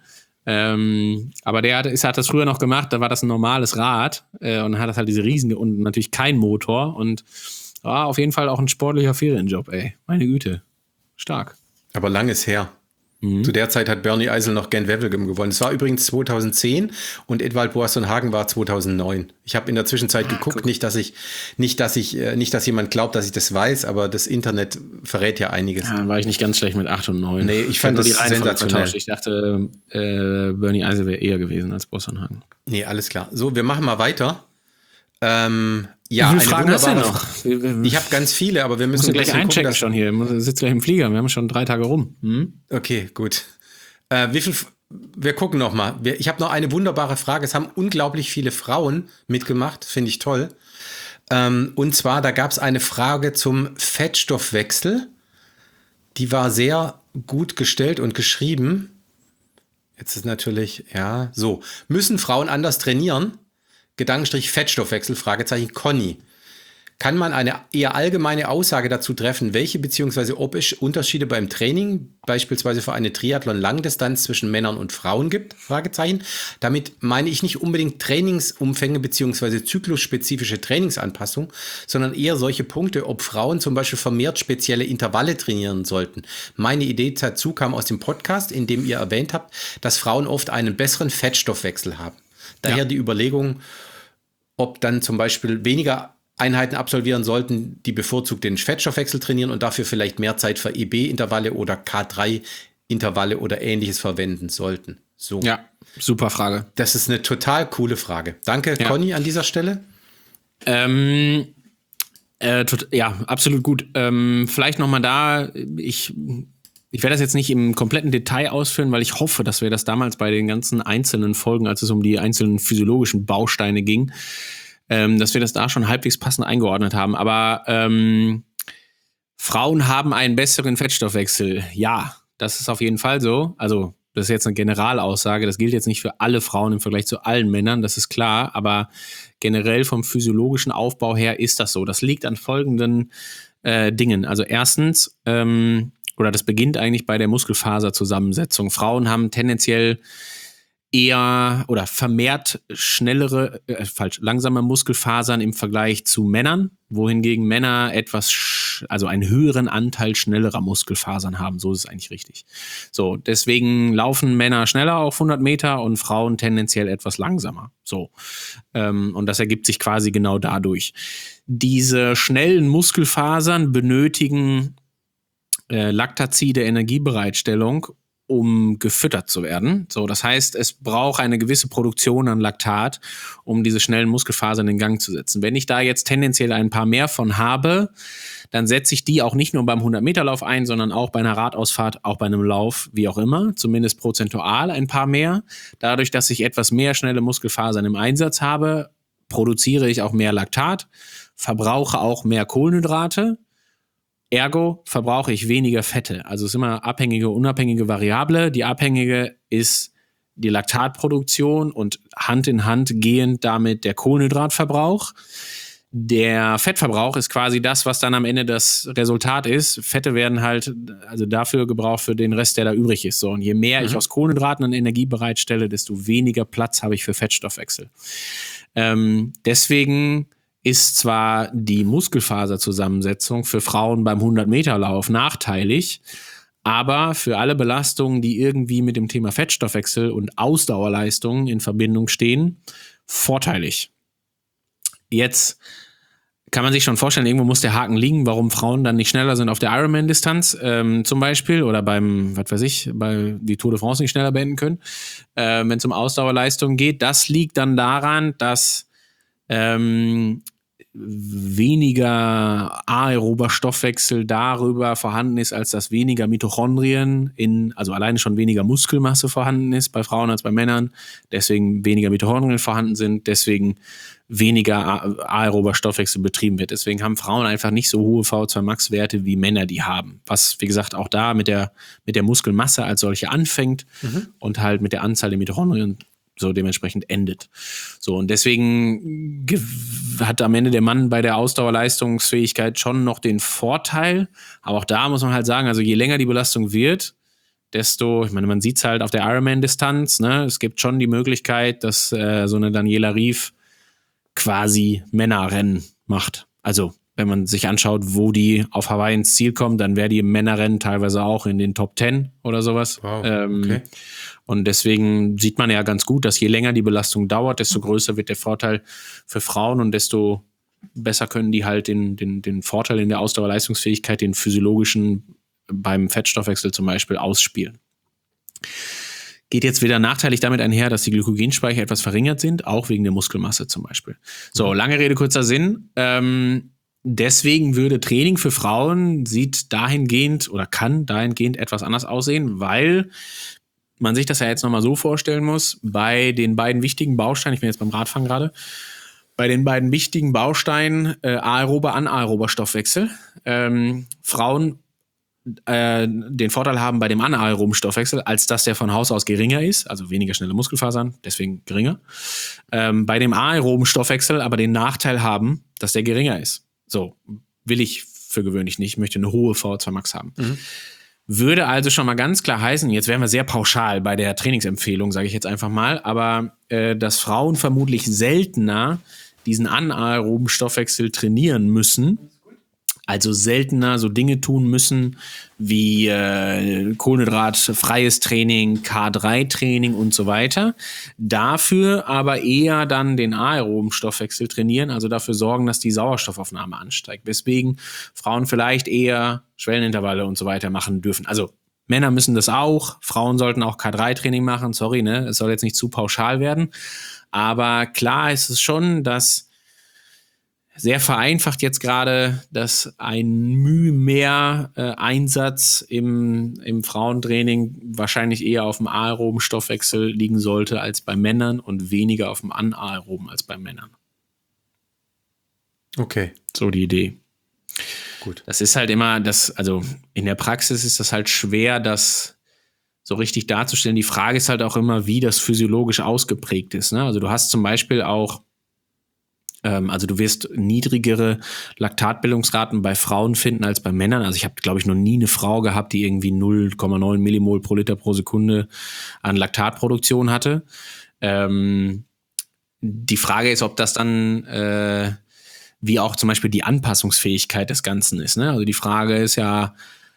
Speaker 1: Aber der hat das früher noch gemacht, da war das ein normales Rad und hat das halt diese riesen und natürlich kein Motor und war auf jeden Fall auch ein sportlicher Ferienjob, ey. Meine Güte. Stark.
Speaker 2: Aber lang ist her. Zu der Zeit hat Bernie Eisel noch Gent-Wevelgem gewonnen. Das war übrigens 2010 und Edvald Boasson Hagen war 2009. Ich habe in der Zwischenzeit geguckt, nicht, dass jemand glaubt, dass ich das weiß, aber das Internet verrät ja einiges.
Speaker 1: Ja, dann war ich nicht ganz schlecht mit 8 und 9.
Speaker 2: Nee, ich fand das sensationell.
Speaker 1: Ich dachte, Bernie Eisel wäre eher gewesen als Boasson Hagen.
Speaker 2: Nee, alles klar. So, wir machen mal weiter.
Speaker 1: Ja, eine wunderbare
Speaker 2: noch. Ich habe ganz viele, aber wir müssen
Speaker 1: gleich einchecken schon hier. Wir sitzen gleich im Flieger. Wir haben schon 3 Tage rum.
Speaker 2: Okay, gut. Wir gucken noch mal. Ich habe noch eine wunderbare Frage. Es haben unglaublich viele Frauen mitgemacht. Finde ich toll. Und zwar, da gab es eine Frage zum Fettstoffwechsel. Die war sehr gut gestellt und geschrieben. Jetzt ist natürlich, so. Müssen Frauen anders trainieren? Gedankenstrich Fettstoffwechsel, Fragezeichen, Conny. Kann man eine eher allgemeine Aussage dazu treffen, welche bzw. ob es Unterschiede beim Training, beispielsweise für eine Triathlon-Langdistanz zwischen Männern und Frauen gibt? Fragezeichen. Damit meine ich nicht unbedingt Trainingsumfänge bzw. zyklusspezifische Trainingsanpassung, sondern eher solche Punkte, ob Frauen zum Beispiel vermehrt spezielle Intervalle trainieren sollten. Meine Idee dazu kam aus dem Podcast, in dem ihr erwähnt habt, dass Frauen oft einen besseren Fettstoffwechsel haben. Daher die Überlegung, ob dann zum Beispiel weniger Einheiten absolvieren sollten, die bevorzugt den Fettstoffwechsel trainieren und dafür vielleicht mehr Zeit für EB-Intervalle oder K3-Intervalle oder Ähnliches verwenden sollten. So.
Speaker 1: Ja, super Frage.
Speaker 2: Das ist eine total coole Frage. Danke, Conny, an dieser Stelle.
Speaker 1: Ja, absolut gut. Vielleicht nochmal da, ich werde das jetzt nicht im kompletten Detail ausführen, weil ich hoffe, dass wir das damals bei den ganzen einzelnen Folgen, als es um die einzelnen physiologischen Bausteine ging, dass wir das da schon halbwegs passend eingeordnet haben. Aber Frauen haben einen besseren Fettstoffwechsel. Ja, das ist auf jeden Fall so. Also das ist jetzt eine Generalaussage. Das gilt jetzt nicht für alle Frauen im Vergleich zu allen Männern, das ist klar. Aber generell vom physiologischen Aufbau her ist das so. Das liegt an folgenden Dingen. Also erstens, oder das beginnt eigentlich bei der Muskelfaserzusammensetzung. Frauen haben tendenziell eher oder vermehrt langsame Muskelfasern im Vergleich zu Männern, wohingegen Männer also einen höheren Anteil schnellerer Muskelfasern haben. So ist es eigentlich richtig. So, deswegen laufen Männer schneller auf 100 Meter und Frauen tendenziell etwas langsamer. So. Und das ergibt sich quasi genau dadurch. Diese schnellen Muskelfasern benötigen Laktazide Energiebereitstellung, um gefüttert zu werden. So, das heißt, es braucht eine gewisse Produktion an Laktat, um diese schnellen Muskelfasern in Gang zu setzen. Wenn ich da jetzt tendenziell ein paar mehr von habe, dann setze ich die auch nicht nur beim 100-Meter-Lauf ein, sondern auch bei einer Radausfahrt, auch bei einem Lauf, wie auch immer, zumindest prozentual ein paar mehr. Dadurch, dass ich etwas mehr schnelle Muskelfasern im Einsatz habe, produziere ich auch mehr Laktat, verbrauche auch mehr Kohlenhydrate. Ergo verbrauche ich weniger Fette. Also es ist immer abhängige, unabhängige Variable. Die abhängige ist die Laktatproduktion und Hand in Hand gehend damit der Kohlenhydratverbrauch. Der Fettverbrauch ist quasi das, was dann am Ende das Resultat ist. Fette werden halt also dafür gebraucht für den Rest, der da übrig ist. So, und je mehr ich aus Kohlenhydraten an Energie bereitstelle, desto weniger Platz habe ich für Fettstoffwechsel. Deswegen ist zwar die Muskelfaserzusammensetzung für Frauen beim 100-Meter-Lauf nachteilig, aber für alle Belastungen, die irgendwie mit dem Thema Fettstoffwechsel und Ausdauerleistung in Verbindung stehen, vorteilig. Jetzt kann man sich schon vorstellen, irgendwo muss der Haken liegen, warum Frauen dann nicht schneller sind auf der Ironman-Distanz zum Beispiel oder beim, bei die Tour de France nicht schneller beenden können, wenn es um Ausdauerleistung geht. Das liegt dann daran, dass weniger aerober Stoffwechsel darüber vorhanden ist, als dass weniger Mitochondrien also alleine schon weniger Muskelmasse vorhanden ist bei Frauen als bei Männern, deswegen weniger Mitochondrien vorhanden sind, deswegen weniger aerober Stoffwechsel betrieben wird. Deswegen haben Frauen einfach nicht so hohe VO2 Max-Werte, wie Männer die haben. Was, wie gesagt, auch da mit der Muskelmasse als solche anfängt und halt mit der Anzahl der Mitochondrien so dementsprechend endet. So, und deswegen hat am Ende der Mann bei der Ausdauerleistungsfähigkeit schon noch den Vorteil. Aber auch da muss man halt sagen, also je länger die Belastung wird, desto, ich meine, man sieht es halt auf der Ironman-Distanz, ne? Es gibt schon die Möglichkeit, dass so eine Daniela Ryf quasi Männerrennen macht. Also, wenn man sich anschaut, wo die auf Hawaii ins Ziel kommen, dann wäre die im Männerrennen teilweise auch in den Top 10 oder sowas.
Speaker 2: Wow, okay.
Speaker 1: Und deswegen sieht man ja ganz gut, dass je länger die Belastung dauert, desto größer wird der Vorteil für Frauen und desto besser können die halt den Vorteil in der Ausdauerleistungsfähigkeit, den physiologischen beim Fettstoffwechsel zum Beispiel ausspielen. Geht jetzt wieder nachteilig damit einher, dass die Glykogenspeicher etwas verringert sind, auch wegen der Muskelmasse zum Beispiel. So, lange Rede, kurzer Sinn. Deswegen würde Training für Frauen kann dahingehend etwas anders aussehen, weil man sich das ja jetzt nochmal so vorstellen muss, bei den beiden wichtigen Bausteinen, ich bin jetzt beim Radfahren gerade, bei den beiden wichtigen Bausteinen aerober, anaerober Stoffwechsel, Frauen den Vorteil haben bei dem anaeroben Stoffwechsel, als dass der von Haus aus geringer ist, also weniger schnelle Muskelfasern, deswegen geringer. Bei dem aeroben Stoffwechsel aber den Nachteil haben, dass der geringer ist. So, will ich für gewöhnlich nicht, ich möchte eine hohe VO2 Max haben. Würde also schon mal ganz klar heißen, jetzt wären wir sehr pauschal bei der Trainingsempfehlung, sage ich jetzt einfach mal, aber dass Frauen vermutlich seltener diesen anaeroben Stoffwechsel trainieren müssen, also seltener so Dinge tun müssen wie kohlenhydratfreies Training, K3-Training und so weiter. Dafür aber eher dann den aeroben Stoffwechsel trainieren, also dafür sorgen, dass die Sauerstoffaufnahme ansteigt. Weswegen Frauen vielleicht eher Schwellenintervalle und so weiter machen dürfen. Also Männer müssen das auch, Frauen sollten auch K3-Training machen. Sorry, ne, es soll jetzt nicht zu pauschal werden. Aber klar ist es schon, dass sehr vereinfacht jetzt gerade, dass ein Mühe mehr Einsatz im Frauentraining wahrscheinlich eher auf dem aeroben Stoffwechsel liegen sollte als bei Männern und weniger auf dem anaeroben als bei Männern.
Speaker 2: Okay.
Speaker 1: So die Idee.
Speaker 2: Gut.
Speaker 1: Das ist halt immer, also in der Praxis ist das halt schwer, das so richtig darzustellen. Die Frage ist halt auch immer, wie das physiologisch ausgeprägt ist. Ne? Also du hast zum Beispiel auch also du wirst niedrigere Laktatbildungsraten bei Frauen finden als bei Männern. Also ich habe, glaube ich, noch nie eine Frau gehabt, die irgendwie 0,9 Millimol pro Liter pro Sekunde an Laktatproduktion hatte. Die Frage ist, ob das dann wie auch zum Beispiel die Anpassungsfähigkeit des Ganzen ist. Ne? Also die Frage ist ja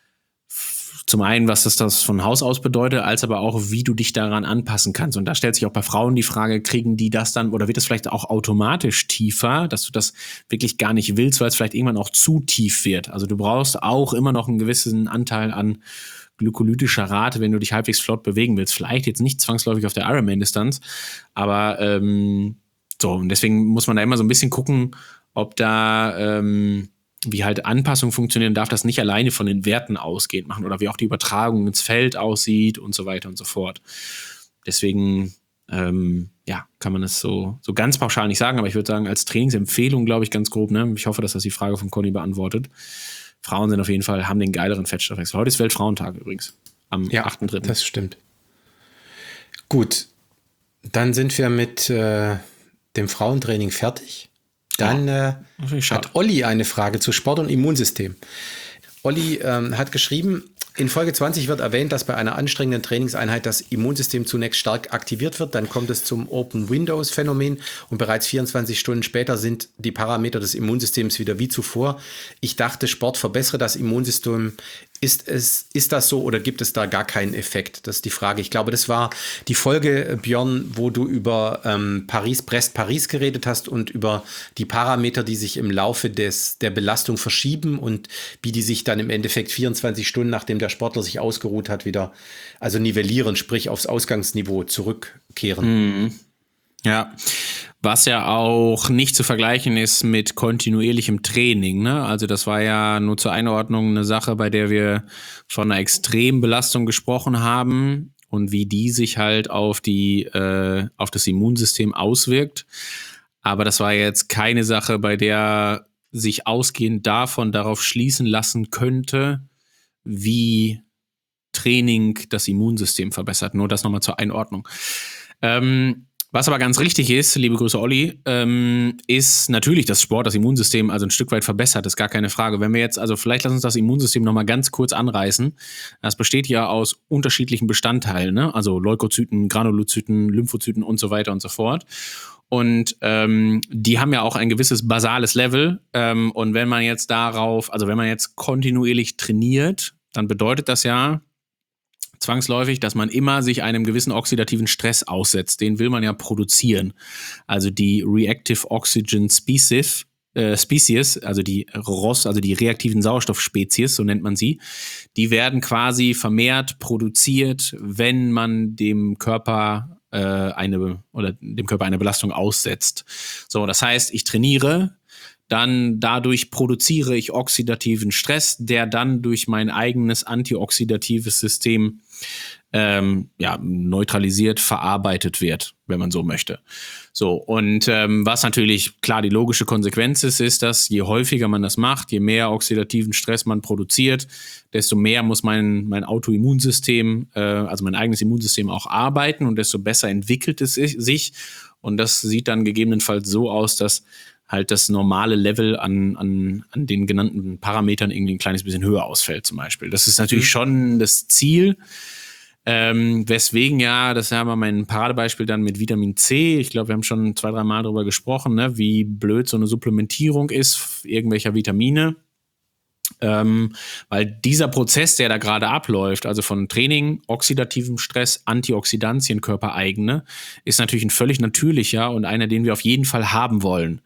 Speaker 1: zum einen, was das von Haus aus bedeutet, als aber auch, wie du dich daran anpassen kannst. Und da stellt sich auch bei Frauen die Frage, kriegen die das dann, oder wird das vielleicht auch automatisch tiefer, dass du das wirklich gar nicht willst, weil es vielleicht irgendwann auch zu tief wird. Also du brauchst auch immer noch einen gewissen Anteil an glykolytischer Rate, wenn du dich halbwegs flott bewegen willst. Vielleicht jetzt nicht zwangsläufig auf der Ironman-Distanz, aber so, und deswegen muss man da immer so ein bisschen gucken, ob da wie halt Anpassung funktionieren, darf das nicht alleine von den Werten ausgehend machen oder wie auch die Übertragung ins Feld aussieht und so weiter und so fort. Deswegen, kann man das so ganz pauschal nicht sagen, aber ich würde sagen, als Trainingsempfehlung, glaube ich, ganz grob, ne? Ich hoffe, dass das die Frage von Conny beantwortet. Frauen sind auf jeden Fall, haben den geileren Fettstoffwechsel. Heute ist Weltfrauentag übrigens, am 8.3.
Speaker 2: Das stimmt. Gut, dann sind wir mit dem Frauentraining fertig. Dann hat Olli eine Frage zu Sport und Immunsystem. Olli hat geschrieben, in Folge 20 wird erwähnt, dass bei einer anstrengenden Trainingseinheit das Immunsystem zunächst stark aktiviert wird, dann kommt es zum Open-Windows-Phänomen und bereits 24 Stunden später sind die Parameter des Immunsystems wieder wie zuvor. Ich dachte, Sport verbessere das Immunsystem. Ist das so oder gibt es da gar keinen Effekt? Das ist die Frage. Ich glaube, das war die Folge, Björn, wo du über Brest-Paris geredet hast und über die Parameter, die sich im Laufe der Belastung verschieben und wie die sich dann im Endeffekt 24 Stunden, nachdem der Sportler sich ausgeruht hat, wieder also nivellieren, sprich aufs Ausgangsniveau zurückkehren.
Speaker 1: Ja, was ja auch nicht zu vergleichen ist mit kontinuierlichem Training. Ne? Also das war ja nur zur Einordnung eine Sache, bei der wir von einer Extrembelastung gesprochen haben und wie die sich halt auf das Immunsystem auswirkt. Aber das war jetzt keine Sache, bei der sich ausgehend davon darauf schließen lassen könnte, wie Training das Immunsystem verbessert. Nur das nochmal zur Einordnung. Was aber ganz richtig ist, liebe Grüße Olli, ist natürlich, dass Sport das Immunsystem also ein Stück weit verbessert, ist gar keine Frage. Wenn wir jetzt, also vielleicht lass uns das Immunsystem nochmal ganz kurz anreißen. Das besteht ja aus unterschiedlichen Bestandteilen, ne? Also Leukozyten, Granulozyten, Lymphozyten und so weiter und so fort. Und die haben ja auch ein gewisses basales Level. Und wenn man jetzt wenn man jetzt kontinuierlich trainiert, dann bedeutet das ja zwangsläufig, dass man immer sich einem gewissen oxidativen Stress aussetzt. Den will man ja produzieren. Also die Reactive Oxygen Species, also die ROS, also die reaktiven Sauerstoffspezies, so nennt man sie, die werden quasi vermehrt produziert, wenn man dem Körper eine Belastung aussetzt. So, das heißt, ich trainiere, dann dadurch produziere ich oxidativen Stress, der dann durch mein eigenes antioxidatives System neutralisiert, verarbeitet wird, wenn man so möchte. So, und was natürlich klar die logische Konsequenz ist, dass je häufiger man das macht, je mehr oxidativen Stress man produziert, desto mehr muss mein Autoimmunsystem, also mein eigenes Immunsystem auch arbeiten und desto besser entwickelt es sich. Und das sieht dann gegebenenfalls so aus, dass halt das normale Level an den genannten Parametern irgendwie ein kleines bisschen höher ausfällt zum Beispiel. Das ist natürlich schon das Ziel, weswegen das ist ja mal mein Paradebeispiel dann mit Vitamin C. Ich glaube, wir haben schon 2-3 Mal darüber gesprochen, ne, wie blöd so eine Supplementierung ist, irgendwelcher Vitamine. Weil dieser Prozess, der da gerade abläuft, also von Training, oxidativem Stress, Antioxidantien, körpereigene, ist natürlich ein völlig natürlicher und einer, den wir auf jeden Fall haben wollen.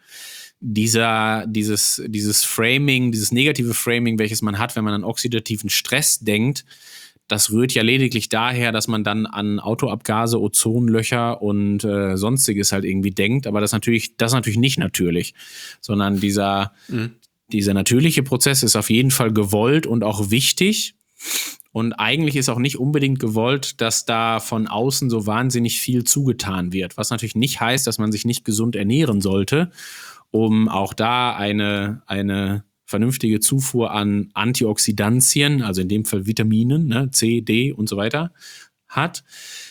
Speaker 1: Dieses Framing, dieses negative Framing, welches man hat, wenn man an oxidativen Stress denkt, das rührt ja lediglich daher, dass man dann an Autoabgase, Ozonlöcher und Sonstiges halt irgendwie denkt. Aber das ist natürlich nicht natürlich, sondern dieser natürliche Prozess ist auf jeden Fall gewollt und auch wichtig. Und eigentlich ist auch nicht unbedingt gewollt, dass da von außen so wahnsinnig viel zugetan wird. Was natürlich nicht heißt, dass man sich nicht gesund ernähren sollte, um auch da eine vernünftige Zufuhr an Antioxidantien, also in dem Fall Vitaminen, ne, C, D und so weiter, hat.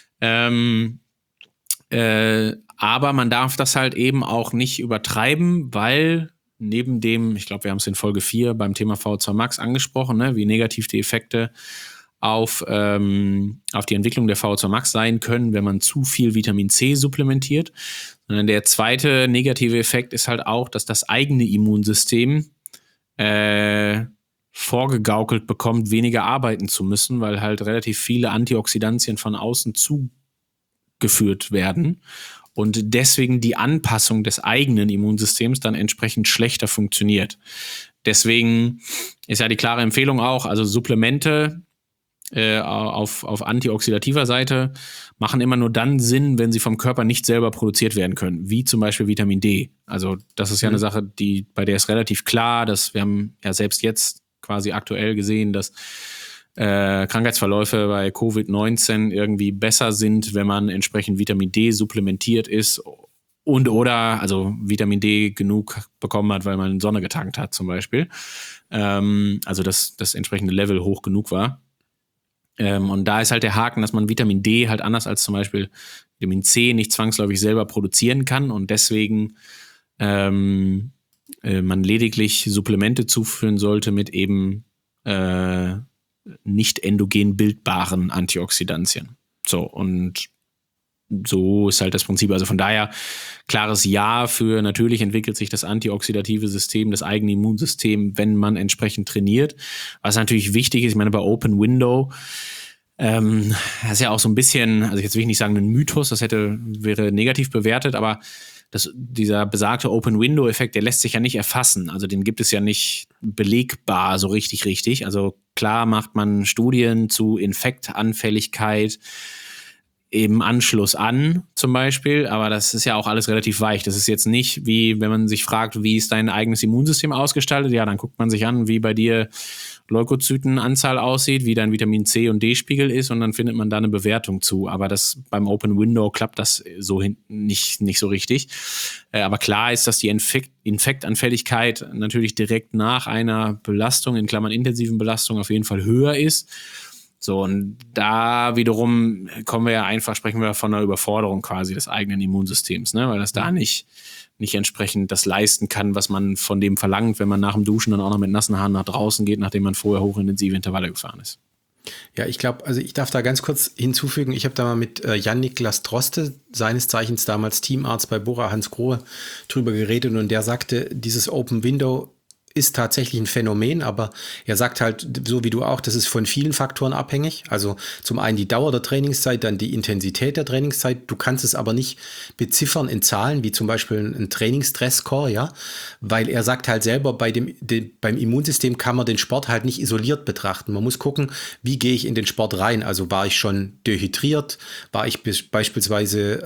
Speaker 1: Aber man darf das halt eben auch nicht übertreiben, weil neben dem, ich glaube, wir haben es in Folge 4 beim Thema VO2 Max angesprochen, ne, wie negativ die Effekte auf die Entwicklung der VO2 Max sein können, wenn man zu viel Vitamin C supplementiert. Und der zweite negative Effekt ist halt auch, dass das eigene Immunsystem vorgegaukelt bekommt, weniger arbeiten zu müssen, weil halt relativ viele Antioxidantien von außen zugeführt werden und deswegen die Anpassung des eigenen Immunsystems dann entsprechend schlechter funktioniert. Deswegen ist ja die klare Empfehlung auch, also Supplemente auf antioxidativer Seite machen immer nur dann Sinn, wenn sie vom Körper nicht selber produziert werden können, wie zum Beispiel Vitamin D. Also das ist ja eine Sache, bei der ist relativ klar, dass wir haben ja selbst jetzt quasi aktuell gesehen, dass Krankheitsverläufe bei Covid-19 irgendwie besser sind, wenn man entsprechend Vitamin D supplementiert ist also Vitamin D genug bekommen hat, weil man Sonne getankt hat zum Beispiel. Also dass das entsprechende Level hoch genug war. Und da ist halt der Haken, dass man Vitamin D halt anders als zum Beispiel Vitamin C nicht zwangsläufig selber produzieren kann und deswegen man lediglich Supplemente zuführen sollte mit eben nicht endogen bildbaren Antioxidantien. So, und so ist halt das Prinzip. Also von daher klares Ja für natürlich entwickelt sich das antioxidative System, das eigene Immunsystem, wenn man entsprechend trainiert. Was natürlich wichtig ist, ich meine, bei Open Window, das ist ja auch so ein bisschen, also jetzt will ich nicht sagen ein Mythos, wäre negativ bewertet, aber dieser besagte Open-Window-Effekt, der lässt sich ja nicht erfassen. Also den gibt es ja nicht belegbar so richtig. Also klar macht man Studien zu Infektanfälligkeit im Anschluss an zum Beispiel, aber das ist ja auch alles relativ weich. Das ist jetzt nicht wie, wenn man sich fragt, wie ist dein eigenes Immunsystem ausgestaltet? Ja, dann guckt man sich an, wie bei dir Leukozytenanzahl aussieht, wie dein Vitamin C und D-Spiegel ist und dann findet man da eine Bewertung zu. Aber das beim Open Window klappt das so nicht so richtig. Aber klar ist, dass die Infektanfälligkeit natürlich direkt nach einer Belastung, in Klammern intensiven Belastung, auf jeden Fall höher ist. So, und da wiederum sprechen wir von einer Überforderung quasi des eigenen Immunsystems, ne? Weil das da nicht entsprechend das leisten kann, was man von dem verlangt, wenn man nach dem Duschen dann auch noch mit nassen Haaren nach draußen geht, nachdem man vorher hochintensive Intervalle gefahren ist.
Speaker 2: Ja, ich glaube, also ich darf da ganz kurz hinzufügen, ich habe da mal mit Jan-Niklas Droste, seines Zeichens damals Teamarzt bei Bora Hansgrohe, drüber geredet und der sagte, dieses Open Window ist tatsächlich ein Phänomen, aber er sagt halt, so wie du auch, das ist von vielen Faktoren abhängig. Also zum einen die Dauer der Trainingszeit, dann die Intensität der Trainingszeit. Du kannst es aber nicht beziffern in Zahlen, wie zum Beispiel ein Trainingsstress-Score, ja, weil er sagt halt selber, beim Immunsystem kann man den Sport halt nicht isoliert betrachten. Man muss gucken, wie gehe ich in den Sport rein? Also war ich schon dehydriert? War ich beispielsweise,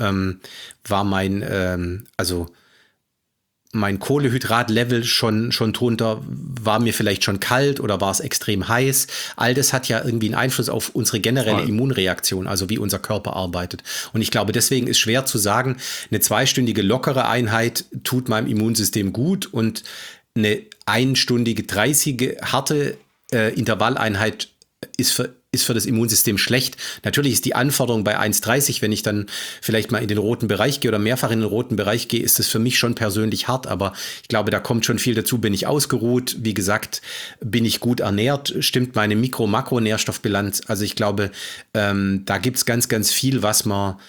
Speaker 2: mein Kohlehydratlevel schon drunter, war mir vielleicht schon kalt oder war es extrem heiß. All das hat ja irgendwie einen Einfluss auf unsere generelle Immunreaktion, also wie unser Körper arbeitet. Und ich glaube, deswegen ist schwer zu sagen, eine 2-stündige lockere Einheit tut meinem Immunsystem gut und eine 1-stündige 30 harte Intervalleinheit ist für das Immunsystem schlecht. Natürlich ist die Anforderung bei 1,30, wenn ich dann vielleicht mal in den roten Bereich gehe oder mehrfach in den roten Bereich gehe, ist das für mich schon persönlich hart, aber ich glaube, da kommt schon viel dazu. Bin ich ausgeruht? Wie gesagt, bin ich gut ernährt? Stimmt meine Mikro-Makronährstoffbilanz? Also ich glaube, da gibt es ganz, ganz viel, was man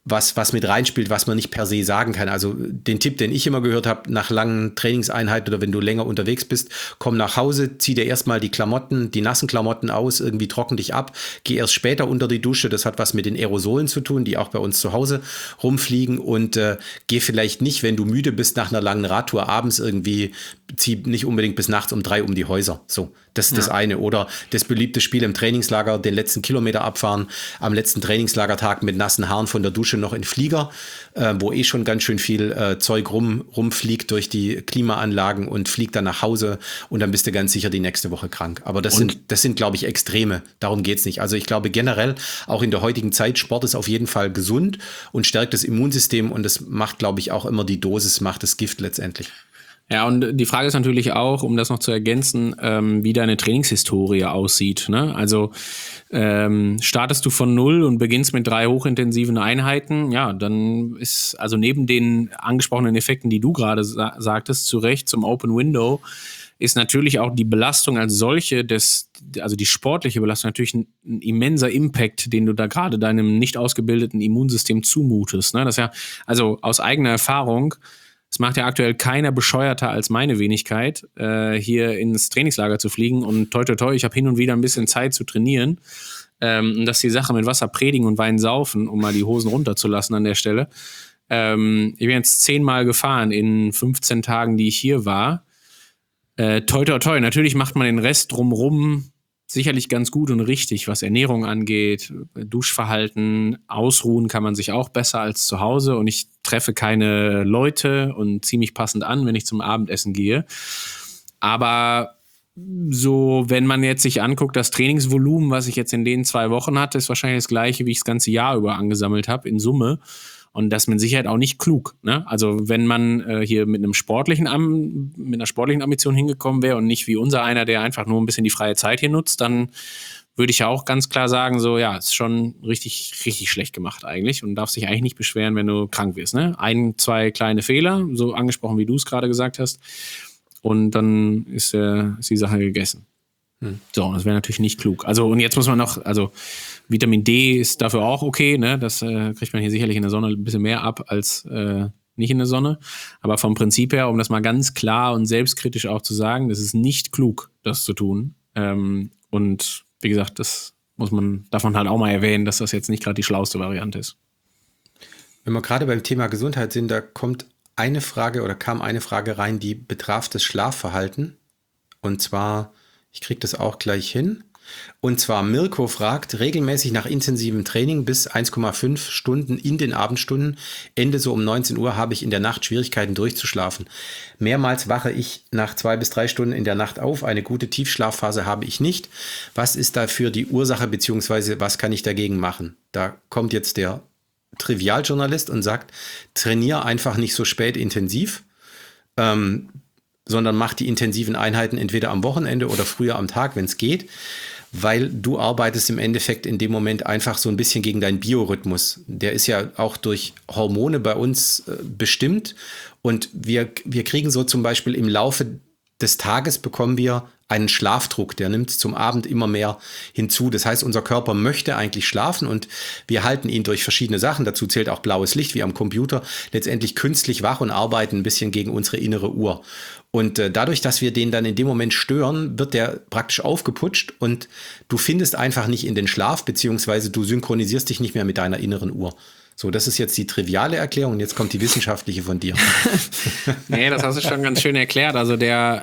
Speaker 2: was mit reinspielt, was man nicht per se sagen kann. Also den Tipp, den ich immer gehört habe, nach langen Trainingseinheiten oder wenn du länger unterwegs bist, komm nach Hause, zieh dir erstmal die Klamotten, die nassen Klamotten aus, irgendwie trocken dich ab, geh erst später unter die Dusche. Das hat was mit den Aerosolen zu tun, die auch bei uns zu Hause rumfliegen, und geh vielleicht nicht, wenn du müde bist nach einer langen Radtour abends irgendwie, zieh nicht unbedingt bis nachts um 3 um die Häuser. So, das ist das eine. Oder das beliebte Spiel im Trainingslager, den letzten Kilometer abfahren, am letzten Trainingslagertag mit nassen Haaren von der Dusche noch in Flieger, wo schon ganz schön viel Zeug rumfliegt durch die Klimaanlagen und fliegt dann nach Hause, und dann bist du ganz sicher die nächste Woche krank. Aber das sind, glaube ich, Extreme. Darum geht's nicht. Also ich glaube generell, auch in der heutigen Zeit, Sport ist auf jeden Fall gesund und stärkt das Immunsystem, und das macht, glaube ich, auch immer die Dosis, macht das Gift letztendlich.
Speaker 1: Ja, und die Frage ist natürlich auch, um das noch zu ergänzen, wie deine Trainingshistorie aussieht, ne? Also startest du von 0 und beginnst mit 3 hochintensiven Einheiten, ja, dann ist also neben den angesprochenen Effekten, die du gerade sagtest, zu Recht zum Open Window, ist natürlich auch die Belastung als solche, also die sportliche Belastung, natürlich ein immenser Impact, den du da gerade deinem nicht ausgebildeten Immunsystem zumutest, ne? Das ist ja, also aus eigener Erfahrung, es macht ja aktuell keiner bescheuerter als meine Wenigkeit, hier ins Trainingslager zu fliegen, und toi toi toi, ich habe hin und wieder ein bisschen Zeit zu trainieren. Das ist die Sache mit Wasser predigen und Wein saufen, um mal die Hosen runterzulassen an der Stelle. Ich bin jetzt 10-mal gefahren in 15 Tagen, die ich hier war. Toi toi toi, natürlich macht man den Rest drumrum sicherlich ganz gut und richtig, was Ernährung angeht, Duschverhalten, ausruhen kann man sich auch besser als zu Hause, und ich treffe keine Leute und ziehe mich passend an, wenn ich zum Abendessen gehe. Aber so, wenn man jetzt sich anguckt, das Trainingsvolumen, was ich jetzt in den 2 Wochen hatte, ist wahrscheinlich das gleiche, wie ich das ganze Jahr über angesammelt habe in Summe. Und das ist mit Sicherheit auch nicht klug, ne? Also wenn man hier mit einer sportlichen Ambition hingekommen wäre und nicht wie unser einer, der einfach nur ein bisschen die freie Zeit hier nutzt, dann würde ich ja auch ganz klar sagen, so, ja, ist schon richtig, richtig schlecht gemacht eigentlich, und darfst dich eigentlich nicht beschweren, wenn du krank wirst, ne? 1, 2 kleine Fehler, so angesprochen, wie du es gerade gesagt hast, und dann ist die Sache gegessen. So, das wäre natürlich nicht klug. Also, und jetzt muss man noch, also Vitamin D ist dafür auch okay, ne? Das kriegt man hier sicherlich in der Sonne ein bisschen mehr ab als nicht in der Sonne. Aber vom Prinzip her, um das mal ganz klar und selbstkritisch auch zu sagen, das ist nicht klug, das zu tun. Und wie gesagt, darf man halt auch mal erwähnen, dass das jetzt nicht gerade die schlauste Variante ist.
Speaker 2: Wenn wir gerade beim Thema Gesundheit sind, da kam eine Frage rein, die betraf das Schlafverhalten. Und zwar, ich kriege das auch gleich hin. Und zwar Mirko fragt, regelmäßig nach intensivem Training bis 1,5 Stunden in den Abendstunden, Ende so um 19 Uhr, habe ich in der Nacht Schwierigkeiten durchzuschlafen. Mehrmals wache ich nach 2 bis 3 Stunden in der Nacht auf. Eine gute Tiefschlafphase habe ich nicht. Was ist dafür die Ursache, beziehungsweise was kann ich dagegen machen? Da kommt jetzt der Trivialjournalist und sagt, trainiere einfach nicht so spät intensiv, sondern mach die intensiven Einheiten entweder am Wochenende oder früher am Tag, wenn es geht, weil du arbeitest im Endeffekt in dem Moment einfach so ein bisschen gegen deinen Biorhythmus. Der ist ja auch durch Hormone bei uns bestimmt, und wir kriegen so zum Beispiel im Laufe des Tages bekommen wir einen Schlafdruck, der nimmt zum Abend immer mehr hinzu. Das heißt, unser Körper möchte eigentlich schlafen, und wir halten ihn durch verschiedene Sachen, dazu zählt auch blaues Licht wie am Computer, letztendlich künstlich wach und arbeiten ein bisschen gegen unsere innere Uhr. Und dadurch, dass wir den dann in dem Moment stören, wird der praktisch aufgeputscht, und du findest einfach nicht in den Schlaf, beziehungsweise du synchronisierst dich nicht mehr mit deiner inneren Uhr. So, das ist jetzt die triviale Erklärung, und jetzt kommt die wissenschaftliche von dir.
Speaker 1: Nee, das hast du schon ganz schön erklärt. Also du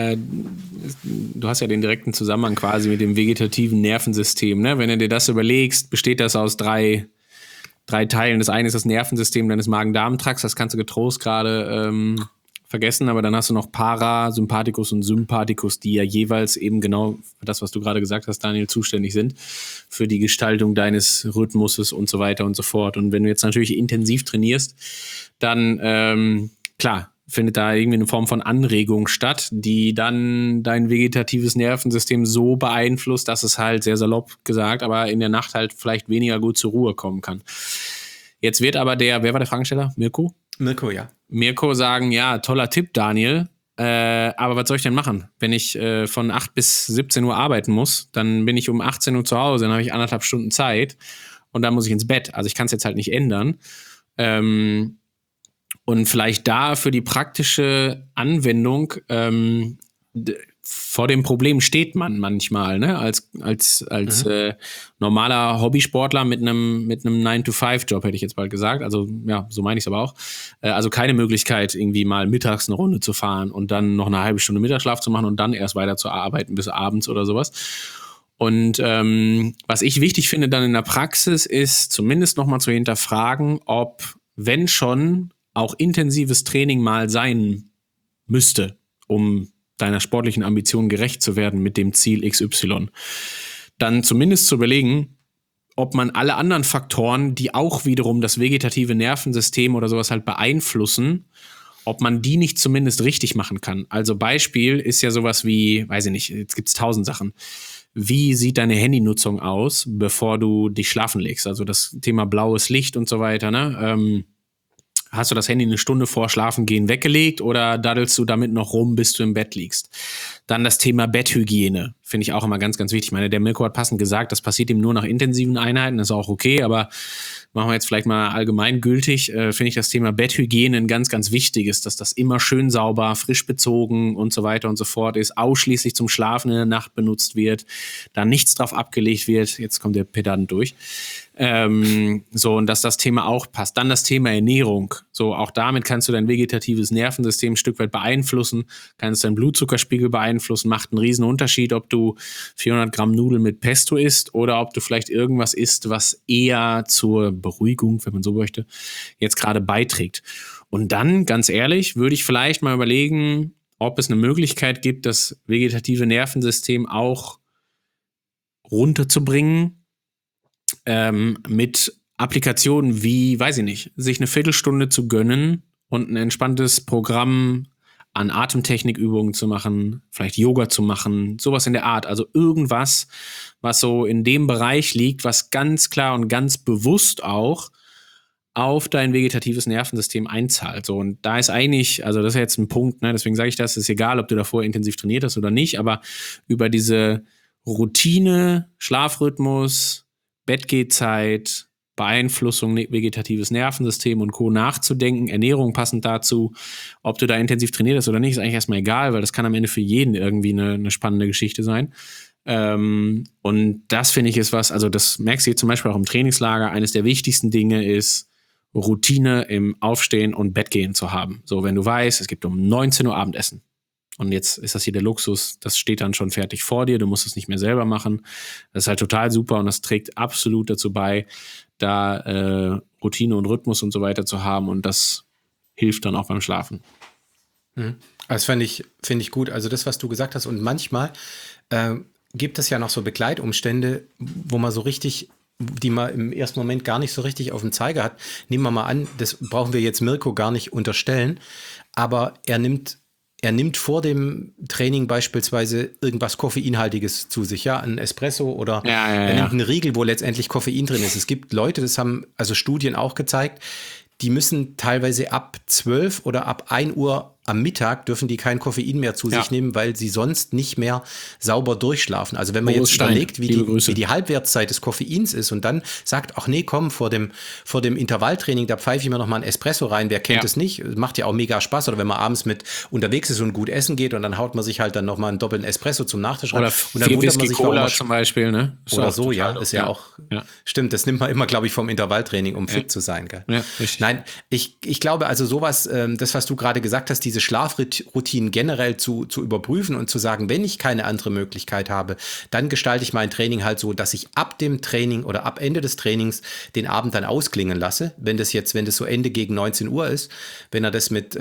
Speaker 1: hast ja den direkten Zusammenhang quasi mit dem vegetativen Nervensystem, ne? Wenn du dir das überlegst, besteht das aus drei Teilen. Das eine ist das Nervensystem deines Magen-Darm-Trakts, das kannst du getrost gerade vergessen, aber dann hast du noch Parasympathikus und Sympathikus, die ja jeweils eben genau für das, was du gerade gesagt hast, Daniel, zuständig sind, für die Gestaltung deines Rhythmuses und so weiter und so fort. Und wenn du jetzt natürlich intensiv trainierst, dann, klar, findet da irgendwie eine Form von Anregung statt, die dann dein vegetatives Nervensystem so beeinflusst, dass es halt, sehr salopp gesagt, aber in der Nacht halt vielleicht weniger gut zur Ruhe kommen kann. Jetzt wird aber wer war der Fragensteller? Mirko?
Speaker 2: Mirko, ja.
Speaker 1: Mirko sagen, ja, toller Tipp, Daniel, aber was soll ich denn machen? Wenn ich von 8 bis 17 Uhr arbeiten muss, dann bin ich um 18 Uhr zu Hause, dann habe ich 1,5 Stunden Zeit, und dann muss ich ins Bett. Also ich kann es jetzt halt nicht ändern. Und vielleicht da für die praktische Anwendung vor dem Problem steht man manchmal, ne? Als normaler Hobbysportler mit einem 9-to-5-Job, hätte ich jetzt bald gesagt. Also ja, so meine ich es aber auch. Also keine Möglichkeit, irgendwie mal mittags eine Runde zu fahren und dann noch eine halbe Stunde Mittagsschlaf zu machen und dann erst weiter zu arbeiten bis abends oder sowas. Und was ich wichtig finde dann in der Praxis ist, zumindest nochmal zu hinterfragen, ob, wenn schon, auch intensives Training mal sein müsste, um deiner sportlichen Ambition gerecht zu werden mit dem Ziel XY. Dann zumindest zu überlegen, ob man alle anderen Faktoren, die auch wiederum das vegetative Nervensystem oder sowas halt beeinflussen, ob man die nicht zumindest richtig machen kann. Also Beispiel ist ja sowas wie, weiß ich nicht, jetzt gibt es 1000 Sachen. Wie sieht deine Handynutzung aus, bevor du dich schlafen legst? Also das Thema blaues Licht und so weiter, ne? Hast du das Handy eine Stunde vor Schlafengehen weggelegt oder daddelst du damit noch rum, bis du im Bett liegst? Dann das Thema Betthygiene, finde ich auch immer ganz, ganz wichtig. Ich meine, der Mirko hat passend gesagt, das passiert ihm nur nach intensiven Einheiten, das ist auch okay, aber machen wir jetzt vielleicht mal allgemeingültig, finde ich das Thema Betthygiene ein ganz, ganz wichtiges, dass das immer schön sauber, frisch bezogen und so weiter und so fort ist, ausschließlich zum Schlafen in der Nacht benutzt wird, da nichts drauf abgelegt wird, jetzt kommt der Pedant durch. So, und dass das Thema auch passt. Dann das Thema Ernährung. So, auch damit kannst du dein vegetatives Nervensystem ein Stück weit beeinflussen, kannst deinen Blutzuckerspiegel beeinflussen, macht einen riesen Unterschied, ob du 400 Gramm Nudeln mit Pesto isst oder ob du vielleicht irgendwas isst, was eher zur Beruhigung, wenn man so möchte, jetzt gerade beiträgt. Und dann, ganz ehrlich, würde ich vielleicht mal überlegen, ob es eine Möglichkeit gibt, das vegetative Nervensystem auch runterzubringen, mit Applikationen wie, weiß ich nicht, sich eine Viertelstunde zu gönnen und ein entspanntes Programm an Atemtechnikübungen zu machen, vielleicht Yoga zu machen, sowas in der Art. Also irgendwas, was so in dem Bereich liegt, was ganz klar und ganz bewusst auch auf dein vegetatives Nervensystem einzahlt. So, und da ist eigentlich, also das ist jetzt ein Punkt, ne, deswegen sage ich das, ist egal, ob du davor intensiv trainiert hast oder nicht, aber über diese Routine, Schlafrhythmus, Bettgehzeit, Beeinflussung vegetatives Nervensystem und Co. nachzudenken, Ernährung passend dazu, ob du da intensiv trainiert hast oder nicht, ist eigentlich erstmal egal, weil das kann am Ende für jeden irgendwie eine spannende Geschichte sein. Und das finde ich ist was, also das merkst du jetzt zum Beispiel auch im Trainingslager, eines der wichtigsten Dinge ist, Routine im Aufstehen und Bettgehen zu haben. So, wenn du weißt, es gibt um 19 Uhr Abendessen. Und jetzt ist das hier der Luxus, das steht dann schon fertig vor dir, du musst es nicht mehr selber machen. Das ist halt total super und das trägt absolut dazu bei, da Routine und Rhythmus und so weiter zu haben und das hilft dann auch beim Schlafen.
Speaker 2: Das finde ich gut, also das, was du gesagt hast, und manchmal gibt es ja noch so Begleitumstände, wo man so richtig, die man im ersten Moment gar nicht so richtig auf dem Zeiger hat. Nehmen wir mal an, das brauchen wir jetzt Mirko gar nicht unterstellen, aber er nimmt vor dem Training beispielsweise irgendwas Koffeinhaltiges zu sich, ja, ein Espresso oder er nimmt einen Riegel, wo letztendlich Koffein drin ist. Es gibt Leute, das haben also Studien auch gezeigt, die müssen teilweise ab 12 oder ab 1 Uhr am Mittag dürfen die kein Koffein mehr zu sich nehmen, weil sie sonst nicht mehr sauber durchschlafen. Also wenn man jetzt überlegt, wie die Halbwertszeit des Koffeins ist und dann sagt, ach nee, komm, vor dem Intervalltraining, da pfeife ich mir noch mal ein Espresso rein. Wer kennt es nicht? Macht ja auch mega Spaß. Oder wenn man abends mit unterwegs ist und gut essen geht und dann haut man sich halt dann noch mal einen doppelten Espresso zum Nachtisch rein.
Speaker 1: Oder
Speaker 2: und dann wundert man sich,
Speaker 1: Cola zum Beispiel, ne?
Speaker 2: Oder so, ja. Ist ja auch, stimmt, das nimmt man immer, glaube ich, vom Intervalltraining, um fit zu sein. Gell?
Speaker 1: Ja, richtig.
Speaker 2: Nein, ich glaube also sowas, das, was du gerade gesagt hast, diese Schlafroutinen generell zu überprüfen und zu sagen, wenn ich keine andere Möglichkeit habe, dann gestalte ich mein Training halt so, dass ich ab dem Training oder ab Ende des Trainings den Abend dann ausklingen lasse. Wenn das so Ende gegen 19 Uhr ist, wenn er das mit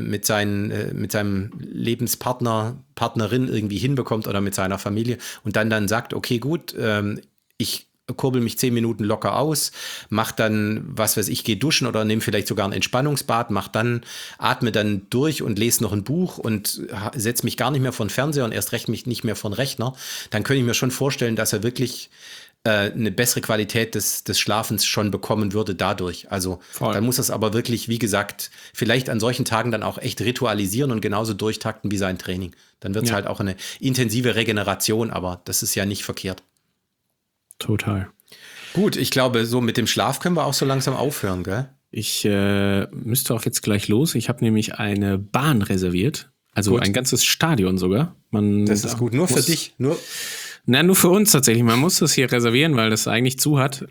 Speaker 2: seinem Lebenspartnerin irgendwie hinbekommt oder mit seiner Familie und dann sagt, okay, gut, ich kurbel mich 10 Minuten locker aus, mach dann, was weiß ich, gehe duschen oder nehme vielleicht sogar ein Entspannungsbad, atme dann durch und lese noch ein Buch und setze mich gar nicht mehr vor den Fernseher und erst recht mich nicht mehr vor den Rechner, dann könnte ich mir schon vorstellen, dass er wirklich eine bessere Qualität des Schlafens schon bekommen würde dadurch. Also dann muss das aber wirklich, wie gesagt, vielleicht an solchen Tagen dann auch echt ritualisieren und genauso durchtakten wie sein Training. Dann wird es halt auch eine intensive Regeneration, aber das ist ja nicht verkehrt.
Speaker 1: Total.
Speaker 2: Gut, ich glaube, so mit dem Schlaf können wir auch so langsam aufhören, gell?
Speaker 1: Ich müsste auch jetzt gleich los. Ich habe nämlich eine Bahn reserviert. Also ein ganzes Stadion sogar.
Speaker 2: Das ist gut. Nur für dich? Nur
Speaker 1: für uns tatsächlich. Man muss das hier reservieren, weil das eigentlich zu hat.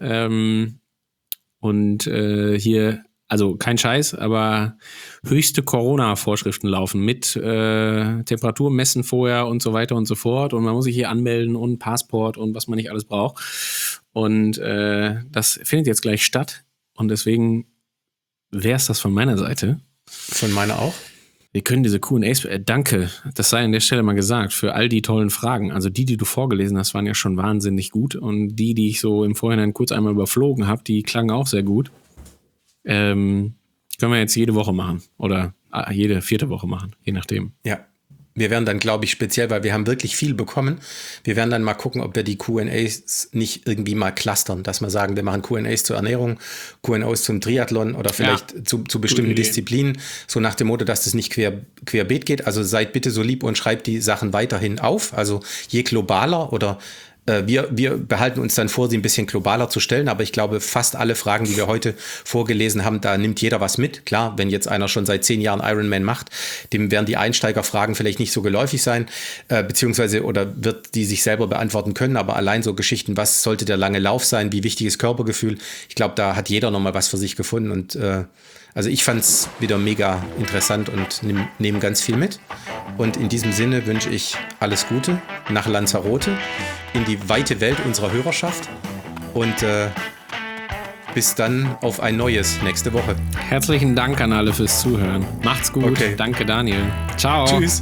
Speaker 1: Hier, also kein Scheiß, aber höchste Corona-Vorschriften laufen mit Temperatur messen vorher und so weiter und so fort. Und man muss sich hier anmelden und Passport und was man nicht alles braucht. Und das findet jetzt gleich statt. Und deswegen wäre es das von meiner Seite.
Speaker 2: Von meiner auch.
Speaker 1: Wir können diese Q&As, danke, das sei an der Stelle mal gesagt, für all die tollen Fragen. Also die du vorgelesen hast, waren ja schon wahnsinnig gut. Und die ich so im Vorhinein kurz einmal überflogen habe, die klangen auch sehr gut. Können wir jetzt jede Woche machen oder jede 4. Woche machen, je nachdem.
Speaker 2: Ja, wir werden dann, glaube ich, speziell, weil wir haben wirklich viel bekommen, wir werden dann mal gucken, ob wir die Q&As nicht irgendwie mal clustern, dass wir sagen, wir machen Q&As zur Ernährung, Q&As zum Triathlon oder vielleicht zu bestimmten Disziplinen, so nach dem Motto, dass das nicht querbeet geht. Also seid bitte so lieb und schreibt die Sachen weiterhin auf. Also je globaler oder wir behalten uns dann vor, sie ein bisschen globaler zu stellen, aber ich glaube, fast alle Fragen, die wir heute vorgelesen haben, da nimmt jeder was mit. Klar, wenn jetzt einer schon seit 10 Jahren Ironman macht, dem werden die Einsteigerfragen vielleicht nicht so geläufig sein, beziehungsweise oder wird die sich selber beantworten können, aber allein so Geschichten, was sollte der lange Lauf sein, wie wichtig ist Körpergefühl, ich glaube, da hat jeder nochmal was für sich gefunden und also ich fand es wieder mega interessant und nehme ganz viel mit. Und in diesem Sinne wünsche ich alles Gute nach Lanzarote, in die weite Welt unserer Hörerschaft und bis dann auf ein neues nächste Woche.
Speaker 1: Herzlichen Dank an alle fürs Zuhören. Macht's gut.
Speaker 2: Okay.
Speaker 1: Danke, Daniel. Ciao.
Speaker 2: Tschüss.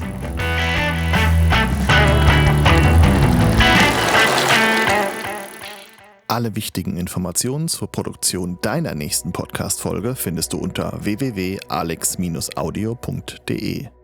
Speaker 3: Alle wichtigen Informationen zur Produktion deiner nächsten Podcast-Folge findest du unter www.alex-audio.de.